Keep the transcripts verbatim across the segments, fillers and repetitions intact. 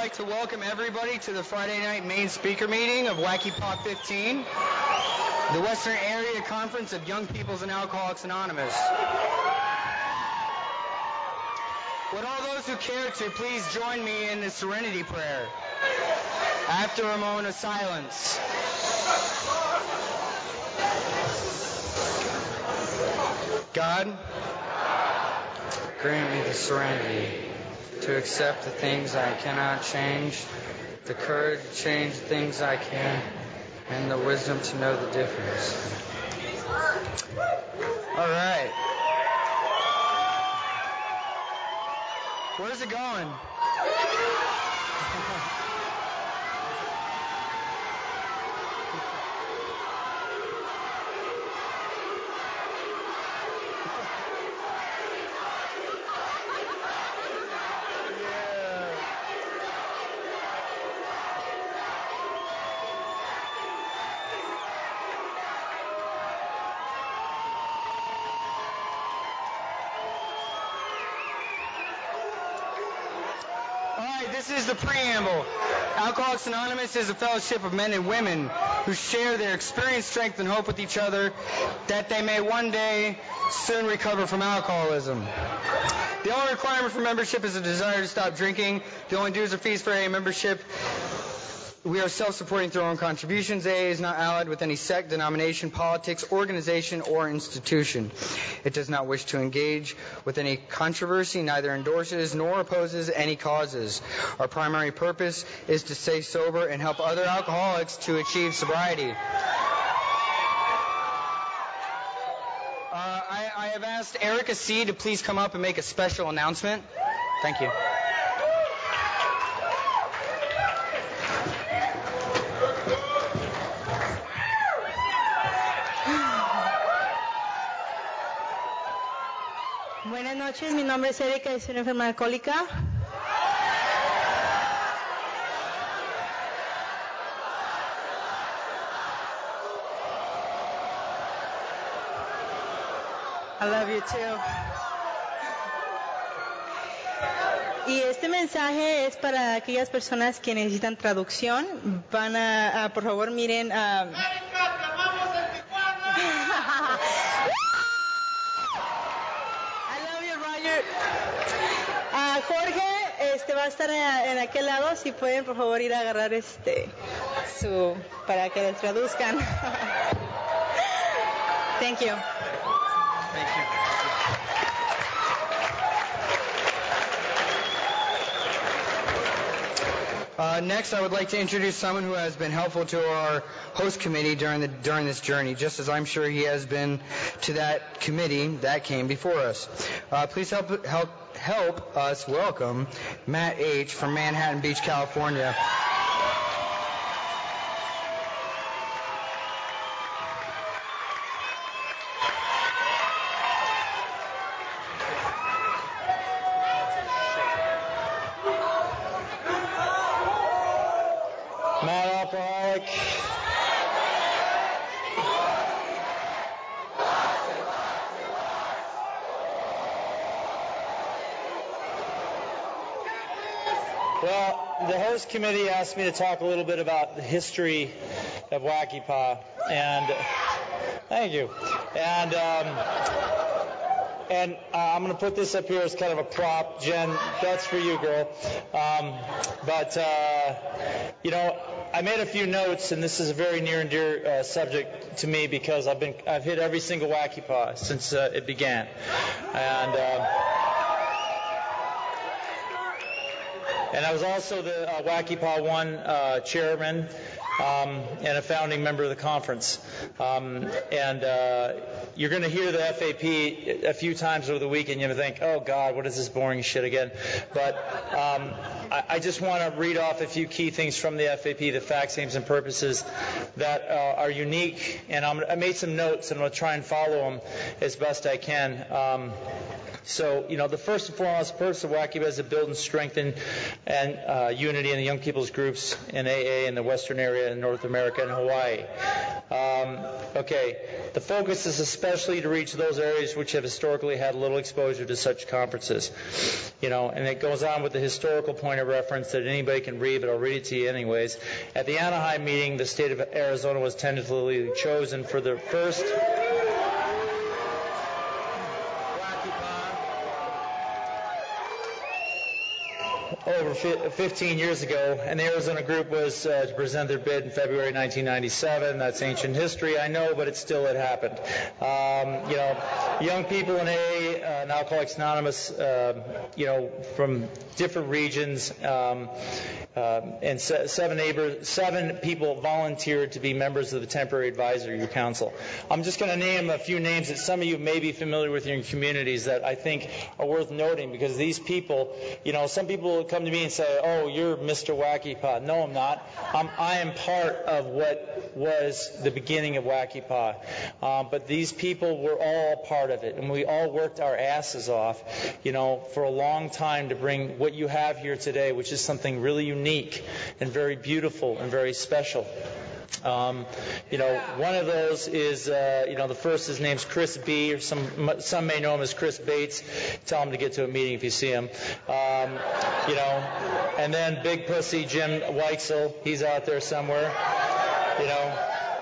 like to welcome everybody to the Friday night main speaker meeting of Wacky Paw fifteen, the Western Area Conference of Young Peoples and Alcoholics Anonymous. Would all those who care to please join me in the Serenity Prayer after a moment of silence. God, grant me the serenity to accept the things I cannot change, the courage to change the things I can, and the wisdom to know the difference. All right. Where's it going? This is the preamble. Alcoholics Anonymous is a fellowship of men and women who share their experience, strength, and hope with each other that they may one day soon recover from alcoholism. The only requirement for membership is a desire to stop drinking. The only dues or fees for A A membership. We are self-supporting through our own contributions. A A is not allied with any sect, denomination, politics, organization, or institution. It does not wish to engage with any controversy, neither endorses nor opposes any causes. Our primary purpose is to stay sober and help other alcoholics to achieve sobriety. Uh, I, I have asked Erica C. to please come up and make a special announcement. Thank you. Buenas noches, mi nombre es Erika y soy una enferma alcohólica. I love you too. Y este mensaje es para aquellas personas que necesitan traducción. Van a, a por favor, miren. Um, Uh, Jorge este, va a estar en, en aquel lado, si pueden por favor ir a agarrar este su para que les traduzcan. Thank you. Thank you. Uh, next, I would like to introduce someone who has been helpful to our host committee during the during this journey, just as I'm sure he has been to that committee that came before us. Uh, please help help help us welcome Matt H. from Manhattan Beach, California. Committee asked me to talk a little bit about the history of Wacky Paw, and thank you. And um, and uh, I'm going to put this up here as kind of a prop. Jen, that's for you, girl. Um, but uh, you know, I made a few notes, and this is a very near and dear uh, subject to me because I've been I've hit every single Wacky Paw since uh, it began, and. Uh, And I was also the uh, Wacky Paw One uh, chairman um, and a founding member of the conference. Um, and uh, you're going to hear the F A P a few times over the weekend. You're going to think, oh, God, what is this boring shit again? But um, I, I just want to read off a few key things from the F A P, the facts, aims, and purposes that uh, are unique. And I'm, I made some notes, and I'm going to try and follow them as best I can. Um, So, you know, the first and foremost purpose of WACYPA is to build and strengthen and uh, unity in the young people's groups in A A in the Western area in North America and Hawaii. Um, okay, the focus is especially to reach those areas which have historically had little exposure to such conferences. You know, and it goes on with the historical point of reference that anybody can read, but I'll read it to you anyways. At the Anaheim meeting, the state of Arizona was tentatively chosen for the first over fifteen years ago, and the Arizona group was uh, to present their bid in February nineteen ninety-seven. That's ancient history, I know, but it still had happened. Um, you know, young people in A A, uh, and Alcoholics Anonymous, uh, you know, from different regions, um, uh, and se- seven, neighbors, seven people volunteered to be members of the Temporary Advisory Council. I'm just going to name a few names that some of you may be familiar with in your communities that I think are worth noting, because these people, you know, some people come to me and say, oh, you're Mister WACYPA. No, I'm not. Um, I am part of what was the beginning of WACYPA. Um, but these people were all part of it, and we all worked our asses off, you know, for a long time to bring what you have here today, which is something really unique and very beautiful and very special. Um, you know, one of those is, uh, you know, the first, his name's Chris B., or some some may know him as Chris Bates. Tell him to get to a meeting if you see him. Um, you know, and then Big Pussy Jim Weichsel, he's out there somewhere, you know.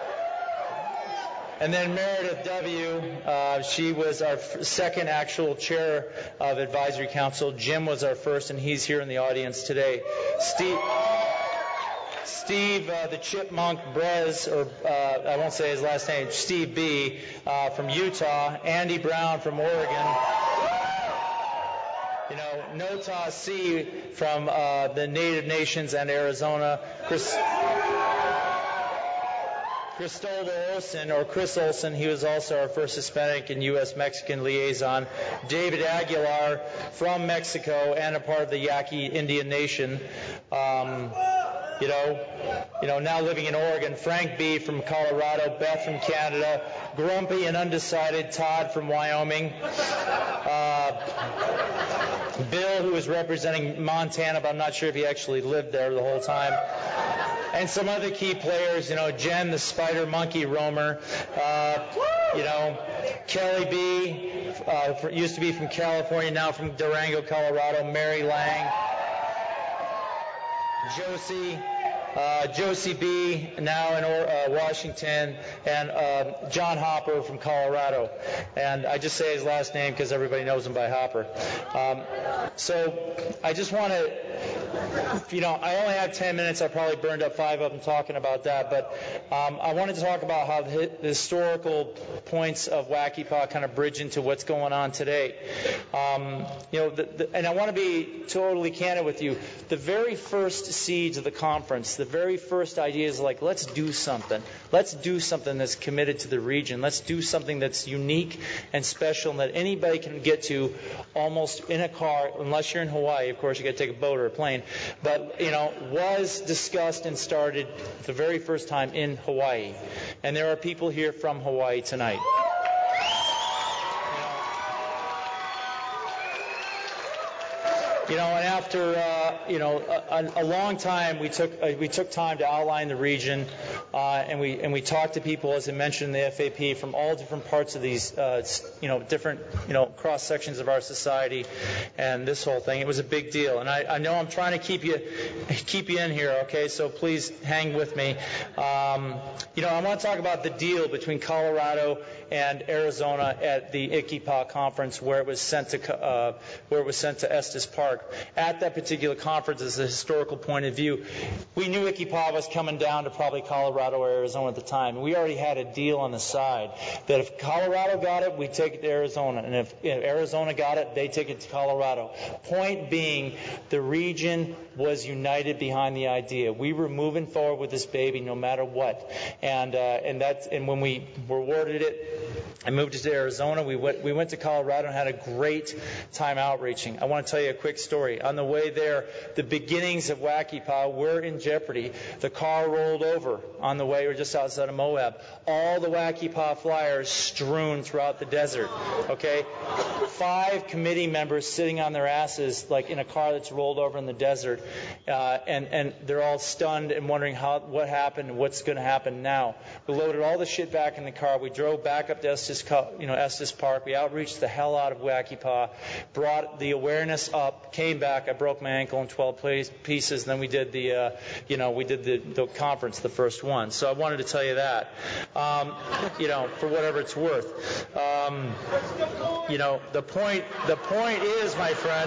And then Meredith W., uh, she was our f- second actual chair of Advisory Council. Jim was our first, and he's here in the audience today. Steve... Steve, uh, the Chipmunk Brez, or uh, I won't say his last name, Steve B. Uh, from Utah, Andy Brown from Oregon, you know, Nota C. from uh, the Native Nations and Arizona, Chris, Cristobal Olson, or Chris Olson, he was also our first Hispanic and U S Mexican liaison, David Aguilar from Mexico and a part of the Yaqui Indian Nation. Um, You know, you know, now living in Oregon, Frank B. from Colorado, Beth from Canada, Grumpy and Undecided, Todd from Wyoming, uh, Bill, who was representing Montana, but I'm not sure if he actually lived there the whole time, and some other key players, you know, Jen, the Spider Monkey Roamer, uh, you know, Kelly B., uh, for, used to be from California, now from Durango, Colorado, Mary Lang, Josie, uh, Josie B., now in uh, Washington, and uh, John Hopper from Colorado. And I just say his last name because everybody knows him by Hopper. Um, so I just want to, you know, I only have ten minutes. I probably burned up five of them talking about that. But um, I wanted to talk about how the historical points of WACYPA kind of bridge into what's going on today. Um, you know, the, the, and I want to be totally candid with you. The very first seeds of the conference, the very first idea is like, let's do something. Let's do something that's committed to the region. Let's do something that's unique and special and that anybody can get to almost in a car, unless you're in Hawaii. Of course, you got to take a boat or a plane. But, you know, was discussed and started the very first time in Hawaii. And there are people here from Hawaii tonight. You know, and after uh, you know a, a long time, we took uh, we took time to outline the region, uh, and we and we talked to people, as I mentioned in the F A P, from all different parts of these uh, you know different you know cross sections of our society, and this whole thing. It was a big deal, and I, I know I'm trying to keep you keep you in here, okay? So please hang with me. Um, you know, I want to talk about the deal between Colorado and Arizona at the I C I P A conference, where it was sent to uh, where it was sent to Estes Park. At that particular conference, as a historical point of view, we knew I C I P A was coming down to probably Colorado or Arizona at the time. We already had a deal on the side that if Colorado got it, we'd take it to Arizona, and if, if Arizona got it, they'd take it to Colorado. Point being, the region was united behind the idea. We were moving forward with this baby no matter what, and uh, and that's and when we were awarded it, I moved to Arizona. We went, we went to Colorado and had a great time outreaching. I want to tell you a quick story. On the way there, the beginnings of Wacky Paw were in jeopardy. The car rolled over on the way. We were just outside of Moab. All the Wacky Paw flyers strewn throughout the desert. Okay? Five committee members sitting on their asses like in a car that's rolled over in the desert. Uh, and, and they're all stunned and wondering how what happened and what's going to happen now. We loaded all the shit back in the car. We drove back up to Estes, you know, Estes Park. We outreached the hell out of Wacky Paw, brought the awareness up, came back. I broke my ankle in twelve pieces. Then we did the, uh, you know, we did the, the conference, the first one. So I wanted to tell you that, um, you know, for whatever it's worth. Um, you know, the point, the point is, my friend.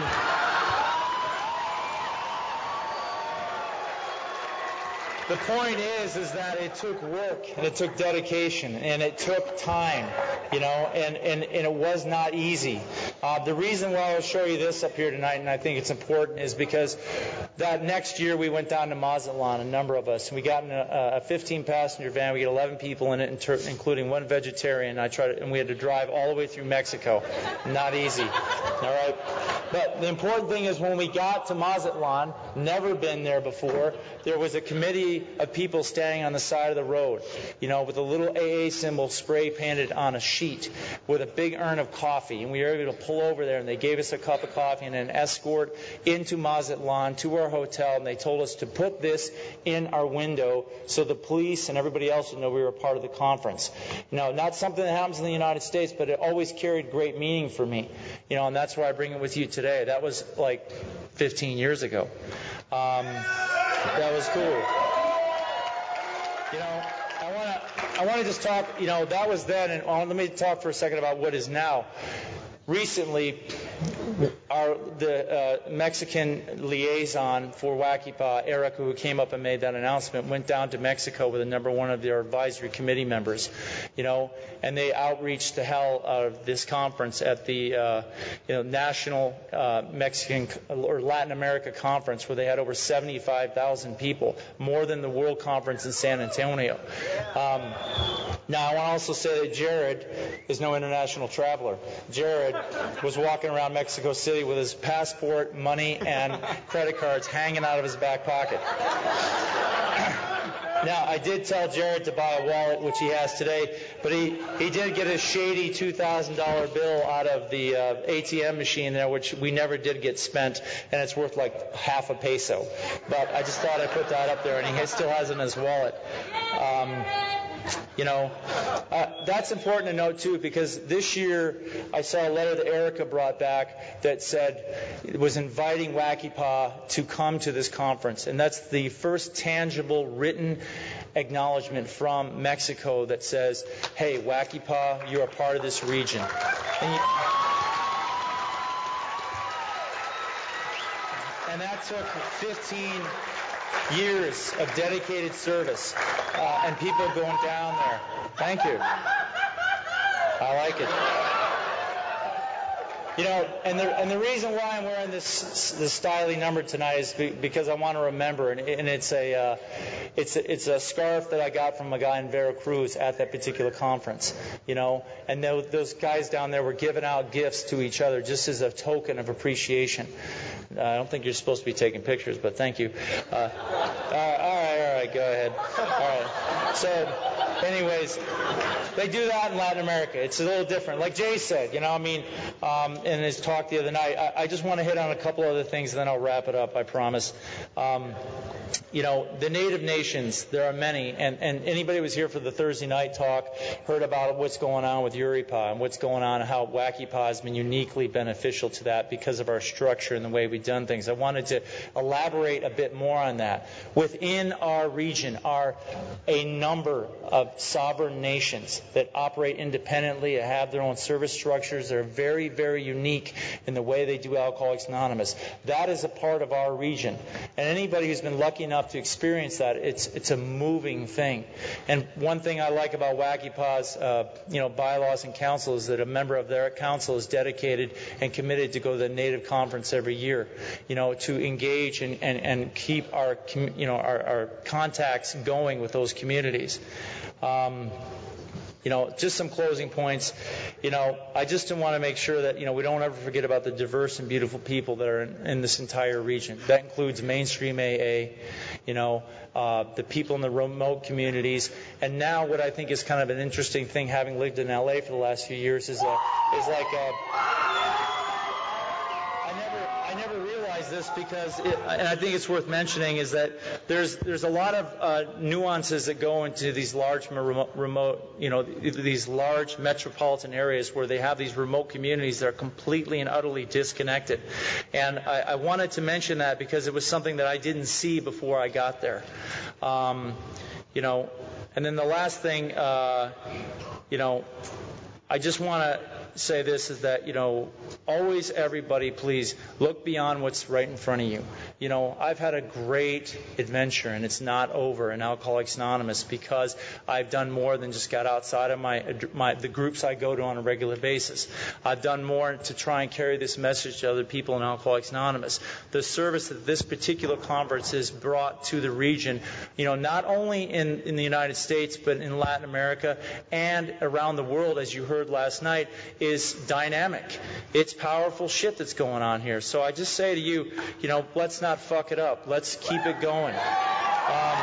The point is, is that it took work and it took dedication and it took time, you know, and, and, and it was not easy. Uh, the reason why I'll show you this up here tonight, and I think it's important, is because that next year we went down to Mazatlan, a number of us, and we got in a, a fifteen passenger van. We got eleven people in it, including one vegetarian. I tried to, and we had to drive all the way through Mexico. Not easy. All right. But the important thing is when we got to Mazatlan, never been there before, there was a committee of people standing on the side of the road, you know, with a little A A symbol spray painted on a sheet with a big urn of coffee. And we were able to pull over there, and they gave us a cup of coffee and an escort into Mazatlan to our hotel. And they told us to put this in our window so the police and everybody else would know we were a part of the conference. You know, not something that happens in the United States, but it always carried great meaning for me. You know, and that's why I bring it with you today. That was like fifteen years ago. Um, that was cool. You know, I want to I want to just talk, you know, that was then, and uh, let me talk for a second about what is now. Recently, our the uh, Mexican liaison for Wacky Paw, Erica, who came up and made that announcement, went down to Mexico with a number one of their advisory committee members, you know, and they outreached the hell out of this conference at the uh, you know National uh, Mexican or Latin America Conference, where they had over seventy-five thousand people, more than the World Conference in San Antonio. Um, now, I want to also say that Jared is no international traveler. Jared was walking around Mexico City with his passport, money, and credit cards hanging out of his back pocket. Now, I did tell Jared to buy a wallet, which he has today, but he, he did get a shady two thousand dollars bill out of the uh, A T M machine there, which we never did get spent, and it's worth like half a peso. But I just thought I'd put that up there, and he still has it in his wallet. Um, You know, uh, that's important to note, too, because this year I saw a letter that Erica brought back that said it was inviting Wacky Paw to come to this conference. And that's the first tangible written acknowledgement from Mexico that says, hey, Wacky Paw, you're a part of this region. And, you, and that took fifteen years of dedicated service uh, and people going down there. Thank you. I like it. You know, and the and the reason why I'm wearing this this styling number tonight is be, because I want to remember, and, and it's a uh, it's a, it's a scarf that I got from a guy in Veracruz at that particular conference. You know, and those, those guys down there were giving out gifts to each other just as a token of appreciation. Uh, I don't think you're supposed to be taking pictures, but thank you. Uh, all right, all right, all right, go ahead. All right. So, anyways, they do that in Latin America. It's a little different. Like Jay said, you know, I mean, um, in his talk the other night, I, I just want to hit on a couple other things, and then I'll wrap it up, I promise. Um, you know, the native nations, there are many, and, and anybody who was here for the Thursday night talk heard about what's going on with Uripa and what's going on and how Wacky Paw has been uniquely beneficial to that because of our structure and the way we've done things. I wanted to elaborate a bit more on that. Within our region are a number of sovereign nations that operate independently, that have their own service structures. They're very, very unique in the way they do Alcoholics Anonymous. That is a part of our region. And anybody who's been lucky enough to experience that, it's it's a moving thing. And one thing I like about Wacky Paw's uh, you know, bylaws and council is that a member of their council is dedicated and committed to go to the Native Conference every year, you know, to engage and, and, and keep our, you know, our, our contacts going with those communities. Um, you know, just some closing points. You know, I just want to make sure that, you know, we don't ever forget about the diverse and beautiful people that are in, in this entire region. That includes mainstream A A, you know, uh, the people in the remote communities. And now what I think is kind of an interesting thing, having lived in L A for the last few years, is, a, is like a, I never, I never realized this because, it, and I think it's worth mentioning, is that there's there's a lot of uh, nuances that go into these large remote, remote, you know, these large metropolitan areas where they have these remote communities that are completely and utterly disconnected. And I, I wanted to mention that because it was something that I didn't see before I got there. Um, you know, and then the last thing, uh, you know, I just want to say this is that, you know, always everybody, please look beyond what's right in front of you. You know, I've had a great adventure, and it's not over in Alcoholics Anonymous because I've done more than just got outside of my, my the groups I go to on a regular basis. I've done more to try and carry this message to other people in Alcoholics Anonymous. The service that this particular conference has brought to the region, you know, not only in, in the United States, but in Latin America and around the world, as you heard last night, is dynamic. It's powerful shit that's going on here. So I just say to you, you know, let's not fuck it up. Let's keep it going. Um,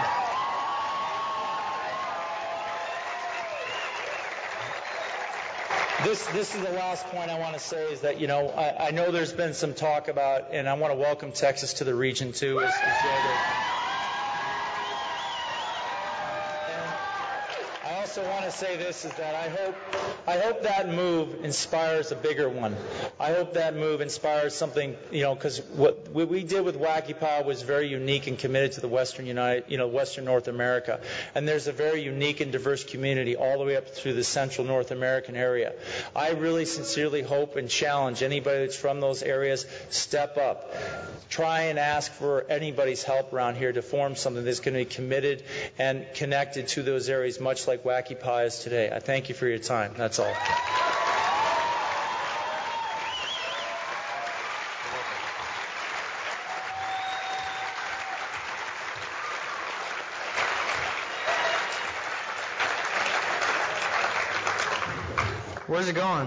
This this is the last point I want to say is that, you know, I, I know there's been some talk about, and I want to welcome Texas to the region too, as, as Joe did. I also want to say this is that I hope I hope that move inspires a bigger one. I hope that move inspires something, you know, because what, what we did with Wacky Paw was very unique and committed to the Western United, you know, Western North America. And there's a very unique and diverse community all the way up through the Central North American area. I really sincerely hope and challenge anybody that's from those areas, step up. Try and ask for anybody's help around here to form something that's going to be committed and connected to those areas, much like Wacky Paw is today. I thank you for your time. That's all. Where's it going?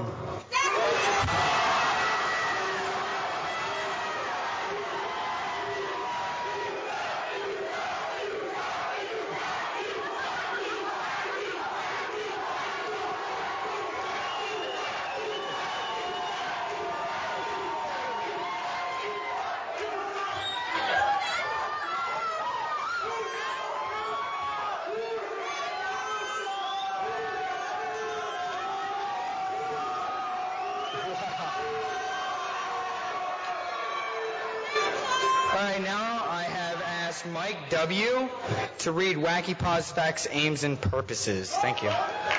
Mike W. to read Wacky Paw's Facts, Aims, and Purposes. Thank you.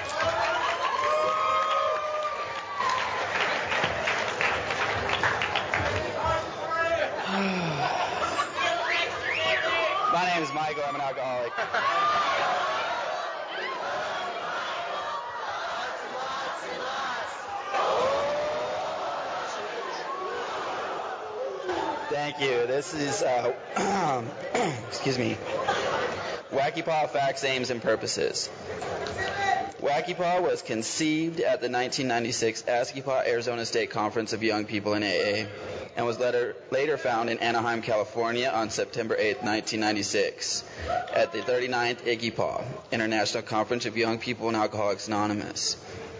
My name is Michael. I'm an alcoholic. Thank you. This is, uh, excuse me, Wacky Paw Facts, Aims, and Purposes. Wacky Paw was conceived at the nineteen ninety-six Askipa Arizona State Conference of Young People in A A and was later, later found in Anaheim, California on September eighth, nineteen ninety-six at the thirty-ninth Iggy Paw International Conference of Young People in Alcoholics Anonymous.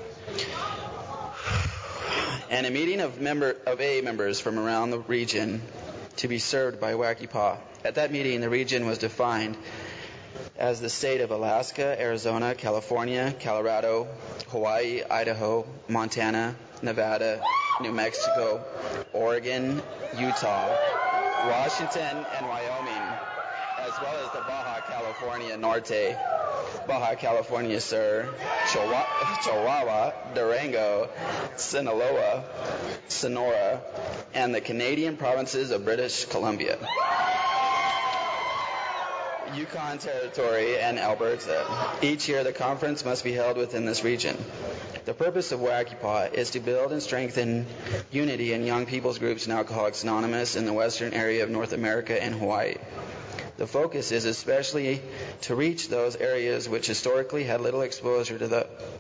And a meeting of member of A A members from around the region to be served by Wacky Paw. At that meeting, the region was defined as the state of Alaska, Arizona, California, Colorado, Hawaii, Idaho, Montana, Nevada, New Mexico, Oregon, Utah, Washington, and Wyoming, as well as the Baja California Norte, Baja California Sur, Chihuahua, Durango, Sinaloa, Sonora, and the Canadian provinces of British Columbia, Yukon Territory, and Alberta. Each year, the conference must be held within this region. The purpose of Wacky Paw is to build and strengthen unity in young people's groups in Alcoholics Anonymous in the western area of North America and Hawaii. The focus is especially to reach those areas which historically had little exposure to the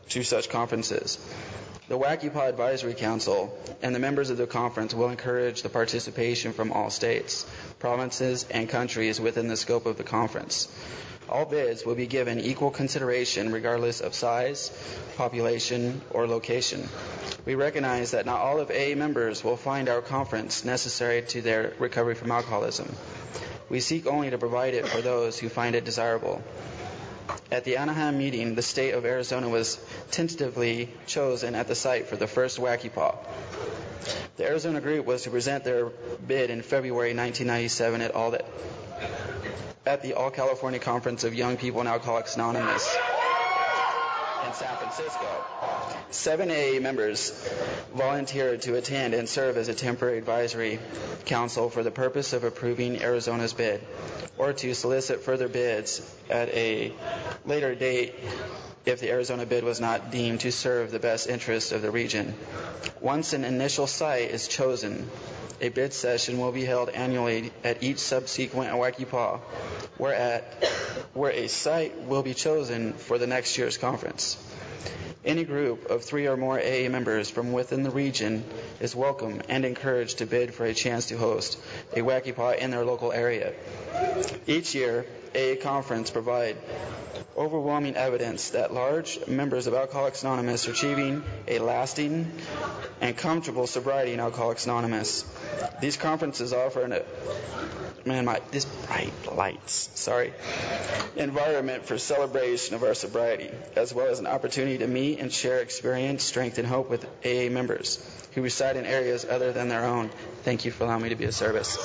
to such conferences. The WACIPA Advisory Council and the members of the conference will encourage the participation from all states, provinces, and countries within the scope of the conference. All bids will be given equal consideration regardless of size, population, or location. We recognize that not all of A A members will find our conference necessary to their recovery from alcoholism. We seek only to provide it for those who find it desirable. At the Anaheim meeting, the state of Arizona was tentatively chosen at the site for the first WACIPA. The Arizona group was to present their bid in February nineteen ninety-seven at all the at the All California Conference of Young People in Alcoholics Anonymous in San Francisco. Seven A A members volunteered to attend and serve as a temporary advisory council for the purpose of approving Arizona's bid, or to solicit further bids at a later date if the Arizona bid was not deemed to serve the best interest of the region. Once an initial site is chosen, a bid session will be held annually at each subsequent WACIPA, where, at, where a site will be chosen for the next year's conference. Any group of three or more A A members from within the region is welcome and encouraged to bid for a chance to host a WACIPA in their local area. Each year, A A conference provide overwhelming evidence that large members of Alcoholics Anonymous are achieving a lasting and comfortable sobriety in Alcoholics Anonymous. These conferences offer an man, my this bright lights, sorry, environment for celebration of our sobriety, as well as an opportunity to meet and share experience, strength, and hope with A A members who reside in areas other than their own. Thank you for allowing me to be of service.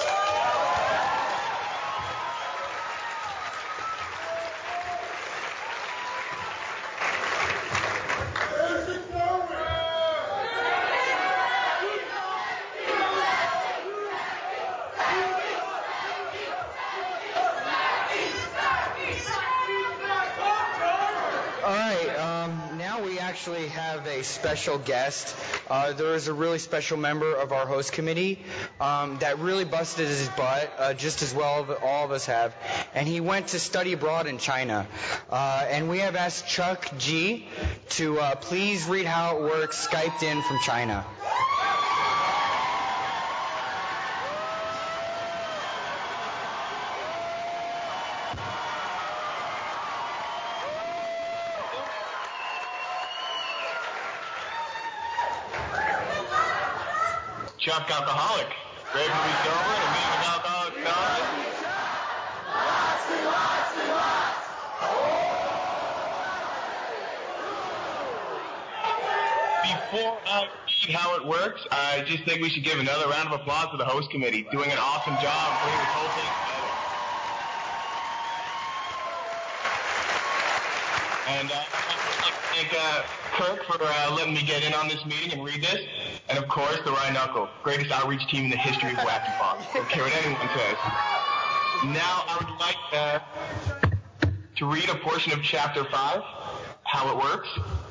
Actually have a special guest. Uh, there is a really special member of our host committee um, that really busted his butt, uh, just as well as all of us have, and he went to study abroad in China. Uh, and we have asked Chuck G to uh, please read how it works, Skyped in from China. Chuck Alcoholic, ready to be sober and a meeting with Alcoholics Anonymous? Before I read how it works, I just think we should give another round of applause to the host committee, doing an awesome job putting this whole thing together. And uh, I'd like to thank uh, Kirk for uh, letting me get in on this meeting and read this. And of course, the Rye Knuckle, greatest outreach team in the history of WACIPA. Don't care what anyone says. Now I would like uh, to read a portion of Chapter five, How It Works.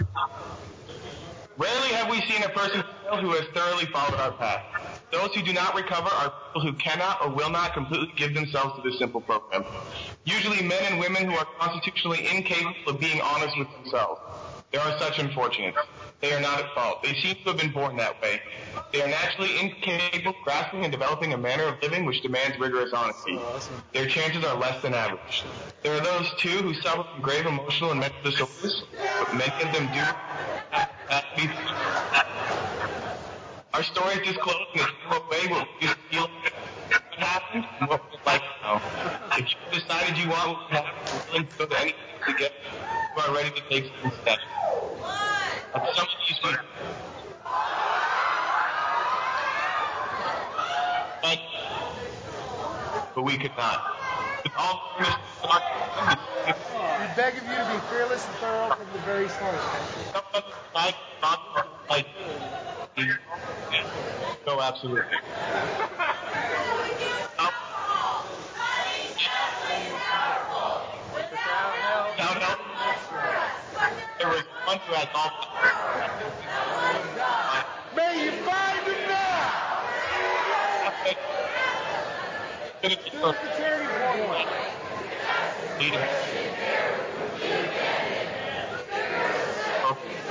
Rarely have we seen a person fail who has thoroughly followed our path. Those who do not recover are people who cannot or will not completely give themselves to this simple program. Usually men and women who are constitutionally incapable of being honest with themselves. There are such unfortunates. They are not at fault. They seem to have been born that way. They are naturally incapable of grasping and developing a manner of living which demands rigorous honesty. Their chances are less than average. There are those, too, who suffer from grave emotional and mental disorders, but many of them do. Our story is disclosed in a general way what we feel what happened and what we'd like to know. If you decided you want what happened, you're willing to go to anything to get, you are ready to take some steps. Some of these we but, but we could not. With all we beg of you to be fearless and thorough from the very start. Like, like, no, absolutely. Um, no, no. There was one who had all. May you find him now! Here's the turning point. Leader.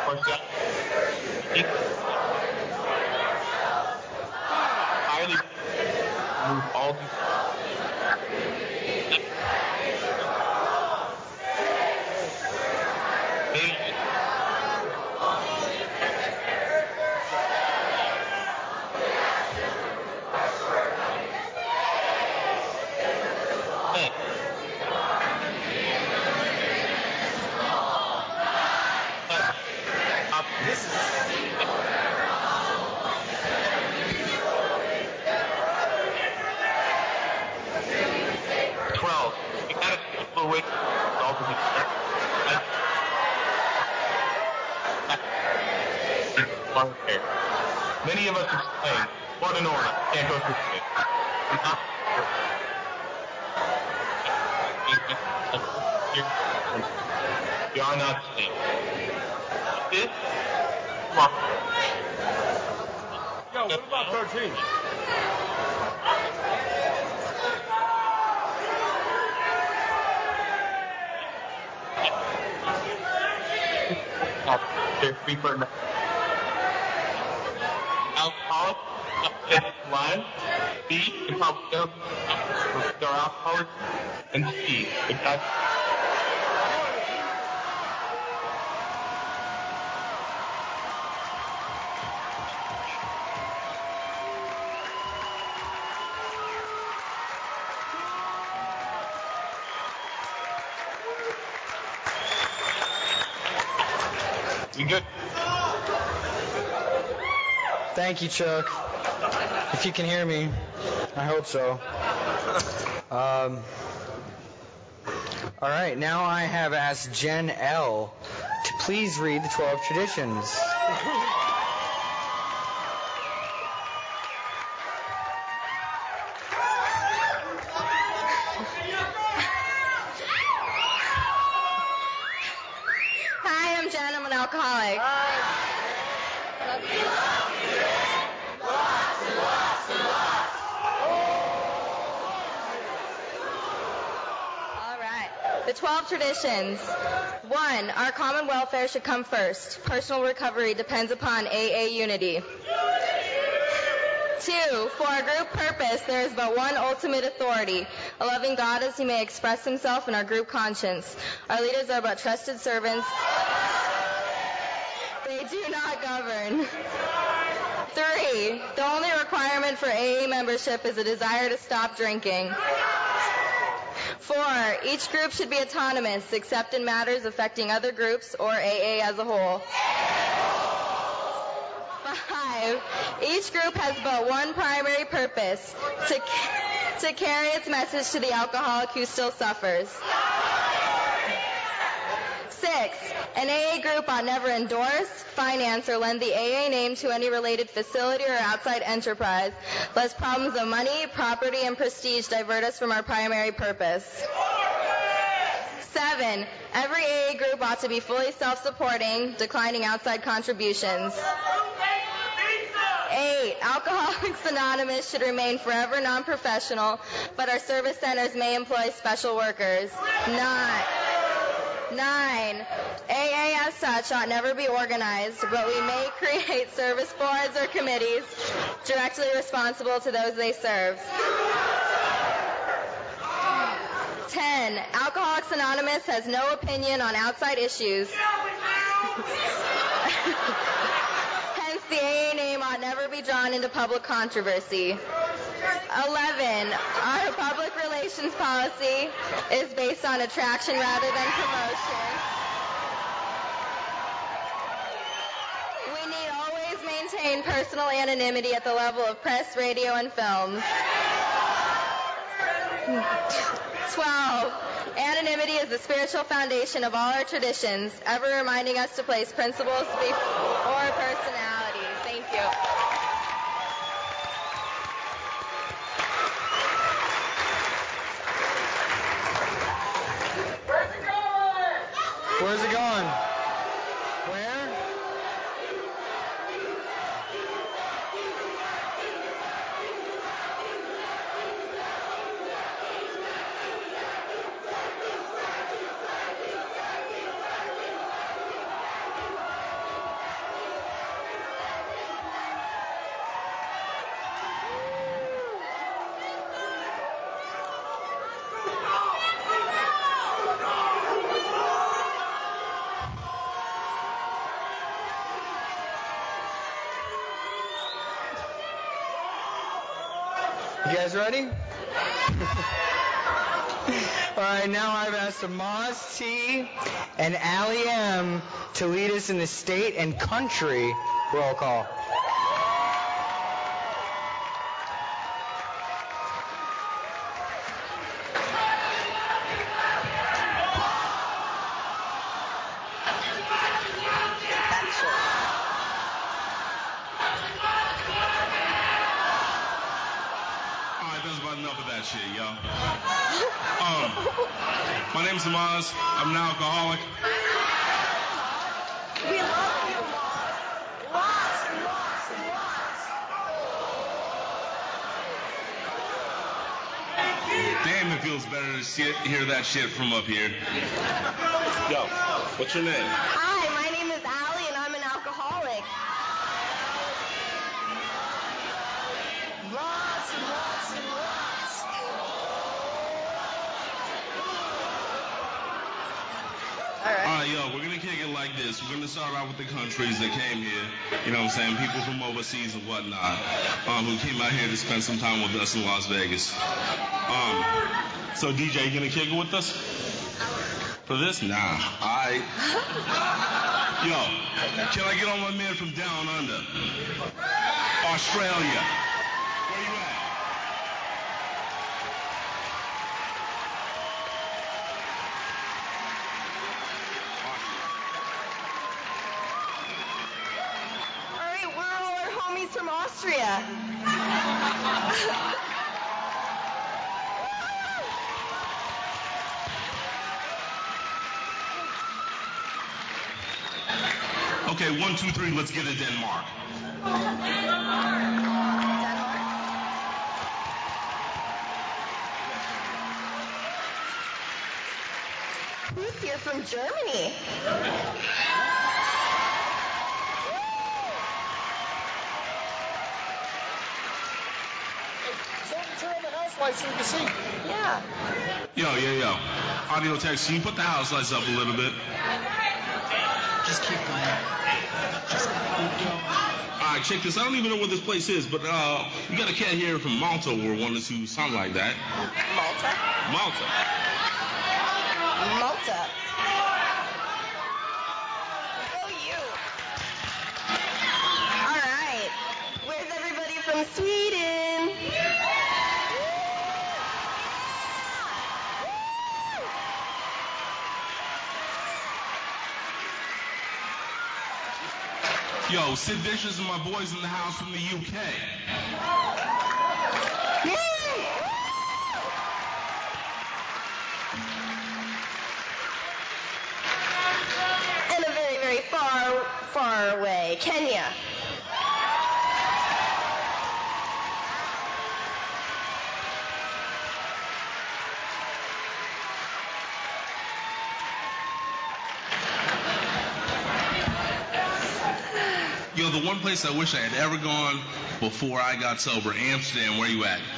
course, yeah. Highly move all these. twelve. You gotta go away from all of these. Many of us explain, what an order, can't go through it. You are not safe. This? Yo, what about thirteen? They're free for alcoholic, line, B, you probably know they're alcoholic, and C, the guy. You good? Thank you, Chuck. If you can hear me, I hope so. Um, all right, now I have asked Jen L. to please read the twelve traditions. Hi, I'm Jen. I'm an alcoholic. All right. The twelve traditions. One, our common welfare should come first. Personal recovery depends upon A A unity. Two, for our group purpose, there is but one ultimate authority, a loving God as he may express himself in our group conscience. Our leaders are but trusted servants. They do not govern. Three, the only requirement for A A membership is a desire to stop drinking. Four, each group should be autonomous except in matters affecting other groups or A A as a whole. Five, each group has but one primary purpose, to, to carry its message to the alcoholic who still suffers. Six, an A A group ought never endorse, finance, or lend the A A name to any related facility or outside enterprise, lest problems of money, property, and prestige divert us from our primary purpose. Seven, every A A group ought to be fully self-supporting, declining outside contributions. Eight, Alcoholics Anonymous should remain forever non-professional, but our service centers may employ special workers. Nine, Nine, A A as such ought never be organized, but we may create service boards or committees directly responsible to those they serve. Ten, Alcoholics Anonymous has no opinion on outside issues. Hence, the A A name ought never be drawn into public controversy. Eleven, our public relations policy is based on attraction rather than promotion. We need always maintain personal anonymity at the level of press, radio, and film. Twelve, anonymity is the spiritual foundation of all our traditions, ever reminding us to place principles before personalities. Thank you. Where's it going? Where? You guys ready? All right, now I've asked Amaz T and Allie M to lead us in the state and country roll call. Enough of that shit, y'all. Um, my name's Amaz. I'm an alcoholic. We love you, Amaz. Lots and lots and lots. Damn, it feels better to see it, hear that shit from up here. Yo, what's your name? Hi, my name is Allie, and I'm an alcoholic. Lots and lots and lots. All right. All right, yo, we're going to kick it like this. We're going to start out with the countries that came here, you know what I'm saying, people from overseas and whatnot, um, who came out here to spend some time with us in Las Vegas. Um, so, D J, you going to kick it with us? For this? Nah. All right. Yo, can I get on my man from down under? Australia. Where you at? From Austria. Okay, one, two, three, let's get to Denmark. Denmark. Who's here from Germany? Turn on the house lights so we can see. Yeah. Yo, yo, yo. Audio text, can you put the house lights up a little bit? Just keep going. Just keep going. All right, check this. I don't even know what this place is, but uh, we got a cat here from Malta or one or two, something like that. Malta? Malta. Malta. Go you. All right. Where's everybody from Sweden? Yo, Sid Vicious and my boys in the house from the U K. And a very, very far, far away, Kenya. Yo, the one place I wish I had ever gone before I got sober, Amsterdam, where you at?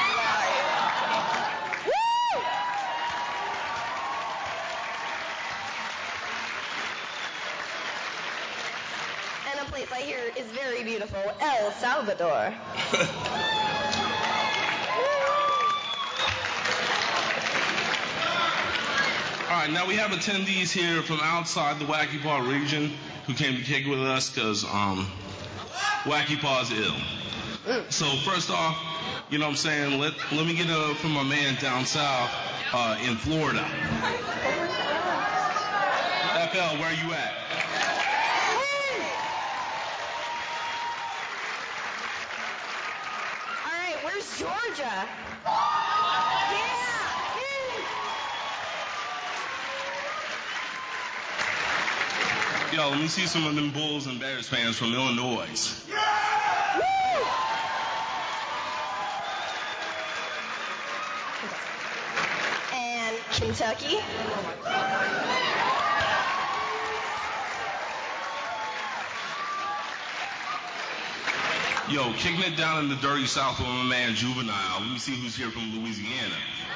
And a place I hear is very beautiful, El Salvador. All right, now we have attendees here from outside the Wacky Paw region who came to kick with us because um, Wacky Paw's ill. So first off, you know what I'm saying, let, let me get a from my man down south uh, in Florida. F L, where you at? All right, where's Georgia? Yo, let me see some of them Bulls and Bears fans from Illinois. And Kentucky. Yo, kicking it down in the dirty South with my man Juvenile. Let me see who's here from Louisiana.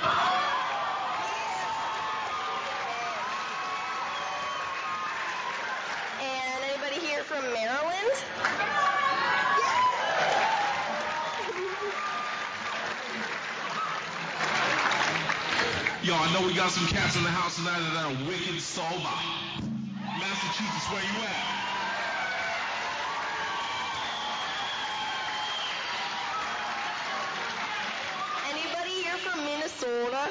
And anybody here from Maryland? Yo, I know we got some cats in the house tonight that are wicked sober. Massachusetts, where you at? Anybody here from Minnesota?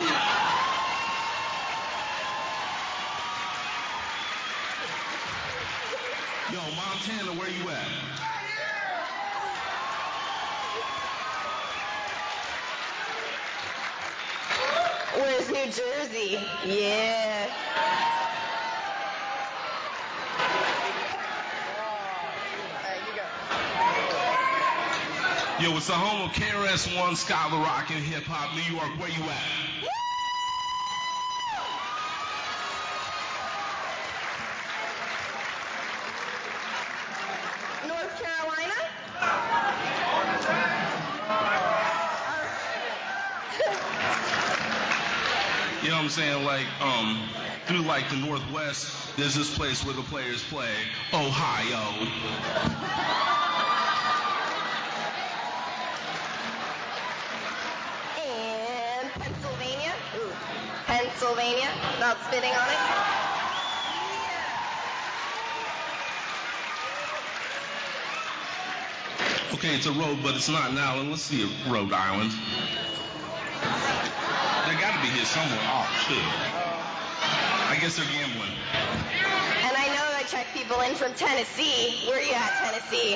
Yo, Montana, where you at? Where's New Jersey? Yeah. Yo, it's the home of K R S One, Scholar Rock, and Hip Hop. New York, where you at? North Carolina? You know what I'm saying? Like, um, through like the Northwest, there's this place where the players play, Ohio. And Pennsylvania? Ooh. Pennsylvania? Not spitting on it? Okay, it's a road, but it's not an island. Let's see a Rhode Island. They got to be here somewhere. Oh, shit. I guess they're gambling. And I know I check people in from Tennessee. Where you at, Tennessee?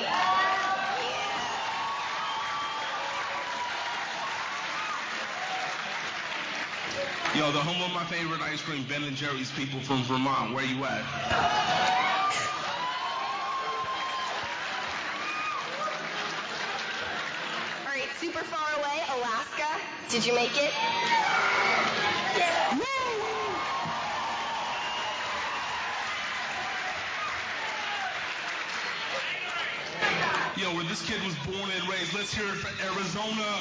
Yo, the home of my favorite ice cream, Ben and Jerry's people from Vermont. Where you at? All right, super far away, Alaska. Did you make it? Yo, where this kid was born and raised. Let's hear it for Arizona.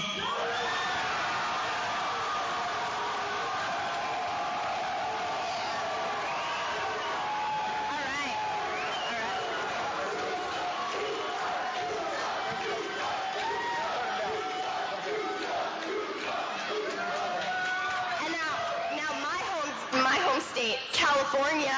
And now, now my home, my home state, California.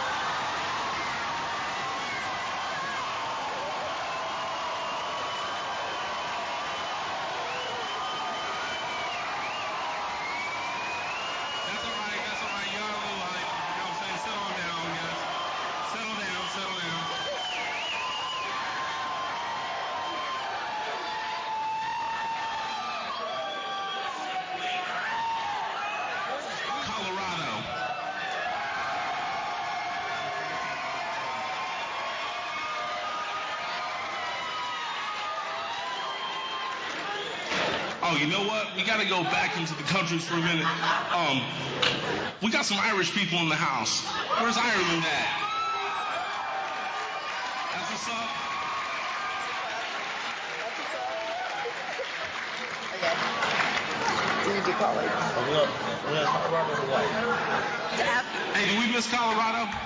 That's all right, that's all right. You got a little light. You know what I'm saying? Settle down, guys. Settle down, settle down. Colorado. Oh, you know what? We got to go back into the countries for a minute. Um, we got some Irish people in the house. Where's Ireland at? That's what's up. Who did you call it? Hey, did we miss Colorado? All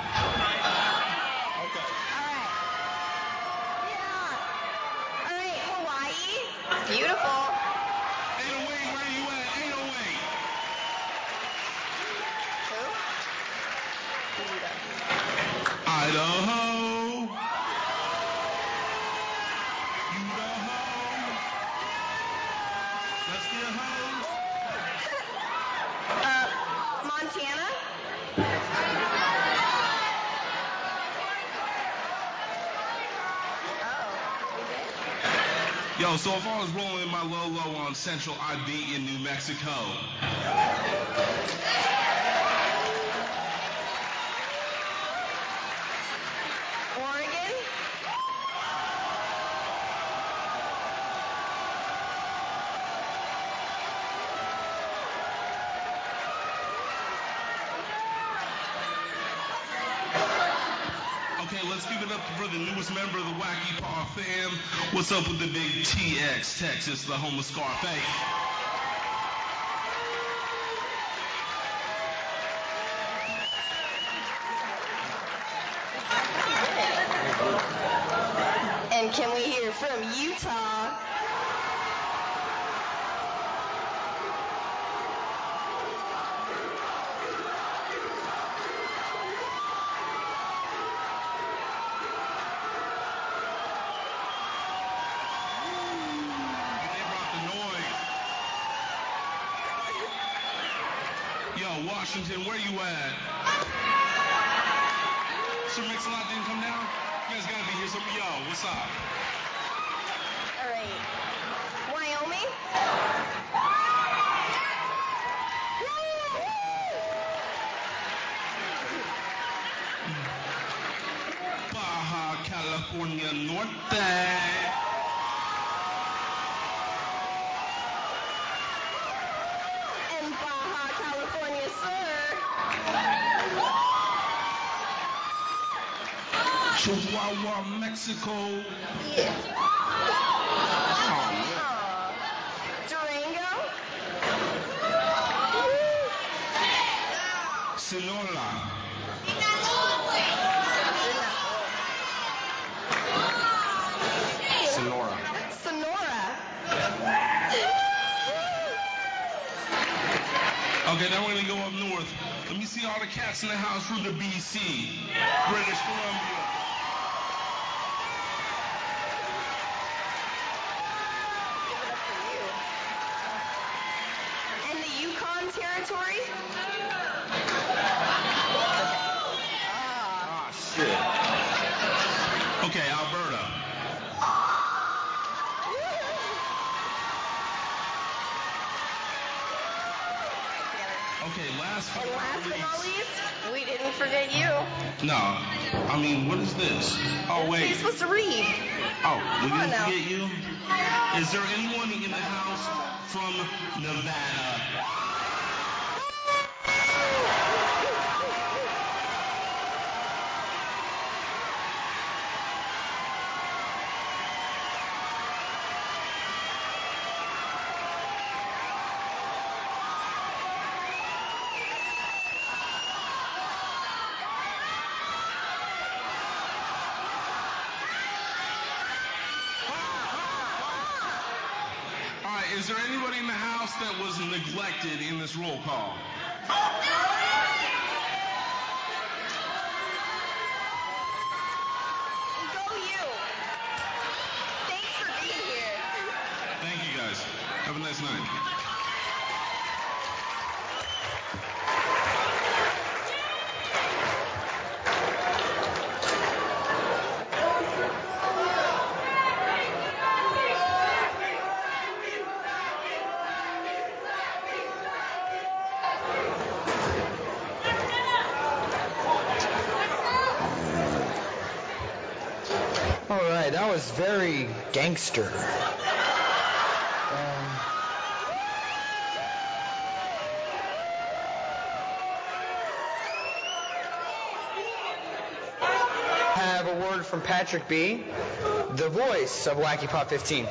right, Hawaii. Beautiful. eight oh eight, where you at? eight oh eight. Idaho. Idaho. Let's get home. Uh, Montana. Yo, so if I was rolling my low-low on Central, I'd be in New Mexico. Oregon. Okay, let's give it up for the newest member of the Wacky Paw fam. What's up with the big T X, Texas, the home of Scarface? And can we hear from Utah? Washington, where you at? Sir Mix-a-Lot didn't come down? You guys gotta be here. So, yo, what's up? All right. Wyoming? Baja California Norte. And Baja California Sur. Chihuahua, Mexico. Yeah. Durango? Sonora. Sonora. Sonora. Okay, now we're gonna go up north. Let me see all the cats in the house from the B C, British Columbia. And the Yukon Territory? Ah, shit. Okay, Alberta. Okay, last but And last not but not least. least, we didn't forget you. No, I mean, what is this? Oh, You're wait. supposed to read. Oh, we Come on didn't now. forget you? Is there anyone in the house from Nevada? All right, is there anybody in the house that was neglected in this roll call? Go you. Thanks for being here. Thank you, guys. Have a nice night. All right, that was very gangster. Um, have a word from Patrick B., the voice of Wacky Pop fifteen.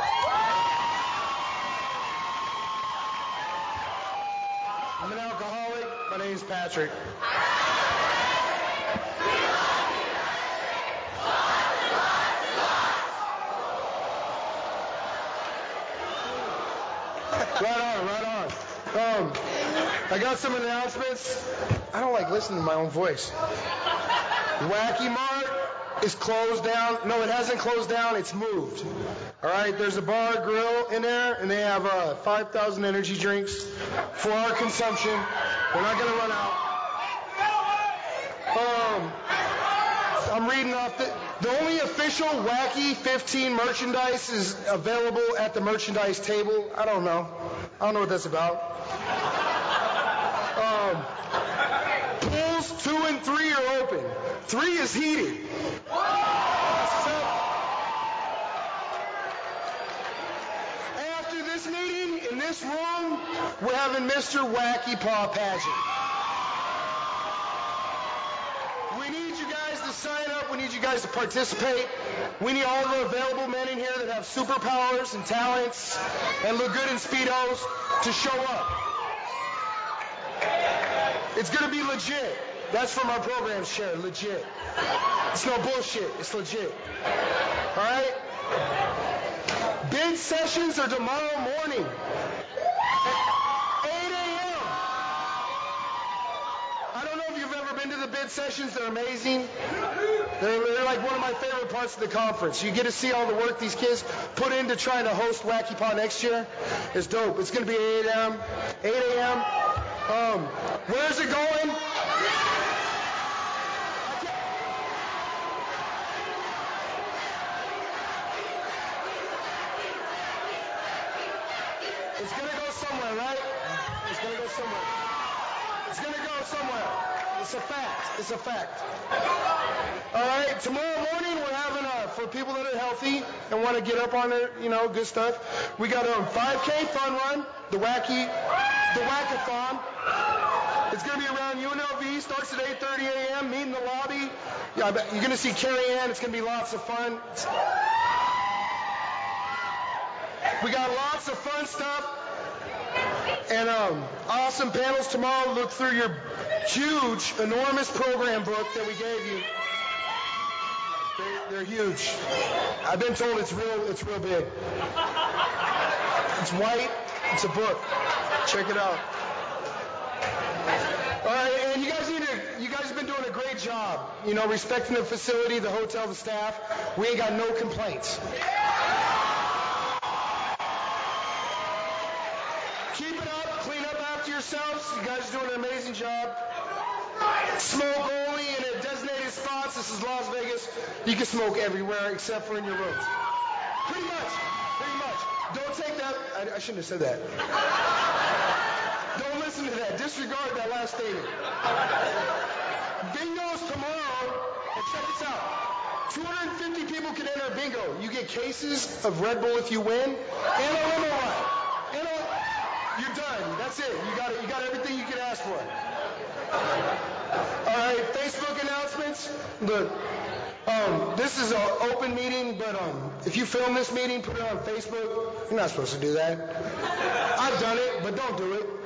I'm an alcoholic. My name's Patrick. Right on, right on. Um, I got some announcements. I don't like listening to my own voice. Wacky Mart is closed down. No, it hasn't closed down. It's moved. All right, there's a bar grill in there, and they have uh, five thousand energy drinks for our consumption. We're not going to run out. Um, I'm reading off the... The only official Wacky fifteen merchandise is available at the merchandise table. I don't know. I don't know what that's about. Um, pools two and three are open. Three is heated. So, after this meeting, in this room, we're having Mister Wacky Paw Pageant. We need you guys to sign up. We need you guys to participate. We need all the available men in here that have superpowers and talents and look good in Speedos to show up. It's going to be legit. That's from our programs, Sharon. Legit. It's no bullshit. It's legit. All right? Bid sessions are tomorrow morning. eight a.m. I don't know if you've ever been to the bid sessions. They're amazing. They're, they're like one of my favorite parts of the conference. You get to see all the work these kids put into trying to host Wacky Paw next year. It's dope. It's going to be eight a.m. eight a.m. Um, where's it going? It's going to go somewhere, right? It's going to go somewhere. It's going to go somewhere. It's a fact. It's a fact. All right. Tomorrow morning we're having a, for people that are healthy and want to get up on it, you know, good stuff. We got a five K fun run, the wacky, the wackathon. It's going to be around U N L V. Starts at eight thirty a.m. Meet in the lobby. Yeah, I bet you're going to see Carrie Ann. It's going to be lots of fun. We got lots of fun stuff. And um, awesome panels tomorrow. Look through your huge, enormous program book that we gave you. They, they're huge. I've been told it's real. It's real big. It's white. It's a book. Check it out. All right, and you guys need to. You guys have been doing a great job. You know, respecting the facility, the hotel, the staff. We ain't got no complaints. Keep it up. Clean up after yourselves. You guys are doing an amazing job. Smoke only in a designated spots. This is Las Vegas. You can smoke everywhere except for in your rooms. Pretty much. Pretty much. Don't take that. I, I shouldn't have said that. Don't listen to that. Disregard that last statement. Bingo's tomorrow. And check this out. two hundred fifty people can enter bingo. You get cases of Red Bull if you win, and a limo ride. And a, you're done. That's it. You got it. You got everything you can ask for. All right. Facebook announcements. Look, um, this is an open meeting, but um, if you film this meeting, put it on Facebook. You're not supposed to do that. I've done it, but don't do it.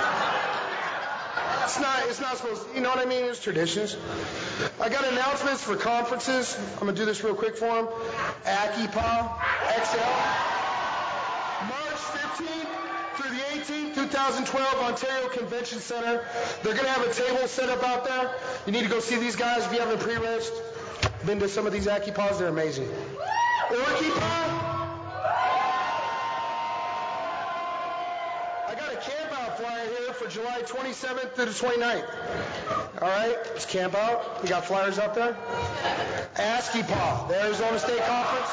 It's not, it's not supposed to, you know what I mean? It's traditions. I got announcements for conferences. I'm going to do this real quick for them. ACIPA, X L. March fifteenth through the eighteenth, twenty twelve, Ontario Convention Center. They're going to have a table set up out there. You need to go see these guys if you haven't pre-regged. Been to some of these ACIPAs. They're amazing. ORCIPA. I got a camp out flyer here for July twenty-seventh through the twenty-ninth. All right, it's camp out. We got flyers up there. ASCIPA, the Arizona State Conference.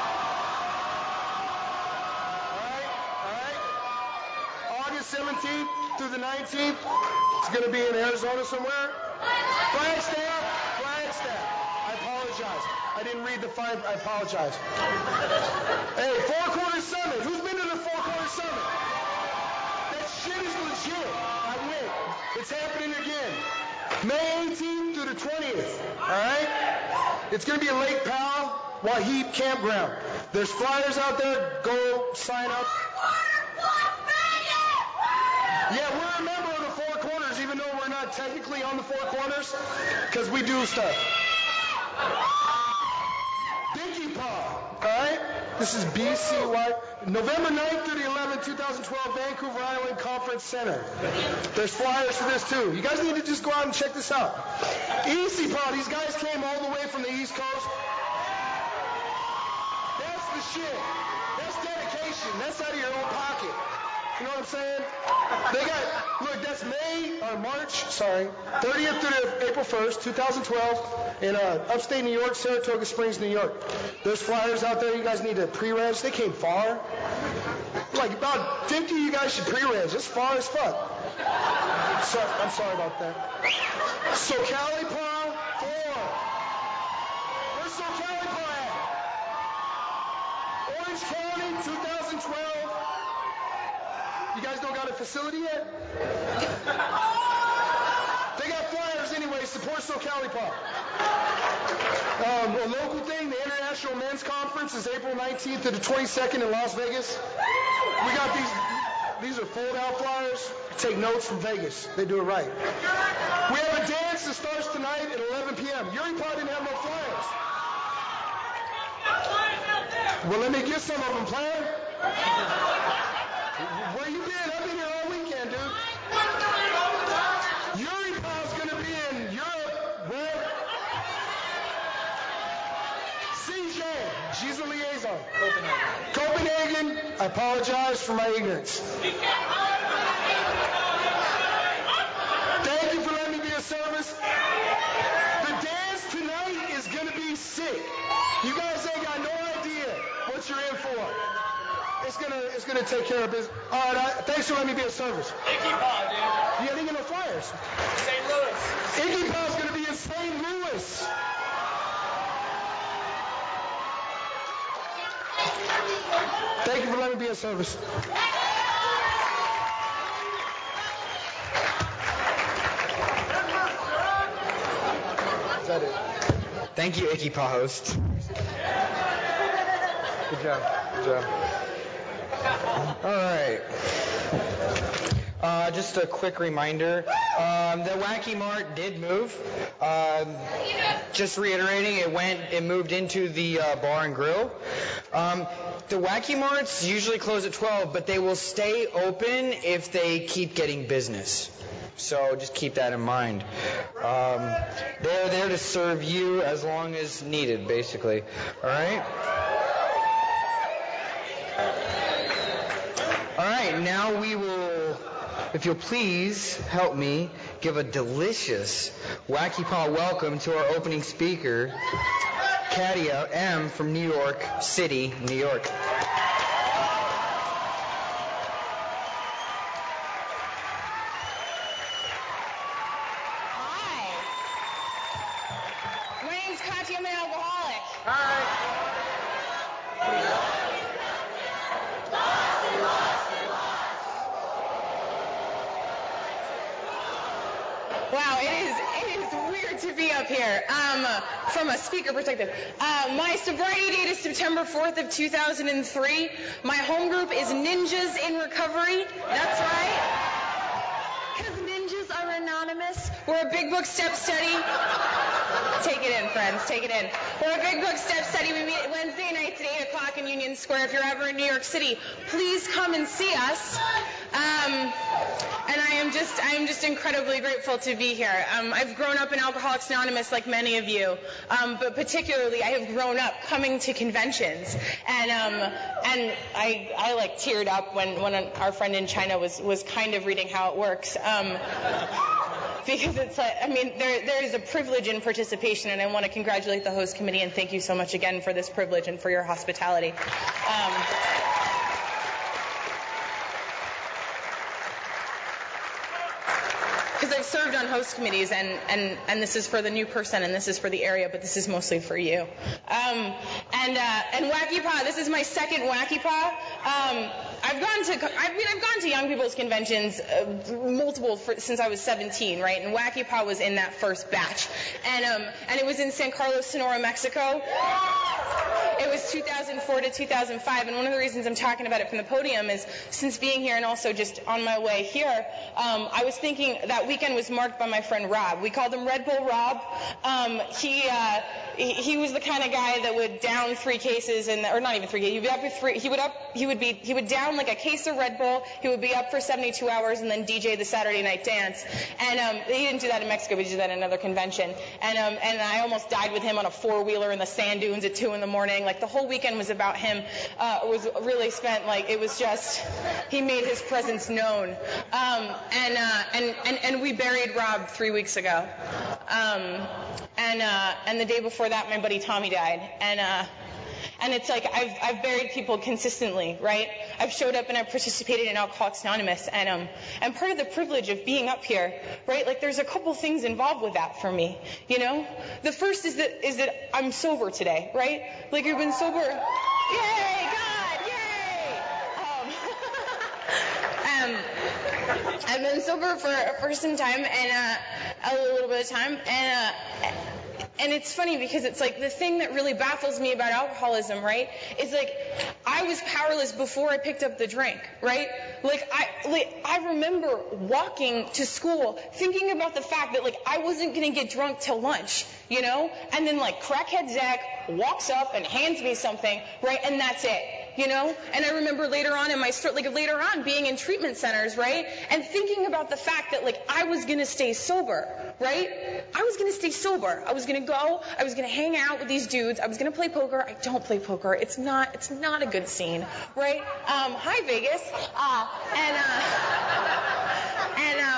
All right, all right. August seventeenth through the nineteenth. It's going to be in Arizona somewhere. Flagstaff, Flagstaff. I apologize. I didn't read the five. I apologize. Hey, Four Corners Summit. Who's been to the Four Corners Summit? Shit is legit. I went. It's happening again. May eighteenth through the twentieth. All right? It's going to be at Lake Powell, Wahib Campground. There's flyers out there. Go sign up. Yeah, we're a member of the Four Corners, even though we're not technically on the Four Corners, because we do stuff. Dinky Paw. All right? This is B C Y. November ninth through the eleventh, twenty twelve, Vancouver Island Conference Center. There's flyers for this too. You guys need to just go out and check this out. E C P A, these guys came all the way from the East Coast. That's the shit. That's dedication. That's out of your own pocket. You know what I'm saying? They got, look, that's May, or March, sorry, thirtieth through to April first, twenty twelve, in uh, upstate New York, Saratoga Springs, New York. There's flyers out there. You guys need to pre-reg. They came far. Like, about fifty of you guys should pre-reg. It's far as fuck. So, I'm sorry about that. SoCaliPA, four. Where's SoCaliPA at? Orange County, twenty twelve. You guys don't got a facility yet? They got flyers anyway. Support SoCaliPA. Um, a local thing, the International Men's Conference is April nineteenth to the twenty-second in Las Vegas. We got these. These are fold-out flyers. Take notes from Vegas. They do it right. We have a dance that starts tonight at eleven p.m. URIPA didn't have no flyers. Well, let me get some of them, player. Where you been? I've been here all weekend, dude. URIPA's going to be in Europe. Where? C J. She's a liaison. Copenhagen. Copenhagen. I apologize for my ignorance. it's gonna it's gonna take care of business. All right, I, thanks for letting me be of service. Iggy Pop, dude. Yeah, I didn't get no flyers. Saint Louis. Iggy Pop's gonna be in Saint Louis. Thank you for letting me be of service. Is that it? Thank you, Iggy Pop host. Good job. Good job. All right. Uh, just a quick reminder, um, the Wacky Mart did move. Um, just reiterating, it went, it moved into the uh, bar and grill. Um, the Wacky Marts usually close at twelve, but they will stay open if they keep getting business. So just keep that in mind. Um, they're there to serve you as long as needed, basically. All right? All right, now we will, if you'll please help me give a delicious Wacky Paw welcome to our opening speaker, Katia M. from New York City, New York. My name's Katia, I'm an alcoholic. Wow, it is it is weird to be up here um, from a speaker perspective. Uh, my sobriety date is September fourth of two thousand three. My home group is Ninjas in Recovery. That's right. Because ninjas are anonymous. We're a big book step study. Take it in, friends. Take it in. We're a big book step study. We meet Wednesday nights at eight o'clock in Union Square. If you're ever in New York City, please come and see us. Um, and I am just, I am just incredibly grateful to be here. Um, I've grown up in Alcoholics Anonymous like many of you, um, but particularly I have grown up coming to conventions, and um, and I, I like teared up when, when our friend in China was, was kind of reading how it works. Um, Because it's like, I mean, there there is a privilege in participation, and I want to congratulate the host committee and thank you so much again for this privilege and for your hospitality. Um, Because I've served on host committees, and, and, and this is for the new person, and this is for the area, but this is mostly for you. Um, and uh, and Wacky Paw, this is my second Wacky Paw. Um, I've gone to I mean I've gone to young people's conventions uh, multiple for, since I was seventeen, right? And Wacky Paw was in that first batch, and um and it was in San Carlos, Sonora, Mexico. It was two thousand four to two thousand five, and one of the reasons I'm talking about it from the podium is since being here and also just on my way here, um, I was thinking that weekend was marked by my friend Rob. We called him Red Bull Rob. Um, he, uh, he he was the kind of guy that would down three cases, and or not even three cases. He'd be up for three. He would up. He would be. He would down like a case of Red Bull. He would be up for seventy-two hours and then D J the Saturday night dance. And um, he didn't do that in Mexico. But he did that at another convention. And um, and I almost died with him on a four wheeler in the sand dunes at two in the morning. Like the whole weekend was about him. Uh, it was really spent like it was just he made his presence known. Um, and uh, and and and we buried Rob three weeks ago. Um, and uh, and the day before that, my buddy Tommy died. And uh, and it's like I've I've buried people consistently, right? I've showed up and I've participated in Alcoholics Anonymous, and um and part of the privilege of being up here, right? Like there's a couple things involved with that for me, you know. The first is that is that I'm sober today, right? Like I've been sober. Yay, God, yay! Um, um I've been sober for for some time and uh, a little bit of time, and uh, and it's funny because it's like the thing that really baffles me about alcoholism, right? Is like I was powerless before I picked up the drink, right? Like I like I remember walking to school thinking about the fact that like I wasn't gonna get drunk till lunch, you know, and then like crackhead Zach walks up and hands me something, right, and that's it. You know, and I remember later on in my story, like later on being in treatment centers, right, and thinking about the fact that like I was gonna stay sober, right? I was gonna stay sober. I was gonna go. I was gonna hang out with these dudes. I was gonna play poker. I don't play poker. It's not. It's not a good scene, right? Um, hi Vegas. Uh, and uh, and um,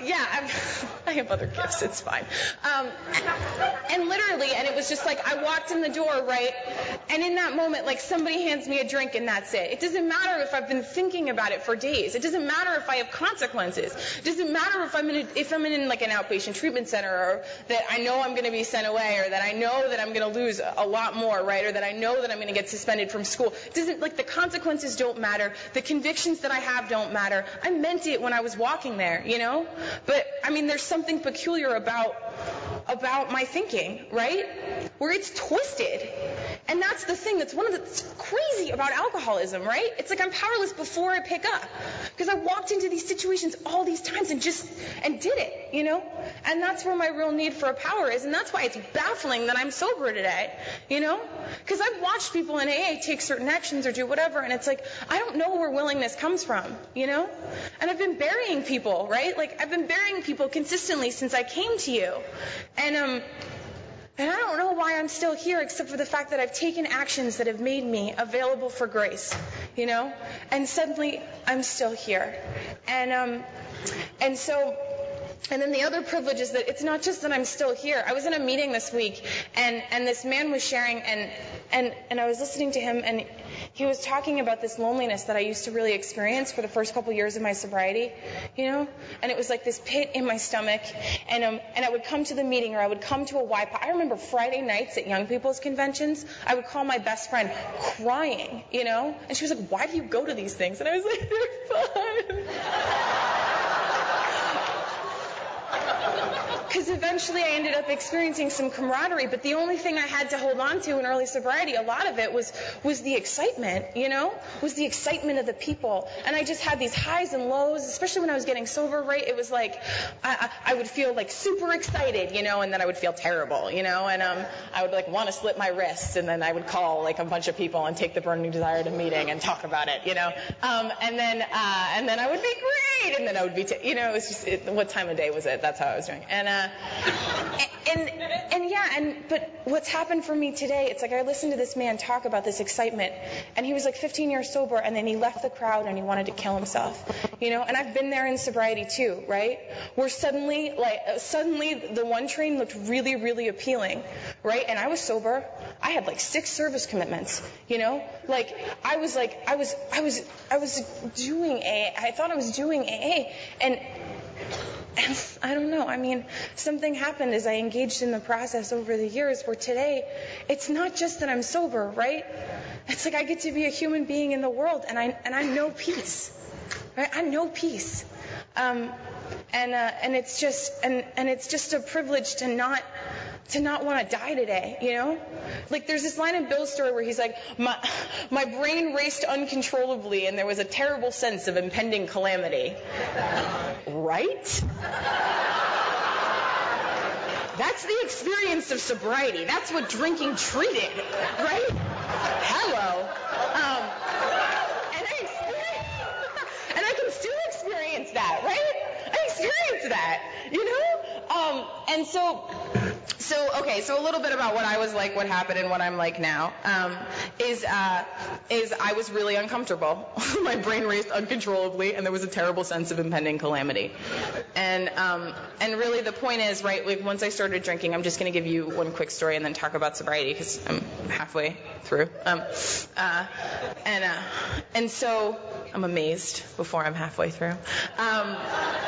yeah, I'm, I have other gifts. It's fine. Um, and literally, and it was just like I walked in the door, right? And in that moment, like somebody hands me a drink and that's it. It doesn't matter if I've been thinking about it for days. It doesn't matter if I have consequences. It doesn't matter if I'm in a, if I'm in like an outpatient treatment center, or that I know I'm going to be sent away, or that I know that I'm going to lose a lot more, right? Or that I know that I'm going to get suspended from school. It doesn't, like, the consequences don't matter. The convictions that I have don't matter. I meant it when I was walking there, you know? But, I mean, there's something peculiar about about my thinking, right? Where it's twisted. And that's the thing. That's one of the that's crazy about alcoholism, right? It's like I'm powerless before I pick up. Because I walked into these situations all these times and just, and did it, you know? And that's where my real need for a power is. And that's why it's baffling that I'm sober today, you know? Because I've watched people in A A take certain actions or do whatever, and it's like, I don't know where willingness comes from, you know? And I've been burying people, right? Like, I've been burying people consistently since I came to you. And, um, and I don't know why I'm still here, except for the fact that I've taken actions that have made me available for grace, you know? And suddenly, I'm still here. And, um, and so, and then the other privilege is that it's not just that I'm still here. I was in a meeting this week, and, and this man was sharing, and, and, and I was listening to him, and he was talking about this loneliness that I used to really experience for the first couple years of my sobriety, you know? And it was like this pit in my stomach, and um, and I would come to the meeting, or I would come to a Y P A. I remember Friday nights at young people's conventions, I would call my best friend crying, you know? And she was like, why do you go to these things? And I was like, they're fun. Because eventually I ended up experiencing some camaraderie, but the only thing I had to hold on to in early sobriety, a lot of it was was the excitement, you know, was the excitement of the people. And I just had these highs and lows, especially when I was getting sober, right? It was like I, I would feel like super excited, you know, and then I would feel terrible, you know, and um, I would like want to slit my wrists, and then I would call like a bunch of people and take the Burning Desire to meeting and talk about it, you know, um, and then uh, and then I would be great, and then I would be, t- you know, it was just it, what time of day was it? That's how I was doing, and. Uh, And, and yeah, and but what's happened for me today, it's like I listened to this man talk about this excitement, and he was like fifteen years sober, and then he left the crowd and he wanted to kill himself, you know, and I've been there in sobriety too, right, where suddenly, like, suddenly the one train looked really, really appealing, right, and I was sober, I had like six service commitments, you know, like, I was like, I was, I was, I was doing A A, I thought I was doing A A, and And I don't know, I mean, something happened as I engaged in the process over the years where today, it's not just that I'm sober, right? It's like I get to be a human being in the world, and I and I know peace, right? I know peace. Um, and uh, and it's just and, and it's just a privilege to not to not want to die today, you know? Like, there's this line in Bill's story where he's like, my, my brain raced uncontrollably and there was a terrible sense of impending calamity. Right? That's the experience of sobriety. That's what drinking treated, right? Hello. Um, and I experience, and I can still experience that, right? I experienced that, you know? Um, and so... So, okay, so a little bit about what I was like, what happened, and what I'm like now, um, is, uh, is I was really uncomfortable. My brain raced uncontrollably, and there was a terrible sense of impending calamity. And, um, and really the point is, right, like once I started drinking, I'm just going to give you one quick story and then talk about sobriety, because I'm halfway through. Um, uh, and, uh, and so, I'm amazed before I'm halfway through. Um,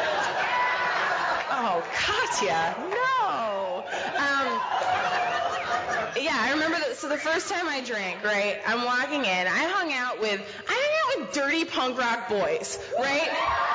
oh, Katya, no! Um, yeah, I remember that. So the first time I drank, right, I'm walking in. I hung out with, I hung out with dirty punk rock boys, right?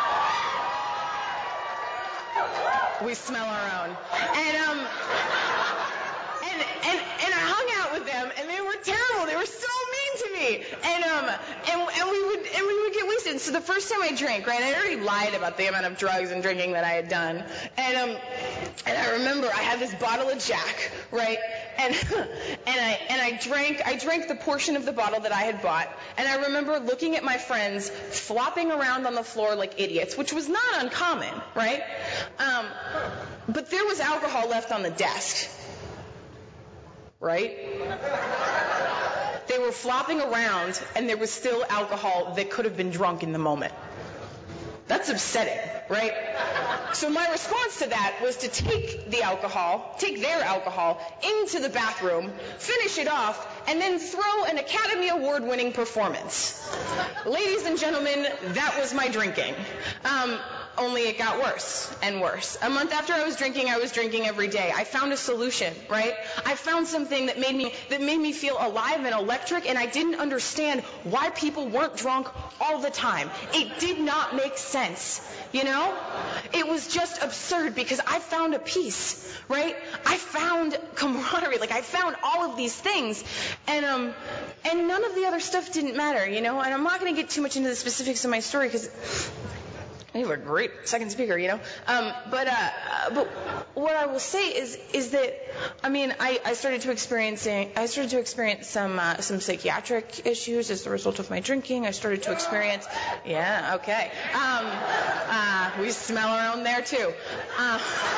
We smell our own. And, um, and, and, and I hung out with them, and they were terrible. They were so mean to me. And, um, and, and we would, and we would get wasted. So the first time I drank, right, I already lied about the amount of drugs and drinking that I had done. And, um, and I remember I had this bottle of Jack, right, and, and I, and I drank, I drank the portion of the bottle that I had bought, and I remember looking at my friends flopping around on the floor like idiots, which was not uncommon, right, um, but there was alcohol left on the desk, right? They were flopping around, and there was still alcohol that could have been drunk in the moment. That's upsetting, right? So my response to that was to take the alcohol, take their alcohol, into the bathroom, finish it off, and then throw an Academy Award-winning performance. Ladies and gentlemen, that was my drinking. Um, only it got worse and worse. A month after I was drinking, I was drinking every day. I found a solution, right? I found something that made me that made me feel alive and electric, and I didn't understand why people weren't drunk all the time. It did not make sense, you know? It was just absurd because I found a peace, right? I found camaraderie, like I found all of these things, and um, and none of the other stuff didn't matter, you know? And I'm not going to get too much into the specifics of my story because you have a great second speaker, you know. Um, but uh, but what I will say is is that I mean I, I started to experiencing I started to experience some uh, some psychiatric issues as a result of my drinking. I started to experience yeah okay. Um, uh, we smell our own there too. Uh,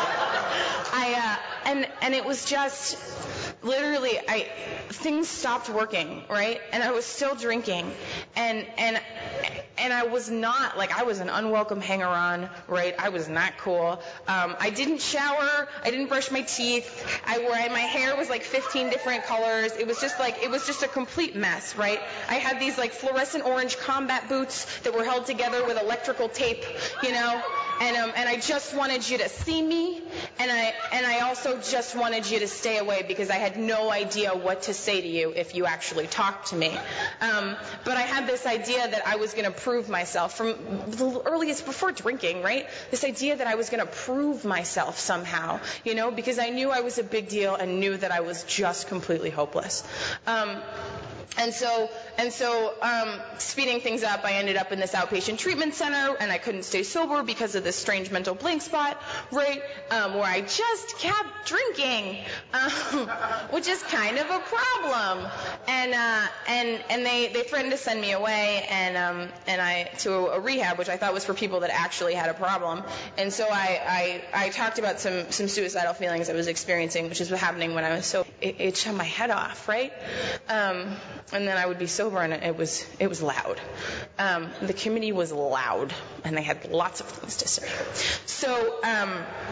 I uh, and and it was just literally I things stopped working, right? And I was still drinking, and and and I was not like I was an unwelcome hanger-on, right? I was not cool. Um, I didn't shower. I didn't brush my teeth. I wore my hair was like fifteen different colors. It was just like it was just a complete mess, right? I had these like fluorescent orange combat boots that were held together with electrical tape, you know. And um, and I just wanted you to see me, and I and I also just wanted you to stay away because I had no idea what to say to you if you actually talked to me. Um, but I had this idea that I was going to prove myself from the earliest, before drinking, right? This idea that I was going to prove myself somehow, you know, because I knew I was a big deal and knew that I was just completely hopeless. Um, And so, and so, um, speeding things up, I ended up in this outpatient treatment center, and I couldn't stay sober because of this strange mental blank spot, right, um, where I just kept drinking, um, which is kind of a problem. And uh, and and they, they threatened to send me away, and um, and I to a rehab, which I thought was for people that actually had a problem. And so I I, I talked about some some suicidal feelings I was experiencing, which is what happening when I was so it, it shut my head off, right? Um, And then I would be sober, and it was it was loud. Um, the committee was loud, and they had lots of things to say. So, um,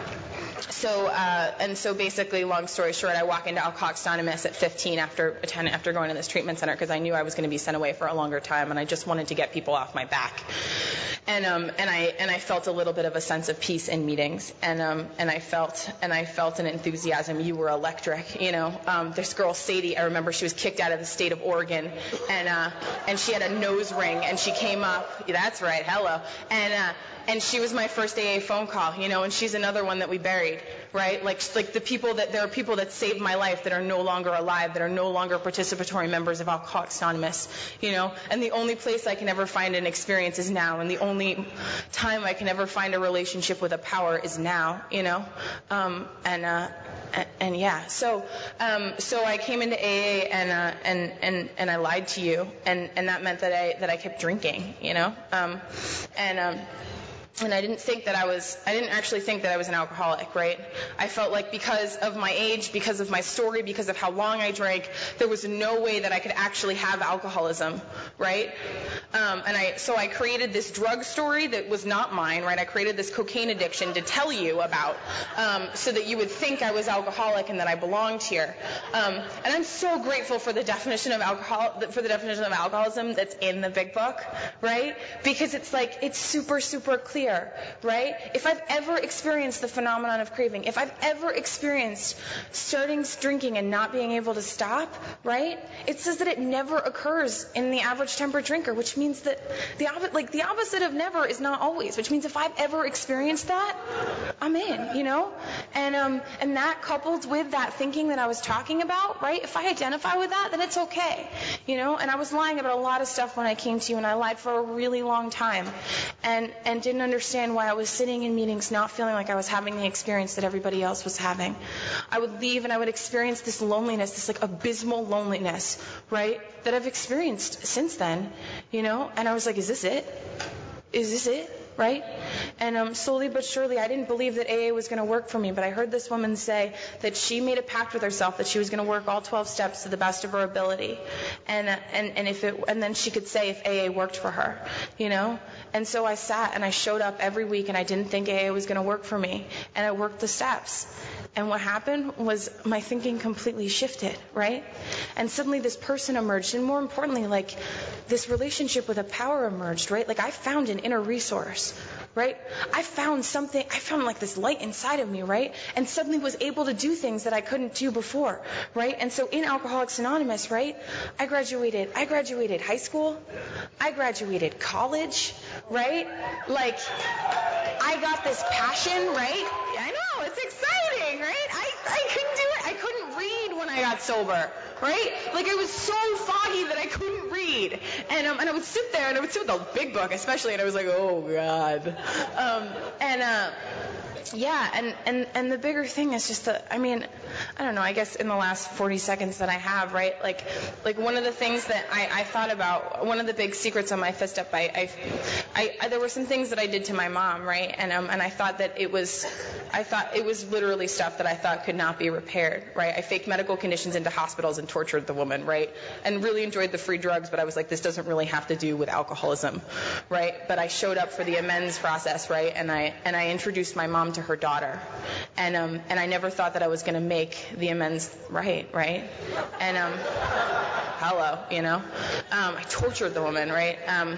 so uh, and so basically, long story short, I walk into Alcoholics Anonymous at fifteen after attending, after going to this treatment center because I knew I was going to be sent away for a longer time, and I just wanted to get people off my back. And um, and I and I felt a little bit of a sense of peace in meetings, and um, and I felt and I felt an enthusiasm. You were electric, you know. Um, this girl Sadie, I remember she was kicked out of the state of Oregon, and uh, and she had a nose ring, and she came up. That's right, hello. And uh, and she was my first A A phone call, you know. And she's another one that we buried, right? Like like the people that there are people that saved my life that are no longer alive, that are no longer participatory members of Alcoholics Anonymous, you know. And the only place I can ever find an experience is now, and the only only time I can ever find a relationship with a power is now, you know, um, and, uh, and and yeah, so um, so I came into A A and uh, and and and I lied to you, and and that meant that I that I kept drinking, you know, um, and. Um, And I didn't think that I was, I didn't actually think that I was an alcoholic, right? I felt like because of my age, because of my story, because of how long I drank, there was no way that I could actually have alcoholism, right? Um, and I, so I created this drug story that was not mine, right? I created this cocaine addiction to tell you about, um, so that you would think I was alcoholic and that I belonged here. Um, and I'm so grateful for the definition of alcohol, for the definition of alcoholism that's in the big book, right? Because it's like, it's super, super clear. Right? If I've ever experienced the phenomenon of craving, if I've ever experienced starting drinking and not being able to stop, right? It says that it never occurs in the average temperate drinker, which means that the like the opposite of never is not always, which means if I've ever experienced that, I'm in, you know? And um and that coupled with that thinking that I was talking about, right? If I identify with that, then it's okay. You know? And I was lying about a lot of stuff when I came to you, and I lied for a really long time. And and didn't understand understand why I was sitting in meetings not feeling like I was having the experience that everybody else was having. I would leave and I would experience this loneliness, this like abysmal loneliness, right, that I've experienced since then, you know, and I was like, is this it? Is this it? right? And um, slowly but surely, I didn't believe that A A was going to work for me, but I heard this woman say that she made a pact with herself that she was going to work all twelve steps to the best of her ability, and uh, and and if it, and then she could say if A A worked for her, you know. And so I sat and I showed up every week, and I didn't think A A was going to work for me, and I worked the steps. And what happened was my thinking completely shifted, right? And suddenly this person emerged, and more importantly, like this relationship with a power emerged, right? Like I found an inner resource, right? I found something, I found like this light inside of me, right? And suddenly was able to do things that I couldn't do before, right? And so in Alcoholics Anonymous, right, I graduated, I graduated high school, I graduated college, right? Like, I got this passion, right? I know, it's exciting, right? I, I couldn't do it. I couldn't read when I got sober, right? Like, I was so foggy that I couldn't read. And um, and I would sit there, and I would sit with the big book, especially, and I was like, oh, God. Um, and, uh, yeah, and, and, and the bigger thing is just that, I mean, I don't know, I guess in the last forty seconds that I have, right, like like one of the things that I, I thought about, one of the big secrets on my fist up, I, I, I there were some things that I did to my mom, right, and um, and I thought that it was, I thought it was literally stuff that I thought could not be repaired, right, I faked medical conditions into hospitals and tortured the woman, right, and really enjoyed the free drugs, but I was like, this doesn't really have to do with alcoholism, right, but I showed up for the amends process, right, and I, and I introduced my mom to her daughter, and um and I never thought that I was going to make the amends right, right, and um hello, you know, um I tortured the woman, right, um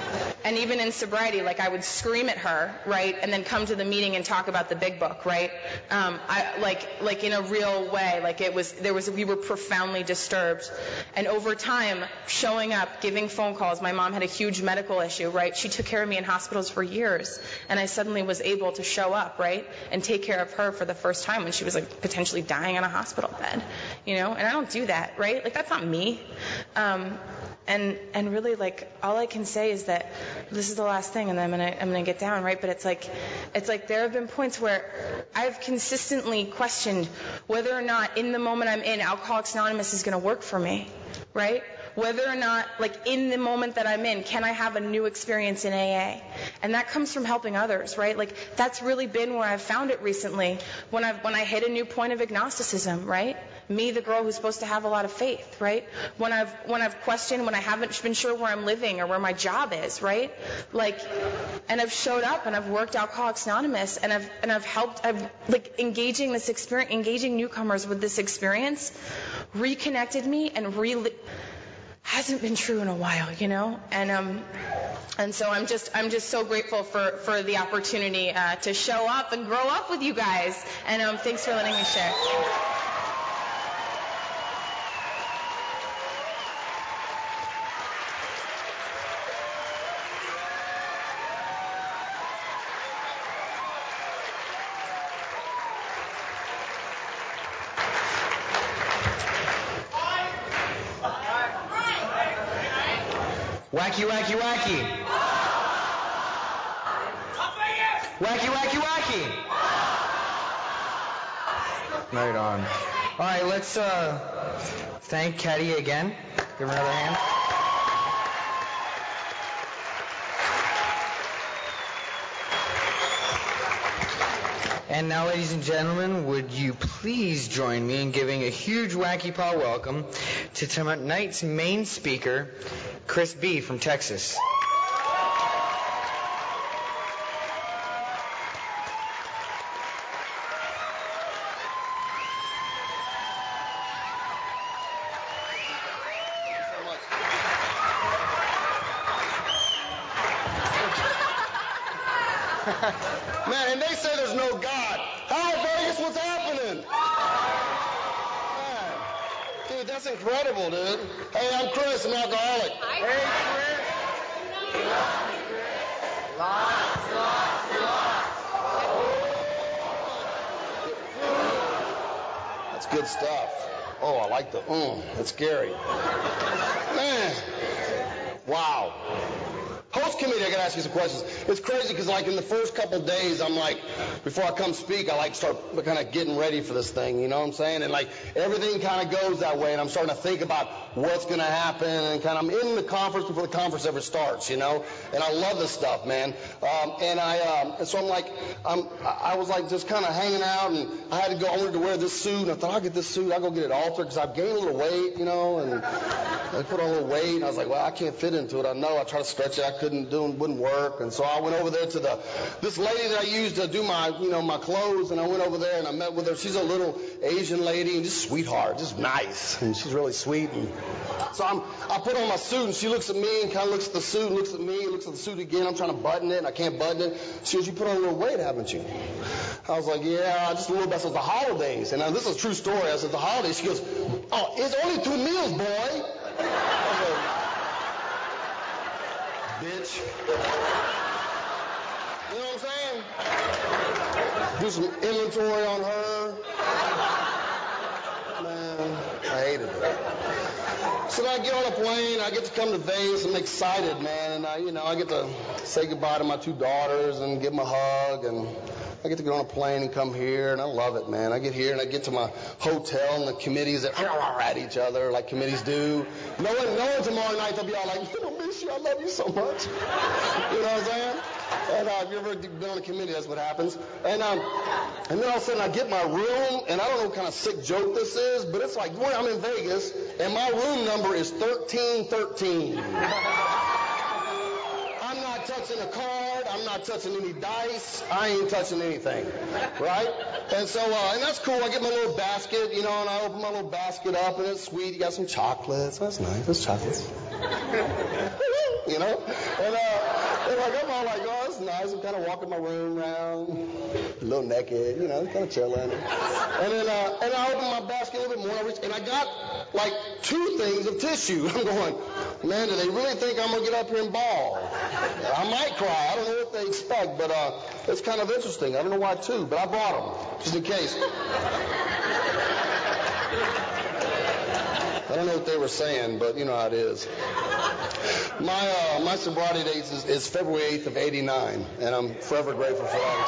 and even in sobriety, like I would scream at her, right, and then come to the meeting and talk about the big book, right, um I like like in a real way, like it was there was we were profoundly disturbed, and over time, showing up, giving phone calls, my mom had a huge medical issue, right, she took care of me in hospitals for years, and I suddenly was able to show up, right, and take care of her for the first time when she was like potentially dying on a hospital bed, you know, and I don't do that, right, like that's not me, um, and and really like all I can say is that this is the last thing, and then I'm gonna I'm gonna get down, right, but it's like it's like there have been points where I've consistently questioned whether or not in the moment I'm in, Alcoholics Anonymous is gonna work for me, right? Whether or not, like, in the moment that I'm in, can I have a new experience in A A? And that comes from helping others, right? Like, that's really been where I've found it recently, when I've when I hit a new point of agnosticism, right? Me, the girl who's supposed to have a lot of faith, right? When I've when I've questioned, when I haven't been sure where I'm living or where my job is, right? Like, and I've showed up and I've worked Alcoholics Anonymous, and I've and I've helped, I've like engaging this experience, engaging newcomers with this experience, reconnected me and really. Hasn't been true in a while, you know, and um, and so I'm just I'm just so grateful for for the opportunity uh, to show up and grow up with you guys, and um, thanks for letting me share. Wacky, wacky, wacky. Wacky, wacky, wacky. Right on. All right, let's uh, thank Caddy again. Give her another hand. And now, ladies and gentlemen, would you please join me in giving a huge Wacky Paw welcome to tonight's main speaker, Chris B. from Texas. Man, and they say there's no God. Hi, Vegas, what's happening? Man, dude, that's incredible, dude. Hey, I'm Chris, an alcoholic. Hey, Chris. Lots, lots, lots. That's good stuff. Oh, I like the mm. That's scary. Man. Wow. Hold post-committee, I got to ask you some questions. It's crazy because, like, in the first couple days, I'm like, before I come speak, I, like, start kind of getting ready for this thing, you know what I'm saying? And, like, everything kind of goes that way, and I'm starting to think about what's going to happen, and kind of I'm in the conference before the conference ever starts, you know? And I love this stuff, man. Um, and I, um, and so I'm like, I'm, I was, like, just kind of hanging out, and I had to go, I wanted to wear this suit, and I thought, I'll get this suit, I'll go get it altered, because I've gained a little weight, you know, and I put on a little weight, and I was like, well, I can't fit into it. I know. I tried to stretch it. I couldn't do it. Wouldn't work. And so I went over there to the, this lady that I used to do my, you know, my clothes, and I went over there and I met with her. She's a little Asian lady and just sweetheart, just nice. And she's really sweet. And so I'm, I put on my suit, and she looks at me and kind of looks at the suit, looks at me, looks at the suit again. I'm trying to button it, and I can't button it. She goes, you put on a little weight, haven't you? I was like, yeah, just a little bit. So it's the holidays. And now, this is a true story. I said, the holidays. She goes, oh, it's only two meals, boy. Bitch. You know what I'm saying? Do some inventory on her. Man, I hated it. So then I get on a plane, I get to come to Vegas, I'm excited, man, and I, you know, I get to say goodbye to my two daughters and give them a hug, and I get to get on a plane and come here, and I love it, man. I get here and I get to my hotel, and the committees are at each other like committees do. No one, no one tomorrow night they'll be all like, I miss you, I love you so much. You know what I'm saying? And uh, if you've ever been on a committee, that's what happens. And um, and then all of a sudden I get my room, and I don't know what kind of sick joke this is, but it's like, I'm in Vegas, and my room number is thirteen thirteen. I'm not touching a card. I'm not touching any dice. I ain't touching anything, right? And so, uh, and that's cool. I get my little basket, you know, and I open my little basket up, and it's sweet. You got some chocolates. That's nice. That's chocolates. You know? And, uh, and like, I'm all like, oh, that's nice. I'm kind of walking my room around, a little naked, you know, kind of chilling. And then, uh, and I open my basket a little bit more, and I got, like, two things of tissue. I'm going, man, do they really think I'm going to get up here and bawl? I might cry. I don't know what they expect, but uh, it's kind of interesting. I don't know why, too, but I brought them, just in case. I don't know what they were saying, but you know how it is. My uh, my sobriety date is, is February eighth of eighty-nine, and I'm forever grateful for that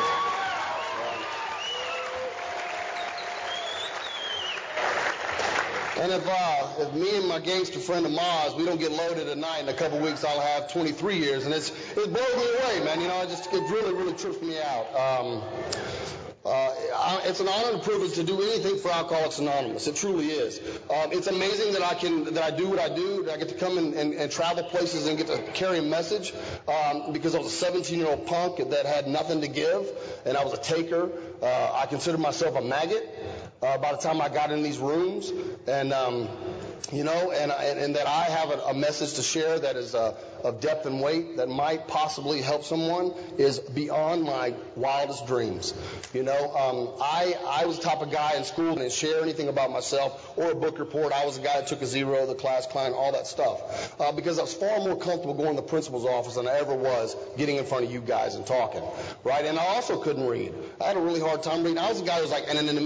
experience. Um, and if uh, if me and my gangster friend of Maz, we don't get loaded tonight, in a couple weeks I'll have twenty-three years, and it's it blows me away, man. You know, it just it really really trips me out. Um, Uh, it's an honor and privilege to do anything for Alcoholics Anonymous. It truly is. Um, it's amazing that I can that I do what I do. That I get to come and, and, and travel places and get to carry a message. Um, because I was a seventeen-year-old punk that had nothing to give, and I was a taker. Uh, I considered myself a maggot uh, by the time I got in these rooms, and um, you know, and, and and that I have a, a message to share that is uh, of depth and weight that might possibly help someone is beyond my wildest dreams. You know, um, I I was the type of guy in school that didn't share anything about myself or a book report. I was the guy that took a zero, the class clown, all that stuff, uh, because I was far more comfortable going to the principal's office than I ever was getting in front of you guys and talking, right? And I also couldn't read. I had a really hard time reading. I was the guy who was like, and then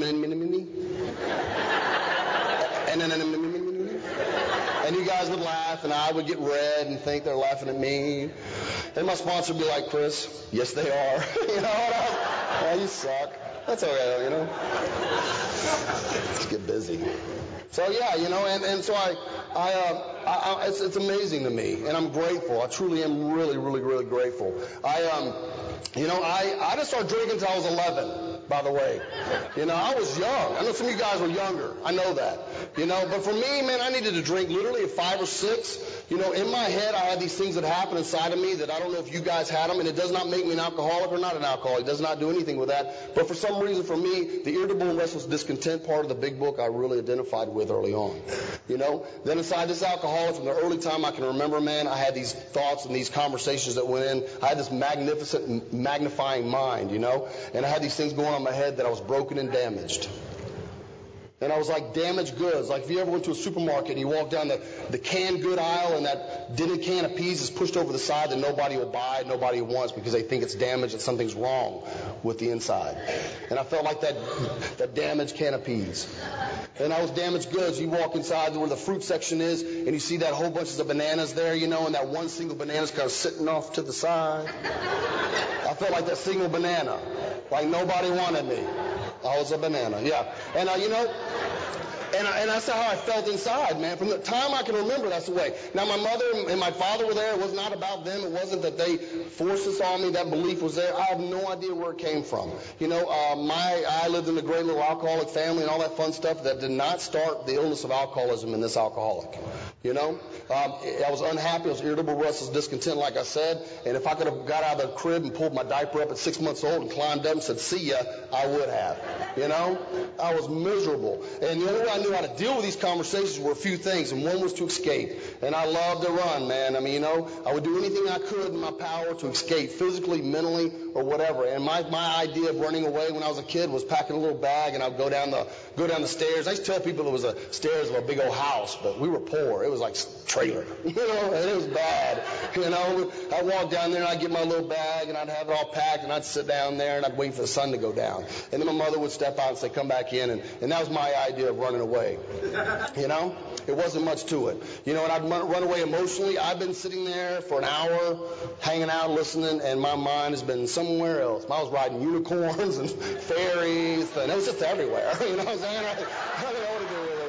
and you guys would laugh, and I would get red and think they're laughing at me. And my sponsor would be like, Chris, yes, they are. You know, and I was, oh, you suck. That's okay, you know. Let's get busy. So, yeah, you know, and, and so I, I, uh, I, I it's, it's amazing to me, and I'm grateful. I truly am really, really, really grateful. I, um, you know, I, I didn't start drinking until I was eleven, by the way. You know, I was young. I know some of you guys were younger. I know that. You know, but for me, man, I needed to drink literally at five or six. You know, in my head, I had these things that happened inside of me that I don't know if you guys had them, and it does not make me an alcoholic or not an alcoholic. It does not do anything with that. But for some reason, for me, the irritable and restless discontent part of the big book I really identified with early on. You know, then inside this alcoholic, from the early time I can remember, man, I had these thoughts and these conversations that went in. I had this magnificent, magnifying mind, you know, and I had these things going on in my head that I was broken and damaged. And I was like damaged goods. Like if you ever went to a supermarket and you walk down the, the canned good aisle and that dented can of peas is pushed over the side that nobody will buy, nobody wants because they think it's damaged and something's wrong with the inside. And I felt like that, that damaged can of peas. And I was damaged goods. You walk inside where the fruit section is and you see that whole bunches of bananas there, you know, and that one single banana's kind of sitting off to the side. I felt like that single banana. Like nobody wanted me. I was a banana, yeah. And, uh, you know, and, I, and that's how I felt inside, man. From the time I can remember, that's the way. Now, my mother and my father were there. It was not about them. It wasn't that they forced this on me. That belief was there. I have no idea where it came from. You know, uh, my I lived in a great little alcoholic family and all that fun stuff that did not start the illness of alcoholism in this alcoholic. You know, um, I was unhappy. I was irritable, restless, discontent, like I said. And if I could have got out of the crib and pulled my diaper up at six months old and climbed up and said, see ya, I would have. You know, I was miserable. And the only way I knew how to deal with these conversations were a few things, and one was to escape. And I loved to run, man. I mean, you know, I would do anything I could in my power to escape physically, mentally, or whatever. And my, my idea of running away when I was a kid was packing a little bag, and I'd go down the go down the stairs. I used to tell people it was a stairs of a big old house, but we were poor. It was like trailer, you know, and it was bad. You know, I'd walk down there and I'd get my little bag and I'd have it all packed and I'd sit down there and I'd wait for the sun to go down. And then my mother would step out and say, come back in. And, and that was my idea of running away. You know, it wasn't much to it. You know, and I'd run away emotionally. I've been sitting there for an hour, hanging out, listening, and my mind has been somewhere else. I was riding unicorns and fairies, and it was just everywhere. You know what I'm saying? I, I don't know what to do with it.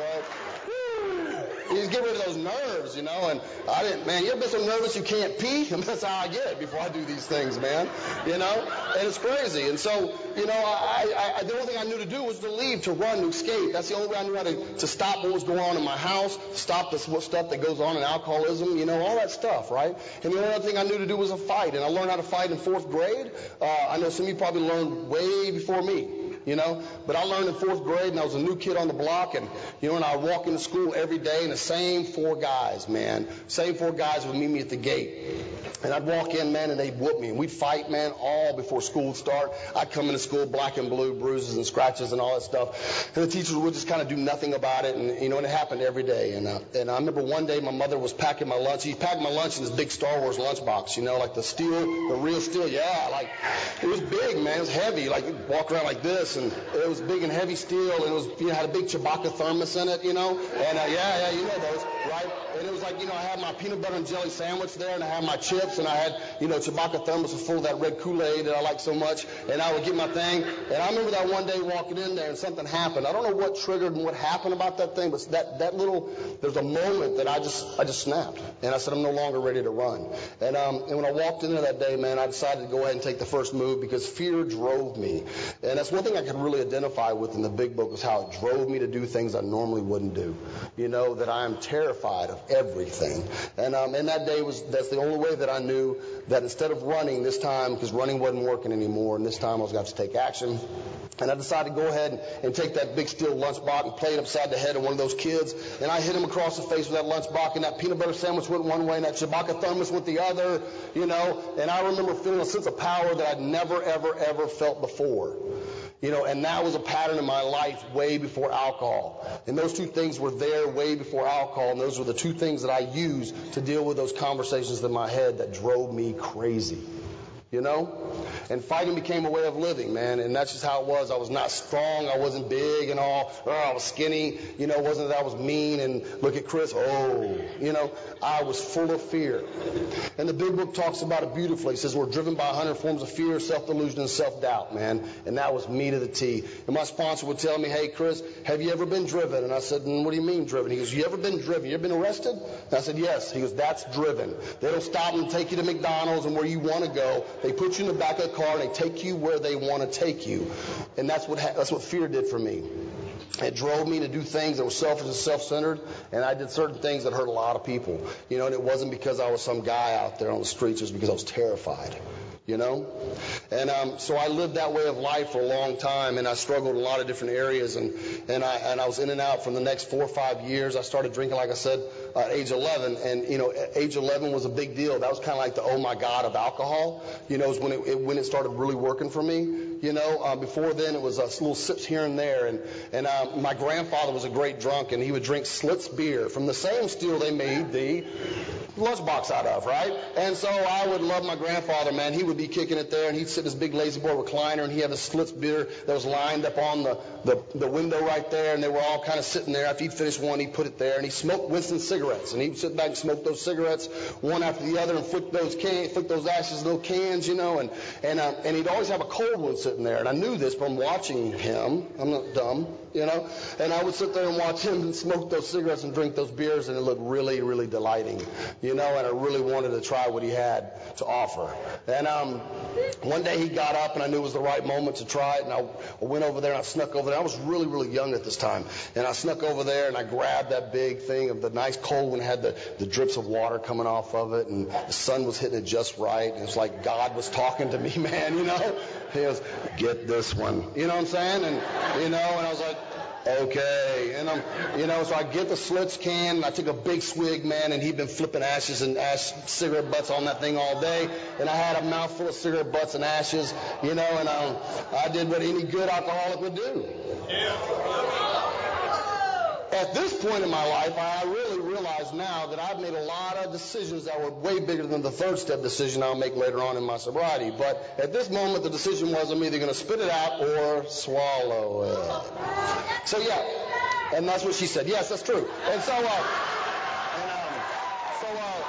You just get rid of those nerves, you know, and I didn't, man, you ever been so nervous you can't pee? And that's how I get before I do these things, man, you know, and it's crazy. And so, you know, I, I, the only thing I knew to do was to leave, to run, to escape. That's the only way I knew how to, to stop what was going on in my house, stop the stuff that goes on in alcoholism, you know, all that stuff, right? And the only other thing I knew to do was a fight, and I learned how to fight in fourth grade. Uh, I know some of you probably learned way before me. You know, but I learned in fourth grade, and I was a new kid on the block, and, you know, and I would walk into school every day, and the same four guys, man, same four guys would meet me at the gate. And I'd walk in, man, and they'd whoop me. And we'd fight, man, all before school would start. I'd come into school black and blue, bruises and scratches and all that stuff. And the teachers would just kind of do nothing about it. And, you know, and it happened every day. And, uh, and I remember one day my mother was packing my lunch. She packed my lunch in this big Star Wars lunchbox, you know, like the steel, the real steel. Yeah, like it was big, man. It was heavy. Like you'd walk around like this. And it was big and heavy steel. And it was, you know, had a big Chewbacca thermos in it, you know. And, uh, yeah, yeah, you know those, right? And it was like, you know, I had my peanut butter and jelly sandwich there, and I had my chips, and I had, you know, Chewbacca thermos full of that red Kool-Aid that I like so much, and I would get my thing. And I remember that one day walking in there, and something happened. I don't know what triggered and what happened about that thing, but that, that little, there's a moment that I just, I just snapped. And I said, I'm no longer ready to run. And, um, and when I walked in there that day, man, I decided to go ahead and take the first move because fear drove me. And that's one thing I could really identify with in the big book was how it drove me to do things I normally wouldn't do. You know, that I am terrified of everything. And, um, and that day was, that's the only way that I knew that instead of running this time, because running wasn't working anymore, and this time I was going to have to take action. And I decided to go ahead and, and take that big steel lunchbox and play it upside the head of one of those kids. And I hit him across the face with that lunchbox, and that peanut butter sandwich went one way, and that Chewbacca thermos went the other, you know. And I remember feeling a sense of power that I'd never, ever, ever felt before. You know, and that was a pattern in my life way before alcohol. And those two things were there way before alcohol, and those were the two things that I used to deal with those conversations in my head that drove me crazy. You know? And fighting became a way of living, man, and that's just how it was. I was not strong, I wasn't big and all, or I was skinny, you know, it wasn't that I was mean and look at Chris, oh, you know, I was full of fear. And the big book talks about it beautifully. It says we're driven by a hundred forms of fear, self-delusion, and self-doubt, man, and that was me to the T. And my sponsor would tell me, hey, Chris, have you ever been driven? And I said, mm, what do you mean driven? He goes, you ever been driven? You ever been arrested? And I said, yes. He goes, that's driven. They don't stop and take you to McDonald's and where you want to go. They put you in the back of the car and they take you where they want to take you. And that's what ha- that's what fear did for me. It drove me to do things that were selfish and self-centered, and I did certain things that hurt a lot of people. You know, and it wasn't because I was some guy out there on the streets. It was because I was terrified. You know? And um, so I lived that way of life for a long time, and I struggled in a lot of different areas, and, and, I, and I was in and out for the next four or five years. I started drinking, like I said, uh, at age eleven, and, you know, at age eleven was a big deal. That was kind of like the oh, my God of alcohol, you know, is when it, it, when it started really working for me. You know, uh, before then it was uh, little sips here and there. And, and uh, my grandfather was a great drunk, and he would drink Schlitz beer from the same steel they made the lunchbox out of, right? And so I would love my grandfather, man. He would be kicking it there, and he'd sit in his big lazy boy recliner, and he had a Schlitz beer that was lined up on the, the, the window right there, and they were all kind of sitting there. After he'd finished one, he'd put it there, and he smoked Winston cigarettes, and he'd sit back and smoke those cigarettes one after the other and flick those can, flick those ashes in little cans, you know, and and uh, and he'd always have a cold one sitting there, and I knew this from watching him. I'm not dumb, you know, and I would sit there and watch him and smoke those cigarettes and drink those beers, and it looked really, really delighting, you know, and I really wanted to try what he had to offer. And um, one day he got up, and I knew it was the right moment to try it, and I, I went over there and I snuck over there. I was really, really young at this time, and I snuck over there and I grabbed that big thing of the nice cold one, had the, the drips of water coming off of it, and the sun was hitting it just right, and it's like God was talking to me, man, you know. He goes, get this one, you know what I'm saying? And, you know, and I was like, okay, and I'm, you know, so I get the Schlitz can, and I took a big swig, man, and he'd been flipping ashes and ash cigarette butts on that thing all day, and I had a mouthful of cigarette butts and ashes, you know, and um, I did what any good alcoholic would do. At this point in my life, I really realize now that I've made a lot of decisions that were way bigger than the third step decision I'll make later on in my sobriety. But at this moment, the decision was I'm either going to spit it out or swallow it. So, yeah, and that's what she said. Yes, that's true. And so, uh, and, um, so, uh,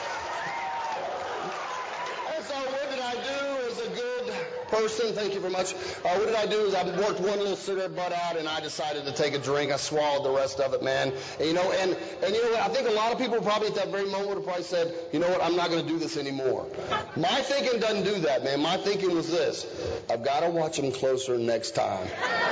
and so what did I do as a good person? Thank you very much. Uh, what did I do is I worked one little cigarette butt out, and I decided to take a drink. I swallowed the rest of it, man. And, you know, and, and you know what? I think a lot of people probably at that very moment would have probably said, you know what, I'm not going to do this anymore. My thinking doesn't do that, man. My thinking was this: I've got to watch him closer next time.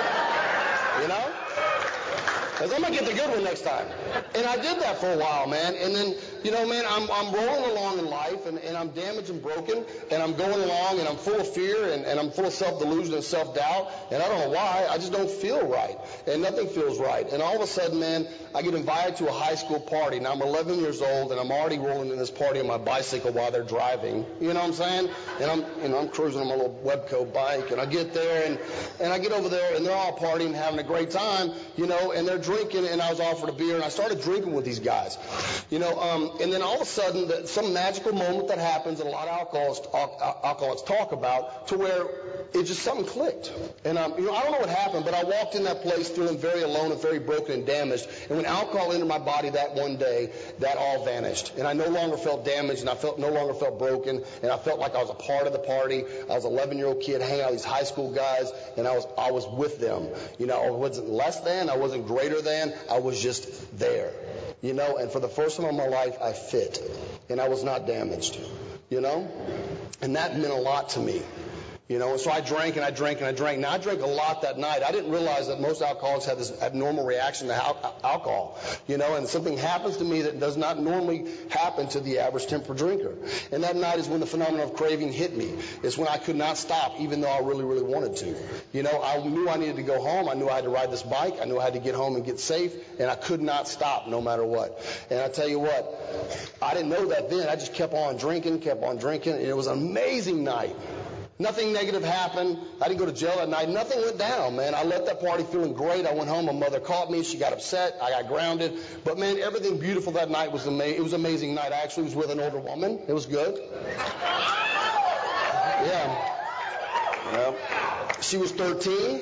You know? Because I'm going to get the good one next time. And I did that for a while, man. And then, you know, man, I'm, I'm rolling along in life, and, and I'm damaged and broken, and I'm going along, and I'm full of fear, and, and I'm full of self-delusion and self-doubt, and I don't know why. I just don't feel right, and nothing feels right. And all of a sudden, man, I get invited to a high school party. Now, I'm eleven years old, and I'm already rolling in this party on my bicycle while they're driving. You know what I'm saying? And I'm, you know, I'm cruising on my little Webco bike, and I get there, and, and I get over there, and they're all partying, having a great time, you know, and they're drinking, and I was offered a beer, and I started drinking with these guys, you know, um, and then all of a sudden, the, some magical moment that happens that a lot of alcoholics, al- alcoholics talk about, to where it just something clicked. And um, you know, I don't know what happened, but I walked in that place feeling very alone and very broken and damaged. And when alcohol entered my body that one day, that all vanished. And I no longer felt damaged, and I felt no longer felt broken, and I felt like I was a part of the party. I was an eleven-year-old kid hanging out with these high school guys, and I was I was with them. You know, I wasn't less than, I wasn't greater than, I was just there. You know, and for the first time in my life, I fit, and I was not damaged, you know, and that meant a lot to me. You know, and so I drank and I drank and I drank. Now, I drank a lot that night. I didn't realize that most alcoholics have this abnormal reaction to al- alcohol, you know, and something happens to me that does not normally happen to the average temper drinker. And that night is when the phenomenon of craving hit me. It's when I could not stop, even though I really, really wanted to. You know, I knew I needed to go home. I knew I had to ride this bike. I knew I had to get home and get safe, and I could not stop no matter what. And I tell you what, I didn't know that then. I just kept on drinking, kept on drinking, and it was an amazing night. Nothing negative happened. I didn't go to jail that night. Nothing went down, man. I left that party feeling great. I went home. My mother caught me. She got upset. I got grounded. But, man, everything beautiful that night was amazing. It was an amazing night. I actually was with an older woman. It was good. Yeah. Well, she was thirteen.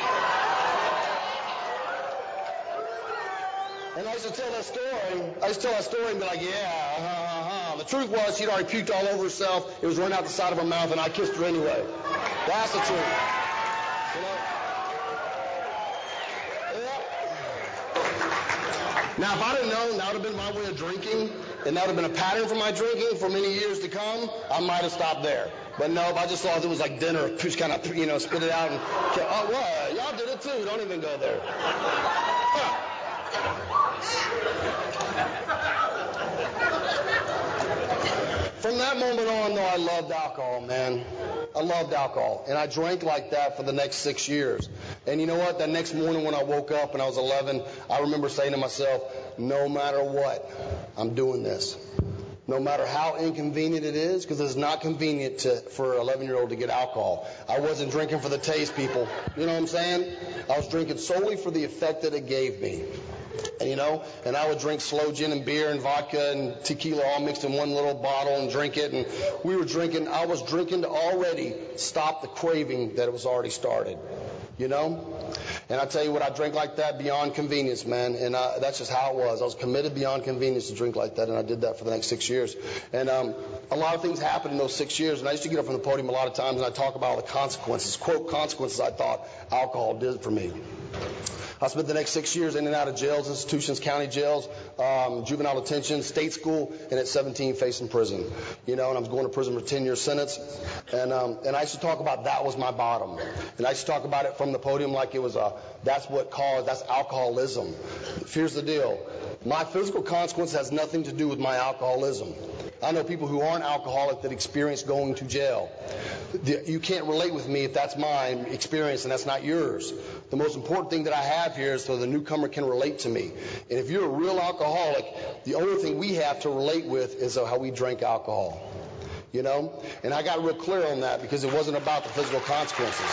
And I used to tell that story. I used to tell that story and be like, yeah, uh-huh, uh-huh. The truth was she'd already puked all over herself. It was running out the side of her mouth, and I kissed her anyway. That's the truth. You know? Yeah. Now, if I'd have known that would have been my way of drinking, and that would have been a pattern for my drinking for many years to come, I might have stopped there. But no, if I just thought it was like dinner, just kind of, you know, spit it out and, oh, what? Y'all did it too. Don't even go there. Huh. From that moment on, though, I loved alcohol, man. I loved alcohol. And I drank like that for the next six years. And you know what? That next morning when I woke up and I was eleven, I remember saying to myself, no matter what, I'm doing this. no matter how inconvenient it is, because it's not convenient to, for an eleven-year-old to get alcohol. I wasn't drinking for the taste, people. You know what I'm saying? I was drinking solely for the effect that it gave me. And, you know, and I would drink slow gin and beer and vodka and tequila all mixed in one little bottle and drink it. And we were drinking, I was drinking to already stop the craving that it was already started. You know? And I tell you what, I drank like that beyond convenience, man. And I, that's just how it was. I was committed beyond convenience to drink like that, and I did that for the next six years. And um, a lot of things happened in those six years. And I used to get up from the podium a lot of times, and I talk about all the consequences, quote, consequences I thought alcohol did for me. I spent the next six years in and out of jails, institutions, county jails, um, juvenile detention, state school, and at seventeen facing prison. You know, and I was going to prison for a ten-year sentence. And um, and I used to talk about that was my bottom. And I used to talk about it from the podium like it was a, that's what caused, that's alcoholism. Here's the deal. My physical consequence has nothing to do with my alcoholism. I know people who aren't alcoholic that experience going to jail. You can't relate with me if that's my experience and that's not yours. The most important thing that I have here is so the newcomer can relate to me. And if you're a real alcoholic, the only thing we have to relate with is how we drink alcohol. You know? And I got real clear on that because it wasn't about the physical consequences.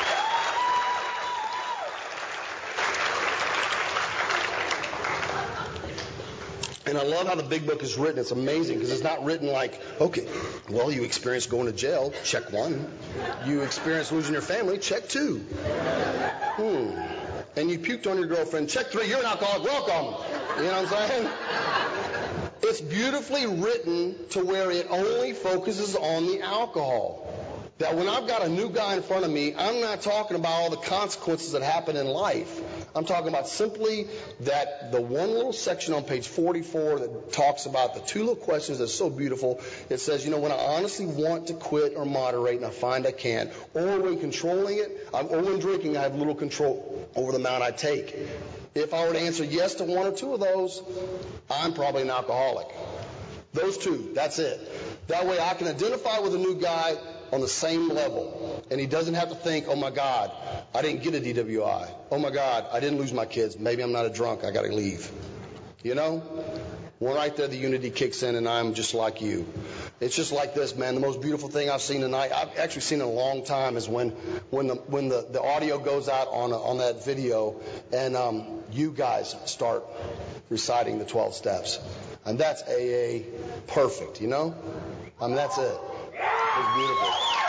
And I love how the big book is written. It's amazing because it's not written like, okay, well, you experienced going to jail, check one. You experienced losing your family, check two. Hmm. And you puked on your girlfriend, check three, you're an alcoholic, welcome. You know what I'm saying? It's beautifully written to where it only focuses on the alcohol. That when I've got a new guy in front of me, I'm not talking about all the consequences that happen in life. I'm talking about simply that the one little section on page forty-four that talks about the two little questions that's so beautiful. It says, you know, when I honestly want to quit or moderate and I find I can't, or when controlling it, or when drinking, I have little control over the amount I take. If I were to answer yes to one or two of those, I'm probably an alcoholic. Those two, that's it. That way I can identify with a new guy on the same level. And he doesn't have to think, oh my God, I didn't get a D W I. Oh my God, I didn't lose my kids. Maybe I'm not a drunk. I got to leave. You know? Well, right there, the unity kicks in, and I'm just like you. It's just like this, man. The most beautiful thing I've seen tonight, I've actually seen in a long time, is when when the when the, the audio goes out on a, on that video, and um, you guys start reciting the twelve steps. And that's A A perfect, you know? I mean, that's it. It was beautiful.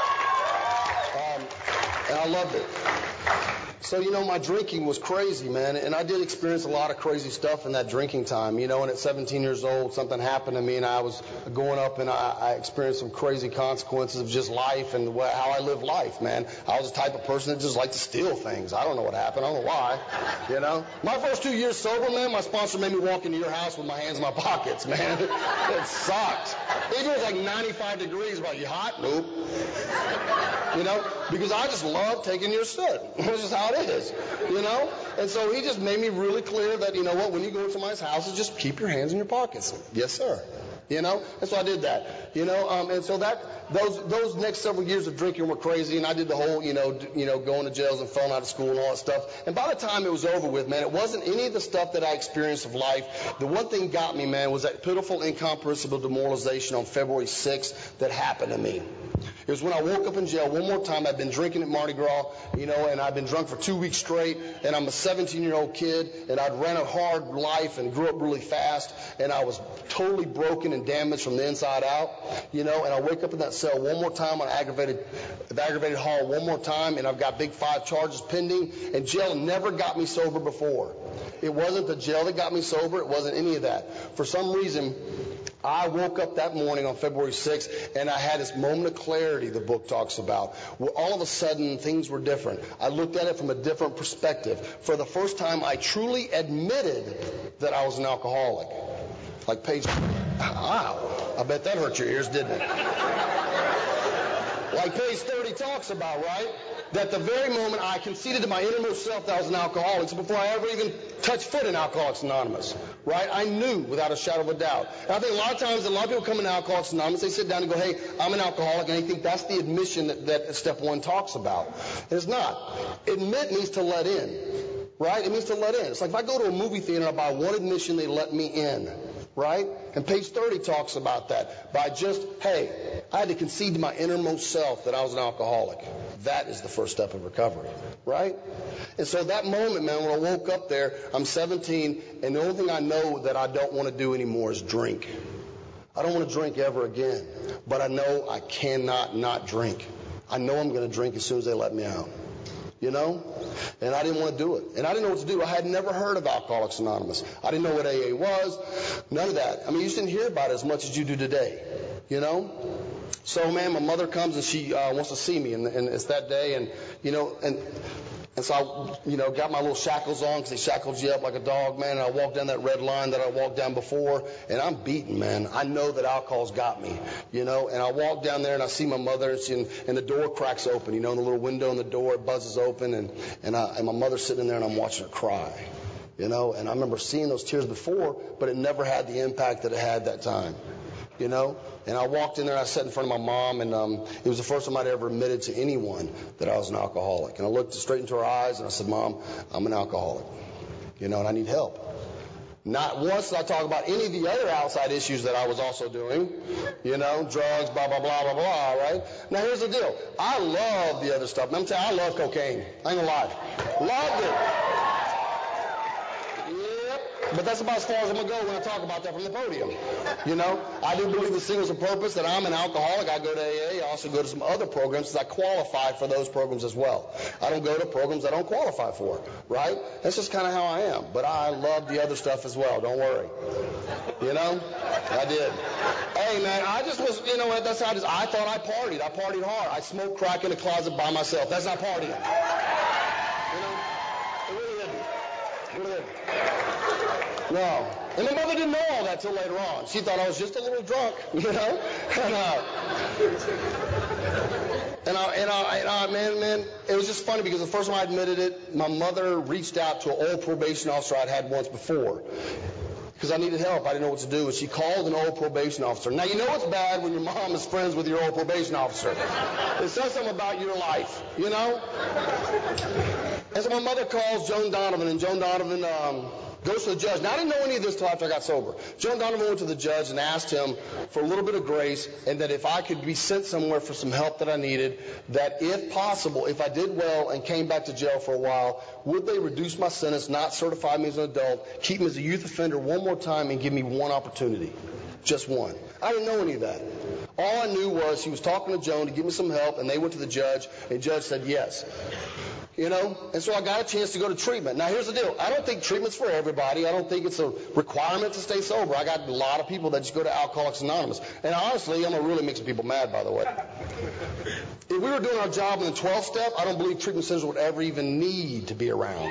Um, and I loved it. So, you know, my drinking was crazy, man. And I did experience a lot of crazy stuff in that drinking time. You know, and at seventeen years old, something happened to me, and I was going up, and I, I experienced some crazy consequences of just life and what, how I live life, man. I was the type of person that just liked to steal things. I don't know what happened. I don't know why, you know. My first two years sober, man, my sponsor made me walk into your house with my hands in my pockets, man. It sucked. Even it was like ninety-five degrees. About, you hot? Nope. You know, because I just love taking your shit. It's just how it is, you know? And so he just made me really clear that, you know what, when you go to somebody's house, just keep your hands in your pockets. Yes, sir. You know? And so I did that, you know? Um, and so that, those those next several years of drinking were crazy, and I did the whole, you know, d- you know, going to jails and falling out of school and all that stuff. And by the time it was over with, man, it wasn't any of the stuff that I experienced of life. The one thing got me, man, was that pitiful, incomprehensible demoralization on February sixth that happened to me. It was when I woke up in jail one more time. I'd been drinking at Mardi Gras, you know, and I'd been drunk for two weeks straight, and I'm a seventeen-year-old kid, and I'd ran a hard life and grew up really fast, and I was totally broken and damaged from the inside out, you know, and I wake up in that cell one more time on aggravated, aggravated hall one more time, and I've got big five charges pending, and jail never got me sober before. It wasn't the jail that got me sober. It wasn't any of that. For some reason, I woke up that morning on February sixth, and I had this moment of clarity the book talks about, where all of a sudden things were different. I looked at it from a different perspective. For the first time, I truly admitted that I was an alcoholic. Like page, wow, I bet that hurt your ears, didn't it? Like page thirty talks about, right? That the very moment I conceded to my innermost self that I was an alcoholic, so before I ever even touched foot in Alcoholics Anonymous, right? I knew without a shadow of a doubt. And I think a lot of times, a lot of people come into Alcoholics Anonymous, they sit down and go, hey, I'm an alcoholic, and they think that's the admission that, that step one talks about. And it's not. Admit means to let in, right? It means to let in. It's like if I go to a movie theater and I buy one admission, they let me in. right? And page thirty talks about that. By just, hey, I had to concede to my innermost self that I was an alcoholic. That is the first step of recovery, right? And so that moment, man, when I woke up there, I'm seventeen, and the only thing I know that I don't want to do anymore is drink. I don't want to drink ever again, but I know I cannot not drink. I know I'm going to drink as soon as they let me out, you know? And I didn't want to do it. And I didn't know what to do. I had never heard of Alcoholics Anonymous. I didn't know what A A was, none of that. I mean, you just didn't hear about it as much as you do today, you know? So, man, my mother comes and she uh, wants to see me, and, and it's that day, and, you know, and... And so I, you know, got my little shackles on because they shackled you up like a dog, man. And I walked down that red line that I walked down before, and I'm beaten, man. I know that alcohol's got me, you know. And I walk down there and I see my mother, and, she, and the door cracks open, you know, and the little window in the door, it buzzes open, and and, I, and my mother's sitting there, and I'm watching her cry, you know. And I remember seeing those tears before, but it never had the impact that it had that time, you know. And I walked in there and I sat in front of my mom, and um, it was the first time I'd ever admitted to anyone that I was an alcoholic. And I looked straight into her eyes and I said, Mom, I'm an alcoholic, you know, and I need help. Not once did I talk about any of the other outside issues that I was also doing, you know, drugs, blah, blah, blah, blah, blah, right? Now, here's the deal. I love the other stuff. And I'm telling you, I love cocaine. I ain't gonna lie. Loved it. But that's about as far as I'm going to go when I talk about that from the podium. You know, I do believe in singles of purpose, that I'm an alcoholic. I go to A A. I also go to some other programs because I qualify for those programs as well. I don't go to programs I don't qualify for, right? That's just kind of how I am. But I love the other stuff as well. Don't worry. You know, I did. Hey, man, I just was, you know what, that's how I just, I thought I partied. I partied hard. I smoked crack in the closet by myself. That's not partying. You know, it really isn't. It really isn't. No. And my mother didn't know all that till later on. She thought I was just a little drunk, you know? And, uh, and, I, and, I, and I, man, man, it was just funny because the first time I admitted it, my mother reached out to an old probation officer I'd had once before because I needed help. I didn't know what to do. And she called an old probation officer. Now, you know it's bad when your mom is friends with your old probation officer. It says something about your life, you know? And so my mother calls Joan Donovan, and Joan Donovan... Um, goes to the judge. Now, I didn't know any of this till after I got sober. Joan Donovan went to the judge and asked him for a little bit of grace, and that if I could be sent somewhere for some help that I needed, that if possible, if I did well and came back to jail for a while, would they reduce my sentence, not certify me as an adult, keep me as a youth offender one more time, and give me one opportunity? Just one. I didn't know any of that. All I knew was he was talking to Joan to give me some help, and they went to the judge, and the judge said yes. You know, and so I got a chance to go to treatment. Now, here's the deal. I don't think treatment's for everybody. I don't think it's a requirement to stay sober. I got a lot of people that just go to Alcoholics Anonymous. And honestly, I'm going to really make some people mad, by the way. If we were doing our job in the twelfth step, I don't believe treatment centers would ever even need to be around.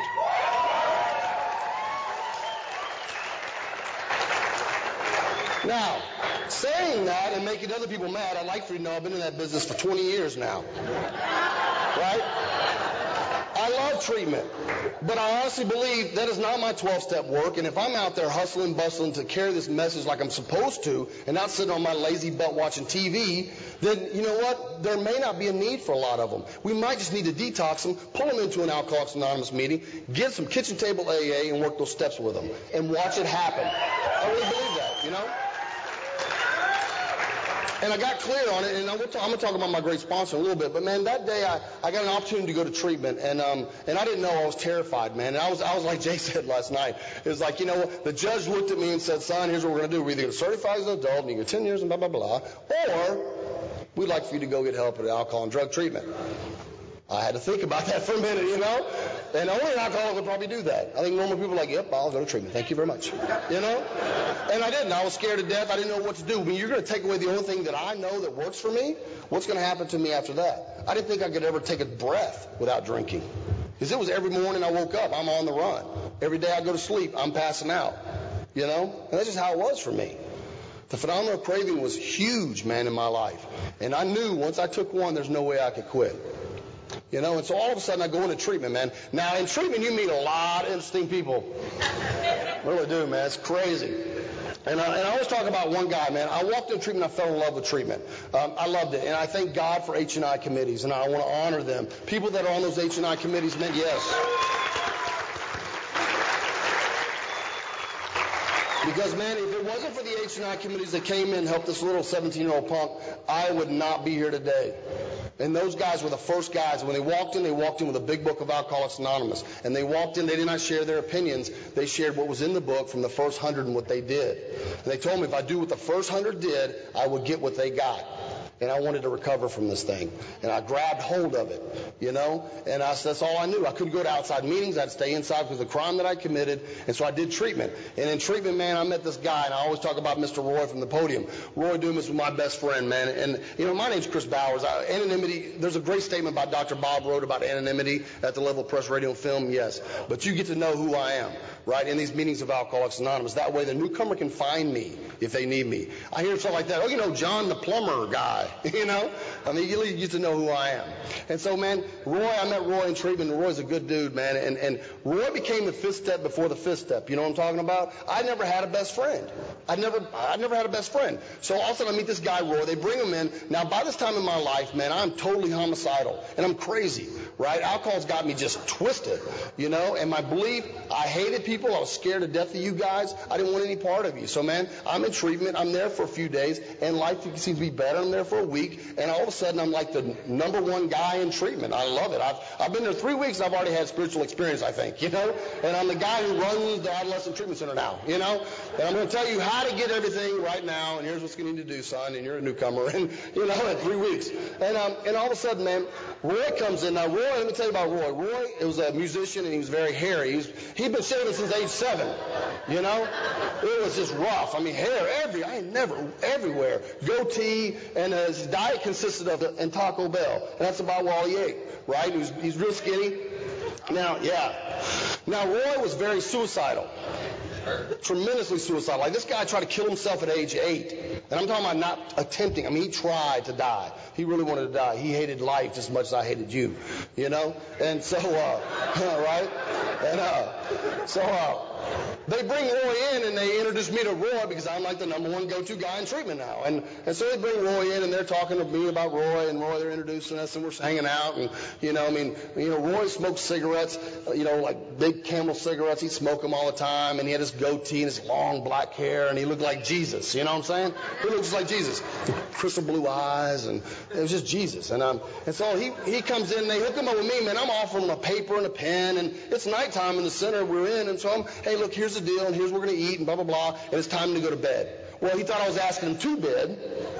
Now, saying that and making other people mad, I'd like for you to know I've been in that business for twenty years now. Right? I love treatment, but I honestly believe that is not my twelve-step work, and if I'm out there hustling, bustling to carry this message like I'm supposed to, and not sitting on my lazy butt watching T V, then you know what? There may not be a need for a lot of them. We might just need to detox them, pull them into an Alcoholics Anonymous meeting, get some kitchen table A A, and work those steps with them, and watch it happen. I really believe that, you know? And I got clear on it, and I'm going to talk about my great sponsor in a little bit. But, man, that day I, I got an opportunity to go to treatment, and um, and I didn't know. I was terrified, man. And I was, I was like Jay said last night. It was like, you know, the judge looked at me and said, son, here's what we're going to do. We're either going to certify as an adult, and you get ten years and blah, blah, blah, or we'd like for you to go get help at alcohol and drug treatment. I had to think about that for a minute, you know. And only an alcoholic would probably do that. I think normal people are like, yep, I'll go to treatment. Thank you very much. You know? And I didn't. I was scared to death. I didn't know what to do. I mean, you're going to take away the only thing that I know that works for me? What's going to happen to me after that? I didn't think I could ever take a breath without drinking. Because it was every morning I woke up, I'm on the run. Every day I go to sleep, I'm passing out. You know? And that's just how it was for me. The phenomenal craving was huge, man, in my life. And I knew once I took one, there's no way I could quit. You know, and so all of a sudden I go into treatment, man. Now, in treatment, you meet a lot of interesting people. Really do, man. It's crazy. And I, and I always talk about one guy, man. I walked into treatment, I fell in love with treatment. Um, I loved it. And I thank God for H and I committees, and I want to honor them. People that are on those H and I committees, man, yes. Because, man, if it wasn't for the H and I committees that came in and helped this little seventeen-year-old punk, I would not be here today. And those guys were the first guys. When they walked in, they walked in with a big book of Alcoholics Anonymous. And they walked in, they did not share their opinions. They shared what was in the book from the first hundred and what they did. And they told me if I do what the first hundred did, I would get what they got. And I wanted to recover from this thing. And I grabbed hold of it, you know. And I, that's all I knew. I couldn't go to outside meetings. I had to stay inside because of the crime that I committed. And so I did treatment. And in treatment, man, I met this guy. And I always talk about Mister Roy from the podium. Roy Dumas was my best friend, man. And, you know, my name's Chris Bowers. I, anonymity, there's a great statement about Doctor Bob wrote about anonymity at the level of press, radio, and film. Yes. But you get to know who I am, right, in these meetings of Alcoholics Anonymous. That way the newcomer can find me if they need me. I hear stuff like that. Oh, you know, John the plumber guy, you know. I mean, you get to know who I am. And so, man, Roy, I met Roy in treatment. Roy's a good dude, man. And, and Roy became the fifth step before the fifth step. You know what I'm talking about? I never had a best friend. I never, I never had a best friend. So all of a sudden I meet this guy, Roy. They bring him in. Now, by this time in my life, man, I'm totally homicidal. And I'm crazy, right? Alcohol's got me just twisted, you know. And my belief, I hated people. I was scared to death of you guys. I didn't want any part of you. So, man, I'm in treatment. I'm there for a few days. And life seems to be better. I'm there for a week. And all of a sudden, I'm like the number one guy in treatment. I love it. I've, I've been there three weeks. I've already had spiritual experience, I think, you know. And I'm the guy who runs the Adolescent Treatment Center now, you know. And I'm going to tell you how to get everything right now. And here's what you need to do, son. And you're a newcomer. And, you know, in three weeks. And, um, and all of a sudden, man, Roy comes in. Now, Roy, let me tell you about Roy. Roy was a musician, and he was very hairy. He was, he'd been shaving since age seven, you know. It was just rough. I mean, hair every, I ain't never, everywhere. Goatee, and uh, his diet consisted of and Taco Bell. And that's about all he ate, right? He was, he's real skinny. Now, yeah. Now, Roy was very suicidal. Tremendously suicidal. Like, this guy tried to kill himself at age eight. And I'm talking about not attempting. I mean, he tried to die. He really wanted to die. He hated life just as much as I hated you, you know? And so, uh, right? And uh, so uh, they bring Roy in, and they introduce me to Roy because I'm like the number one go-to guy in treatment now. And, and so they bring Roy in, and they're talking to me about Roy, and Roy, they're introducing us, and we're hanging out. And, you know, I mean, you know, Roy smoked cigarettes, you know, like big Camel cigarettes. He'd smoke them all the time, and he had his goatee and his long black hair, and he looked like Jesus. You know what I'm saying? He looked just like Jesus. Crystal blue eyes, and it was just Jesus. And um, and so he, he comes in, and they hook him up with me, man. I'm offering him a paper and a pen, and it's nighttime in the center we're in, and so I'm, hey, look, here's the deal, and here's what we're going to eat, and blah, blah, blah, and it's time to go to bed. Well, he thought I was asking him to bed.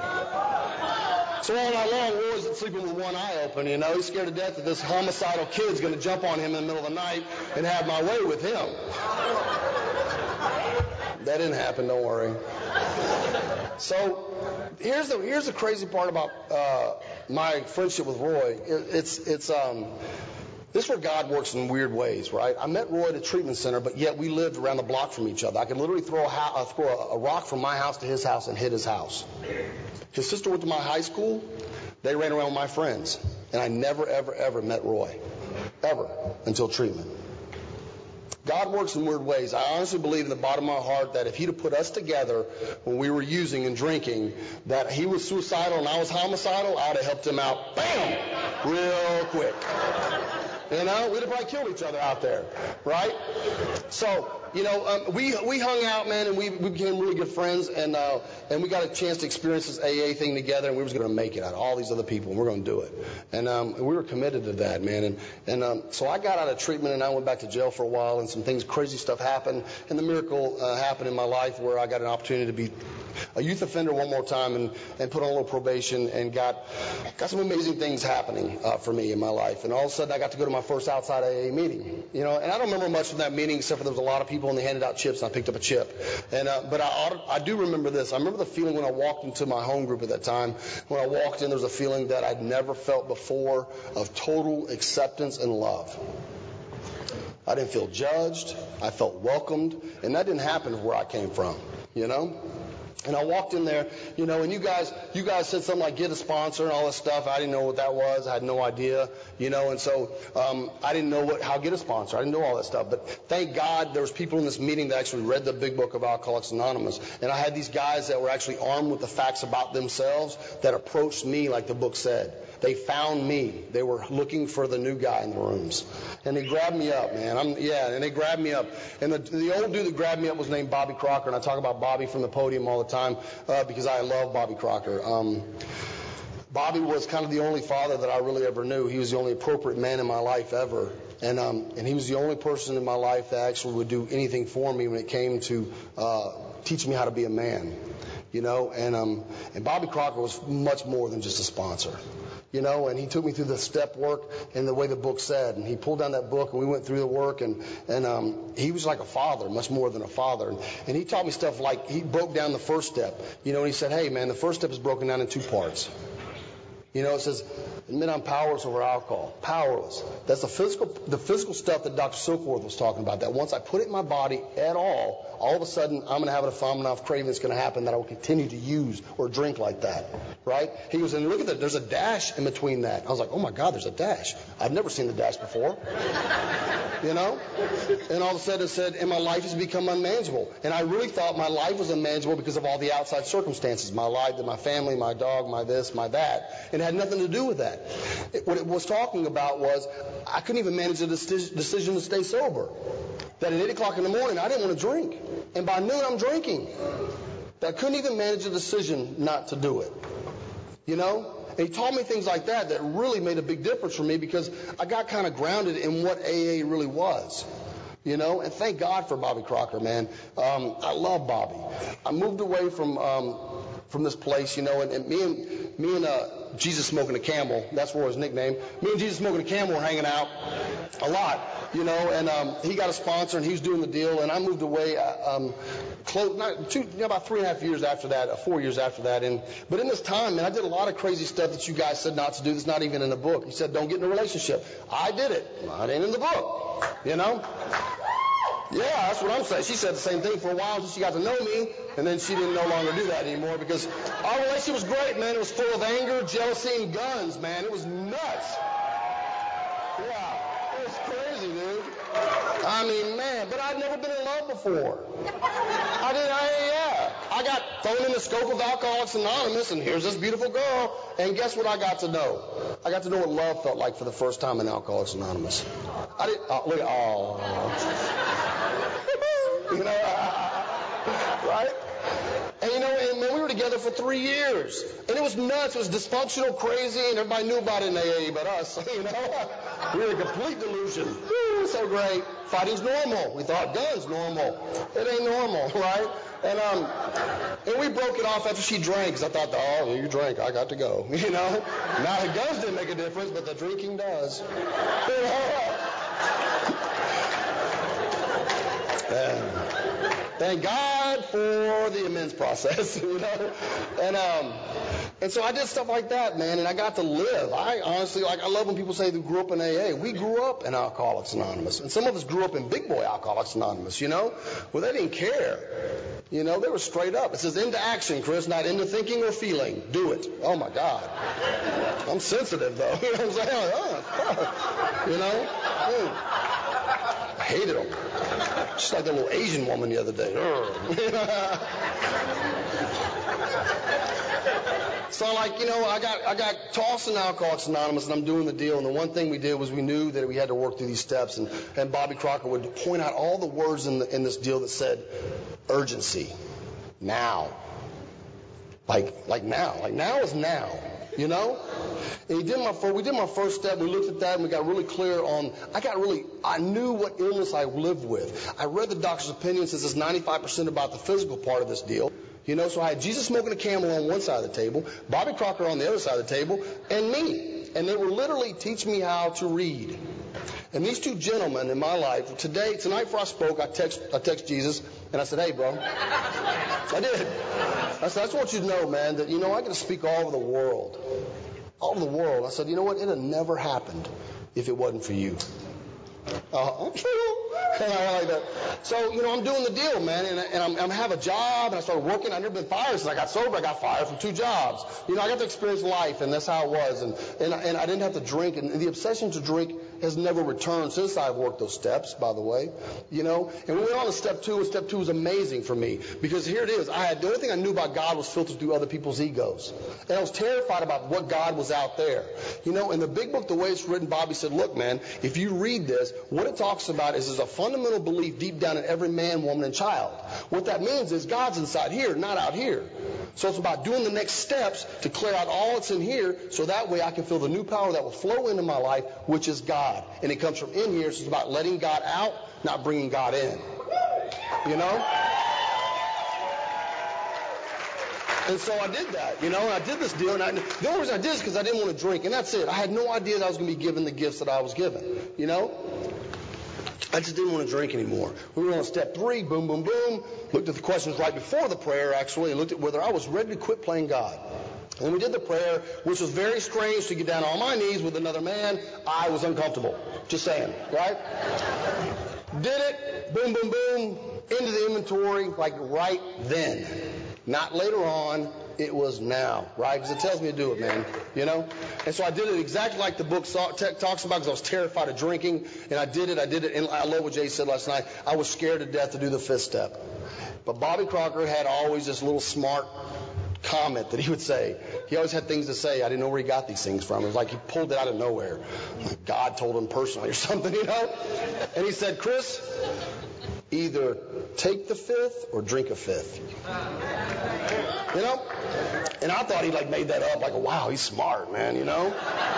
So all night long, Roy was sleeping with one eye open, you know. He's scared to death that this homicidal kid's going to jump on him in the middle of the night and have my way with him. That didn't happen, don't worry. So here's the here's the crazy part about uh, my friendship with Roy. It, it's it's um this is where God works in weird ways, right? I met Roy at a treatment center, but yet we lived around the block from each other. I could literally throw a, ho- uh, throw a, a rock from my house to his house and hit his house. His sister went to my high school. They ran around with my friends, and I never, ever, ever met Roy, ever, until treatment. God works in weird ways. I honestly believe in the bottom of my heart that if he'd have put us together when we were using and drinking, that he was suicidal and I was homicidal, I would have helped him out, bam, real quick. You know, we'd have probably killed each other out there, right? So, you know, um, we we hung out, man, and we, we became really good friends, and uh, and we got a chance to experience this A A thing together, and we was going to make it out of all these other people, and we're going to do it. And, um, and we were committed to that, man. And and um, so I got out of treatment, and I went back to jail for a while, and some things, crazy stuff happened, and the miracle uh, happened in my life where I got an opportunity to be a youth offender one more time and, and put on a little probation and got got some amazing things happening uh, for me in my life. And all of a sudden, I got to go to my first outside A A meeting, you know, and I don't remember much from that meeting except for there was a lot of people and they handed out chips and I picked up a chip. And uh, but I, I do remember this. I remember the feeling when I walked into my home group at that time. When I walked in, there was a feeling that I'd never felt before of total acceptance and love. I didn't feel judged. I felt welcomed. And that didn't happen where I came from, you know. And I walked in there, you know, and you guys, you guys said something like get a sponsor and all this stuff. I didn't know what that was. I had no idea, you know, and so um, I didn't know what how get a sponsor. I didn't know all that stuff. But thank God there was people in this meeting that actually read the big book of Alcoholics Anonymous. And I had these guys that were actually armed with the facts about themselves that approached me like the book said. They found me. They were looking for the new guy in the rooms. And they grabbed me up, man. I'm, yeah, and they grabbed me up. And the, the old dude that grabbed me up was named Bobby Crocker. And I talk about Bobby from the podium all the time uh, because I love Bobby Crocker. Um, Bobby was kind of the only father that I really ever knew. He was the only appropriate man in my life ever. And um, and he was the only person in my life that actually would do anything for me when it came to uh, teach me how to be a man. You know, and um, and Bobby Crocker was much more than just a sponsor. You know, and he took me through the step work and the way the book said. And he pulled down that book and we went through the work. And, and um, he was like a father, much more than a father. And, and he taught me stuff like he broke down the first step. You know, and he said, hey, man, the first step is broken down in two parts. You know, it says, admit I'm powerless over alcohol. Powerless. That's the physical, the physical stuff that Doctor Silkworth was talking about. That once I put it in my body at all, all of a sudden I'm going to have a phenomenon of craving that's going to happen that I will continue to use or drink like that. Right? He goes, and look at that. There's a dash in between that. I was like, oh my God, there's a dash. I've never seen the dash before. You know? And all of a sudden it said, and my life has become unmanageable. And I really thought my life was unmanageable because of all the outside circumstances. My life, my family, my dog, my this, my that. And it had nothing to do with that. It, what it was talking about was I couldn't even manage the decision to stay sober. That at eight o'clock in the morning, I didn't want to drink. And by noon, I'm drinking. That I couldn't even manage the decision not to do it. You know? And he taught me things like that that really made a big difference for me because I got kind of grounded in what A A really was. You know? And thank God for Bobby Crocker, man. Um, I love Bobby. I moved away from um, from this place, you know, and, and me and me and uh, Jesus Smoking a Camel, that's where his nickname. Me and Jesus Smoking a Camel were hanging out a lot, you know, and um, he got a sponsor and he was doing the deal, and I moved away um, close, not two, you know, about three and a half years after that, uh, four years after that. And but in this time, man, I did a lot of crazy stuff that you guys said not to do. That's not even in the book. He said, don't get in a relationship. I did it. Not in the book, you know. Yeah, that's what I'm saying. She said the same thing for a while until she got to know me, and then she didn't no longer do that anymore because our relationship was great, man. It was full of anger, jealousy, and guns, man. It was nuts. Yeah, it was crazy, dude. I mean, man, but I'd never been in love before. I didn't, I, yeah. I got thrown in the scope of Alcoholics Anonymous, and here's this beautiful girl, and guess what I got to know? I got to know what love felt like for the first time in Alcoholics Anonymous. I didn't, oh, look at, oh. You know, right? And you know, and man, we were together for three years, and it was nuts. It was dysfunctional, crazy, and everybody knew about it in A A but us. You know, we were in complete delusion. Woo, so great. Fighting's normal. We thought guns normal. It ain't normal, right? And um, and we broke it off after she drank, because I thought, oh, you drank, I got to go. You know, now the guns didn't make a difference, but the drinking does. You know? And thank God for the amends process, you know. And um, and so I did stuff like that, man, and I got to live. I honestly, like, I love when people say they grew up in A A. We grew up in Alcoholics Anonymous, and some of us grew up in Big Boy Alcoholics Anonymous, you know, where they didn't care. You know, they were straight up. It says into action, Chris, not into thinking or feeling. Do it. Oh my God. I'm sensitive though. You know what I'm saying? Oh, you know. Mm. I hated them. Just like that little Asian woman the other day. So, like, you know, I got I got tossed in Alcoholics Anonymous, and I'm doing the deal. And the one thing we did was we knew that we had to work through these steps. And, and Bobby Crocker would point out all the words in, the, in this deal that said urgency, now. Like, like now. Like now is now. You know? And he did my first, we did my first step. We looked at that, and we got really clear on, I got really, I knew what illness I lived with. I read the doctor's opinion, says it's ninety-five percent about the physical part of this deal. You know, so I had Jesus Smoking a Camel on one side of the table, Bobby Crocker on the other side of the table, and me. And they were literally teaching me how to read. And these two gentlemen in my life, today, tonight before I spoke, I text, I text Jesus, and I said, hey, bro. I did. I said, I just want you to know, man, that, you know, I get to speak all over the world. All over the world. I said, you know what? It had never happened if it wasn't for you. Uh, I'm true. I like that. So, you know, I'm doing the deal, man, and, and I'm, I'm have a job, and I started working. I've never been fired since I got sober. I got fired from two jobs. You know, I got to experience life, and that's how it was. And and, and I didn't have to drink, and the obsession to drink has never returned since I've worked those steps, by the way. You know, and we went on to step two, and step two was amazing for me because here it is. I had the only thing I knew about God was filtered through other people's egos, and I was terrified about what God was out there. You know, in the big book, the way it's written, Bobby said, look, man, if you read this, what it talks about is there's a fundamental belief deep down in every man, woman, and child. What that means is God's inside here, not out here. So it's about doing the next steps to clear out all that's in here so that way I can feel the new power that will flow into my life, which is God. And it comes from in here, so it's about letting God out, not bringing God in. You know? And so I did that, you know, and I did this deal. And I, the only reason I did is because I didn't want to drink, and that's it. I had no idea that I was going to be given the gifts that I was given, you know? I just didn't want to drink anymore. We were on step three, boom, boom, boom. Looked at the questions right before the prayer, actually, and looked at whether I was ready to quit playing God. When we did the prayer, which was very strange to get down on my knees with another man, I was uncomfortable. Just saying, right? Did it, boom, boom, boom, into the inventory, like right then. Not later on, it was now, right? Because it tells me to do it, man, you know? And so I did it exactly like the book talks about because I was terrified of drinking, and I did it, I did it, and I love what Jay said last night. I was scared to death to do the fifth step. But Bobby Crocker had always this little smart comment that he would say. He always had things to say. I didn't know where he got these things from. It was like he pulled it out of nowhere. Like God told him personally or something, you know? And he said, Chris, either take the fifth or drink a fifth. You know? And I thought he like made that up, like, wow, he's smart, man, you know?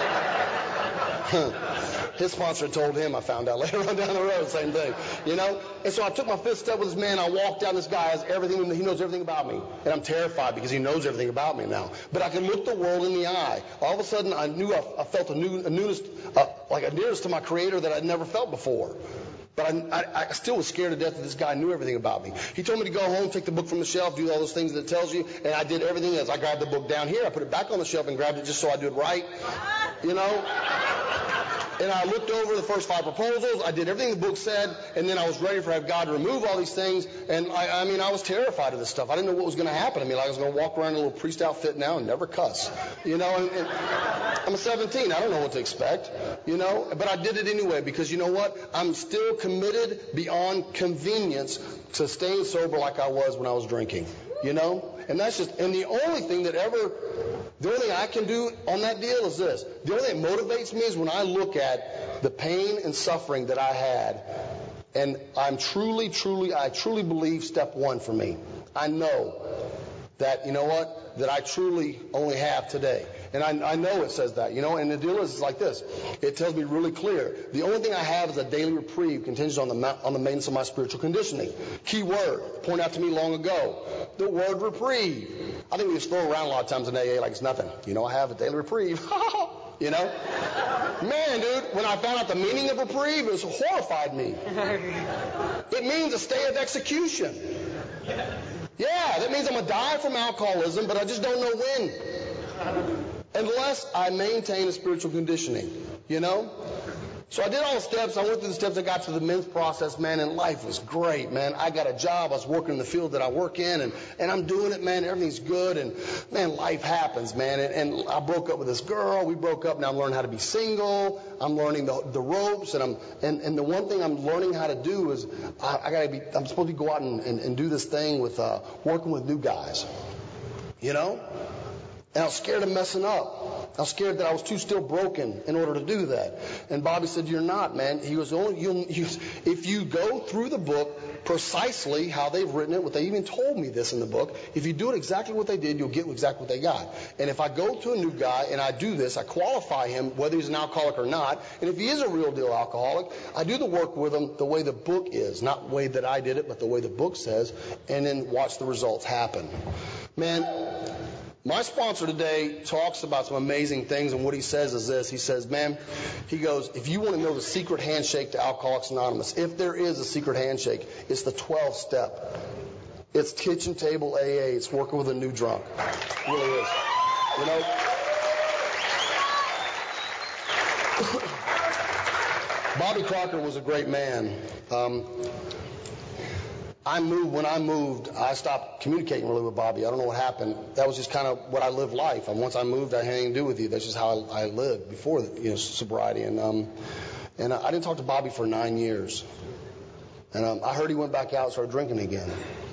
His sponsor told him, I found out later on down the road, same thing, you know? And so I took my fifth step with this man. I walked down. This guy has everything. He knows everything about me. And I'm terrified because he knows everything about me now. But I can look the world in the eye. All of a sudden, I knew I, I felt a, new, a newness, uh, like a nearness to my Creator that I'd never felt before. But I, I, I still was scared to death that this guy knew everything about me. He told me to go home, take the book from the shelf, do all those things that it tells you, and I did everything else. I grabbed the book down here, I put it back on the shelf and grabbed it just so I do it right, you know? And I looked over the first five proposals. I did everything the book said, and then I was ready for have God to remove all these things. And I, I mean, I was terrified of this stuff. I didn't know what was going to happen to me. Like I was going to walk around in a little priest outfit now and never cuss, you know. And, and I'm seventeen. I don't know what to expect, you know. But I did it anyway because you know what? I'm still committed beyond convenience to staying sober like I was when I was drinking, you know. And that's just, and the only thing that ever, the only thing I can do on that deal is this. The only thing that motivates me is when I look at the pain and suffering that I had, and I'm truly, truly, I truly believe step one for me. I know that, you know what, that I truly only have today. And I, I know it says that, you know, and the deal is it's like this. It tells me really clear. The only thing I have is a daily reprieve contingent on the on the maintenance of my spiritual conditioning. Key word, pointed out to me long ago, the word reprieve. I think we just throw it around a lot of times in A A like it's nothing. You know, I have a daily reprieve. You know? Man, dude, when I found out the meaning of reprieve, it horrified me. It means a stay of execution. Yeah, that means I'm going to die from alcoholism, but I just don't know when. Unless I maintain a spiritual conditioning, you know? So I did all the steps. I went through the steps. I got to the men's process, man, and life was great, man. I got a job. I was working in the field that I work in, and, and I'm doing it, man. Everything's good, and, man, life happens, man. And, and I broke up with this girl. We broke up. Now I'm learning how to be single. I'm learning the, the ropes, and I'm and, and the one thing I'm learning how to do is I, I got to be. I'm supposed to go out and, and, and do this thing with uh, working with new guys, you know. And I was scared of messing up. I was scared that I was too still broken in order to do that. And Bobby said, "You're not, man." He was only you'll, you, if you go through the book precisely how they've written it. What they even told me this in the book. If you do it exactly what they did, you'll get exactly what they got. And if I go to a new guy and I do this, I qualify him whether he's an alcoholic or not. And if he is a real deal alcoholic, I do the work with him the way the book is, not the way that I did it, but the way the book says, and then watch the results happen. Man. My sponsor today talks about some amazing things, and what he says is this. He says, man, he goes, if you want to know the secret handshake to Alcoholics Anonymous, if there is a secret handshake, it's the twelfth step. It's kitchen table A A. It's working with a new drunk. It really is. You know? Bobby Crocker was a great man. Um, I moved, when I moved, I stopped communicating really with Bobby. I don't know what happened. That was just kind of what I lived life. And once I moved, I had anything to do with you. That's just how I, I lived before, you know, sobriety. And, um, and I didn't talk to Bobby for nine years. And um, I heard he went back out and started drinking again.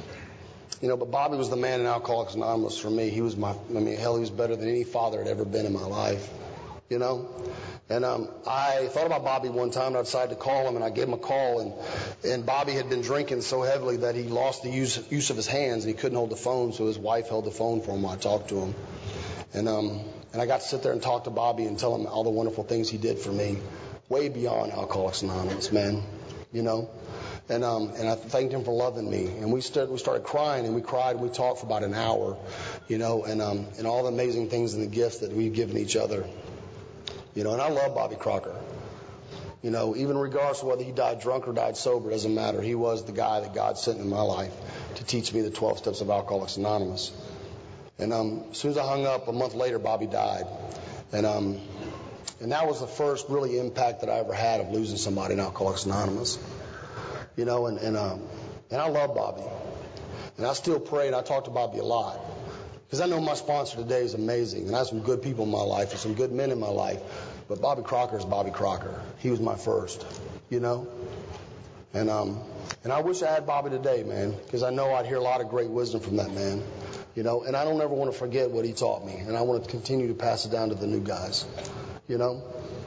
You know, but Bobby was the man in Alcoholics Anonymous for me. He was my, I mean, hell, he was better than any father had ever been in my life, you know. And um, I thought about Bobby one time, and I decided to call him, and I gave him a call. And, and Bobby had been drinking so heavily that he lost the use, use of his hands, and he couldn't hold the phone, so his wife held the phone for him while I talked to him. And, um, and I got to sit there and talk to Bobby and tell him all the wonderful things he did for me, way beyond Alcoholics Anonymous, man, you know. And um, and I thanked him for loving me. And we started we started crying, and we cried, and we talked for about an hour, you know, and um, and all the amazing things and the gifts that we've given each other, you know. And I love Bobby Crocker, you know, even regardless of whether he died drunk or died sober, it doesn't matter. He was the guy that God sent in my life to teach me the twelve steps of Alcoholics Anonymous. And um, as soon as I hung up, a month later, Bobby died, and um, and that was the first really impact that I ever had of losing somebody in Alcoholics Anonymous. You know, and and, um, and I love Bobby. And I still pray, and I talk to Bobby a lot. Because I know my sponsor today is amazing. And I have some good people in my life and some good men in my life. But Bobby Crocker is Bobby Crocker. He was my first, you know. And um, and I wish I had Bobby today, man. Because I know I'd hear a lot of great wisdom from that man. You know, and I don't ever want to forget what he taught me. And I want to continue to pass it down to the new guys, you know.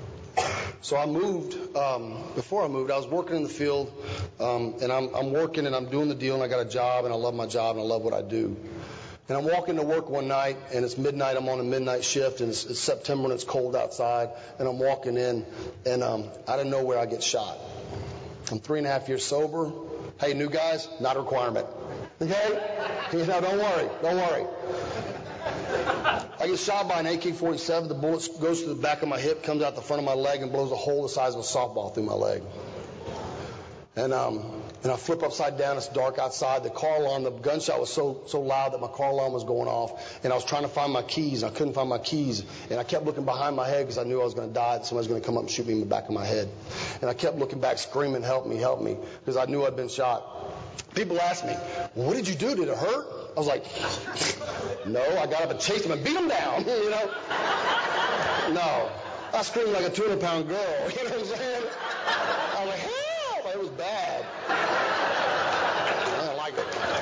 So I moved, um, before I moved, I was working in the field, um, and I'm, I'm working and I'm doing the deal, and I got a job, and I love my job, and I love what I do. And I'm walking to work one night, and it's midnight, I'm on a midnight shift, and it's, it's September, and it's cold outside, and I'm walking in, and um, out of nowhere, I get shot. I'm three and a half years sober. Hey, new guys, not a requirement. Okay? You know, don't worry, don't worry. I get shot by an A K forty-seven. The bullet goes through the back of my hip, comes out the front of my leg, and blows a hole the size of a softball through my leg. And um, and I flip upside down. It's dark outside. The car alarm, the gunshot was so so loud that my car alarm was going off. And I was trying to find my keys. And I couldn't find my keys. And I kept looking behind my head because I knew I was going to die. That somebody was going to come up and shoot me in the back of my head. And I kept looking back, screaming, "Help me, help me," because I knew I'd been shot. People asked me, "Well, what did you do? Did it hurt?" I was like, "No, I got up and chased him and beat him down." You know? No. I screamed like a two hundred pound girl. You know what I'm saying? I was like, "Help!" It was bad. I didn't like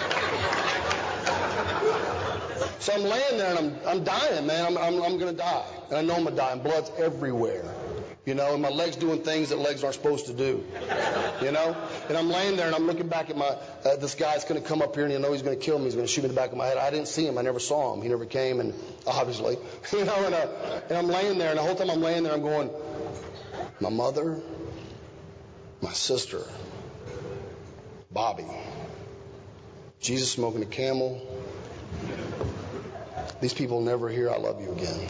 it. So I'm laying there and I'm I'm dying, man. I'm I'm, I'm gonna die, and I know I'm gonna die. And blood's everywhere. You know, and my leg's doing things that legs aren't supposed to do. You know? And I'm laying there and I'm looking back at my, uh, this guy's going to come up here and you know he's going to kill me. He's going to shoot me in the back of my head. I didn't see him. I never saw him. He never came, and obviously. You know, and, uh, and I'm laying there, and the whole time I'm laying there, I'm going, my mother, my sister, Bobby, Jesus smoking a Camel. These people will never hear I love you again.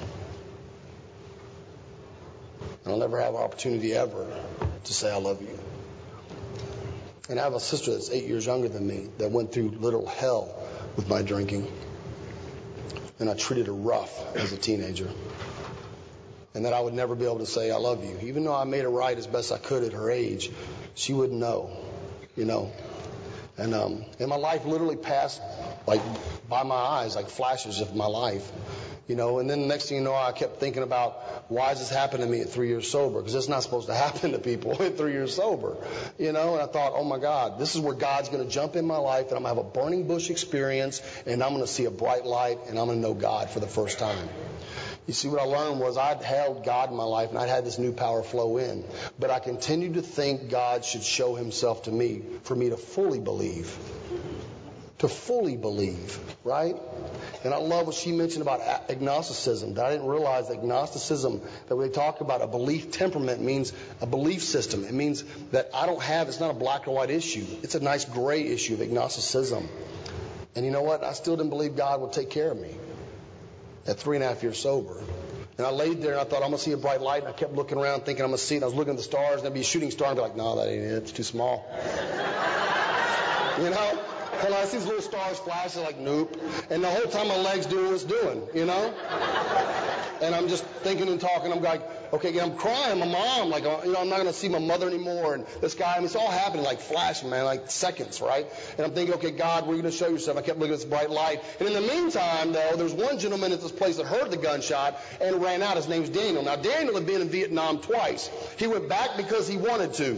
And I'll never have an opportunity ever to say I love you. And I have a sister that's eight years younger than me that went through literal hell with my drinking. And I treated her rough as a teenager. And that I would never be able to say I love you. Even though I made it right as best I could at her age, she wouldn't know, you know. And um, and my life literally passed like by my eyes, like flashes of my life. You know, and then the next thing you know, I kept thinking about, why does this happen to me at three years sober? Because it's not supposed to happen to people at three years sober. You know, and I thought, oh my God, this is where God's going to jump in my life, and I'm going to have a burning bush experience, and I'm going to see a bright light, and I'm going to know God for the first time. You see, what I learned was I'd held God in my life, and I'd had this new power flow in. But I continued to think God should show himself to me for me to fully believe. To fully believe, right? And I love what she mentioned about agnosticism. That I didn't realize that agnosticism, that when they talk about a belief temperament, means a belief system. It means that I don't have, it's not a black or white issue. It's a nice gray issue of agnosticism. And you know what? I still didn't believe God would take care of me at three and a half years sober. And I laid there and I thought, I'm going to see a bright light. And I kept looking around thinking I'm going to see it. And I was looking at the stars, and there'd be a shooting star, and I'd be like, no, that ain't it. It's too small. You know? And I see these little stars flashing like nope. And the whole time my leg's doing what it's doing, you know? And I'm just thinking and talking. I'm like, okay, I'm crying. My mom, like, you know, I'm not going to see my mother anymore. And this guy, I mean, it's all happening like flashing, man, like seconds, right? And I'm thinking, okay, God, where are you going to show yourself? I kept looking at this bright light. And in the meantime, though, there's one gentleman at this place that heard the gunshot and ran out. His name's Daniel. Now, Daniel had been in Vietnam twice. He went back because he wanted to.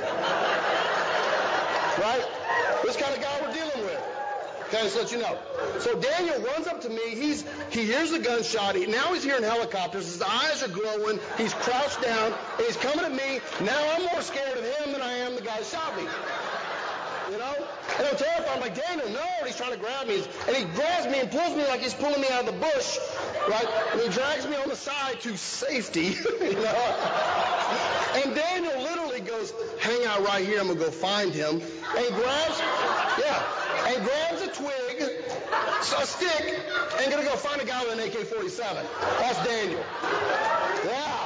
Right? This kind of guy we're dealing with. Okay, so let you know. So Daniel runs up to me. He's he hears the gunshot. He, now he's hearing helicopters. His eyes are glowing. He's crouched down, and he's coming at me. Now I'm more scared of him than I am the guy who shot me. You know? And I'm terrified. I'm like, Daniel, no. And he's trying to grab me. And he grabs me and pulls me like he's pulling me out of the bush. Right? And he drags me on the side to safety. You know? And Daniel literally goes, hang out right here. I'm going to go find him. And he grabs, yeah, and grabs a twig, a stick, and going to go find a guy with an A K forty-seven. That's Daniel. Yeah.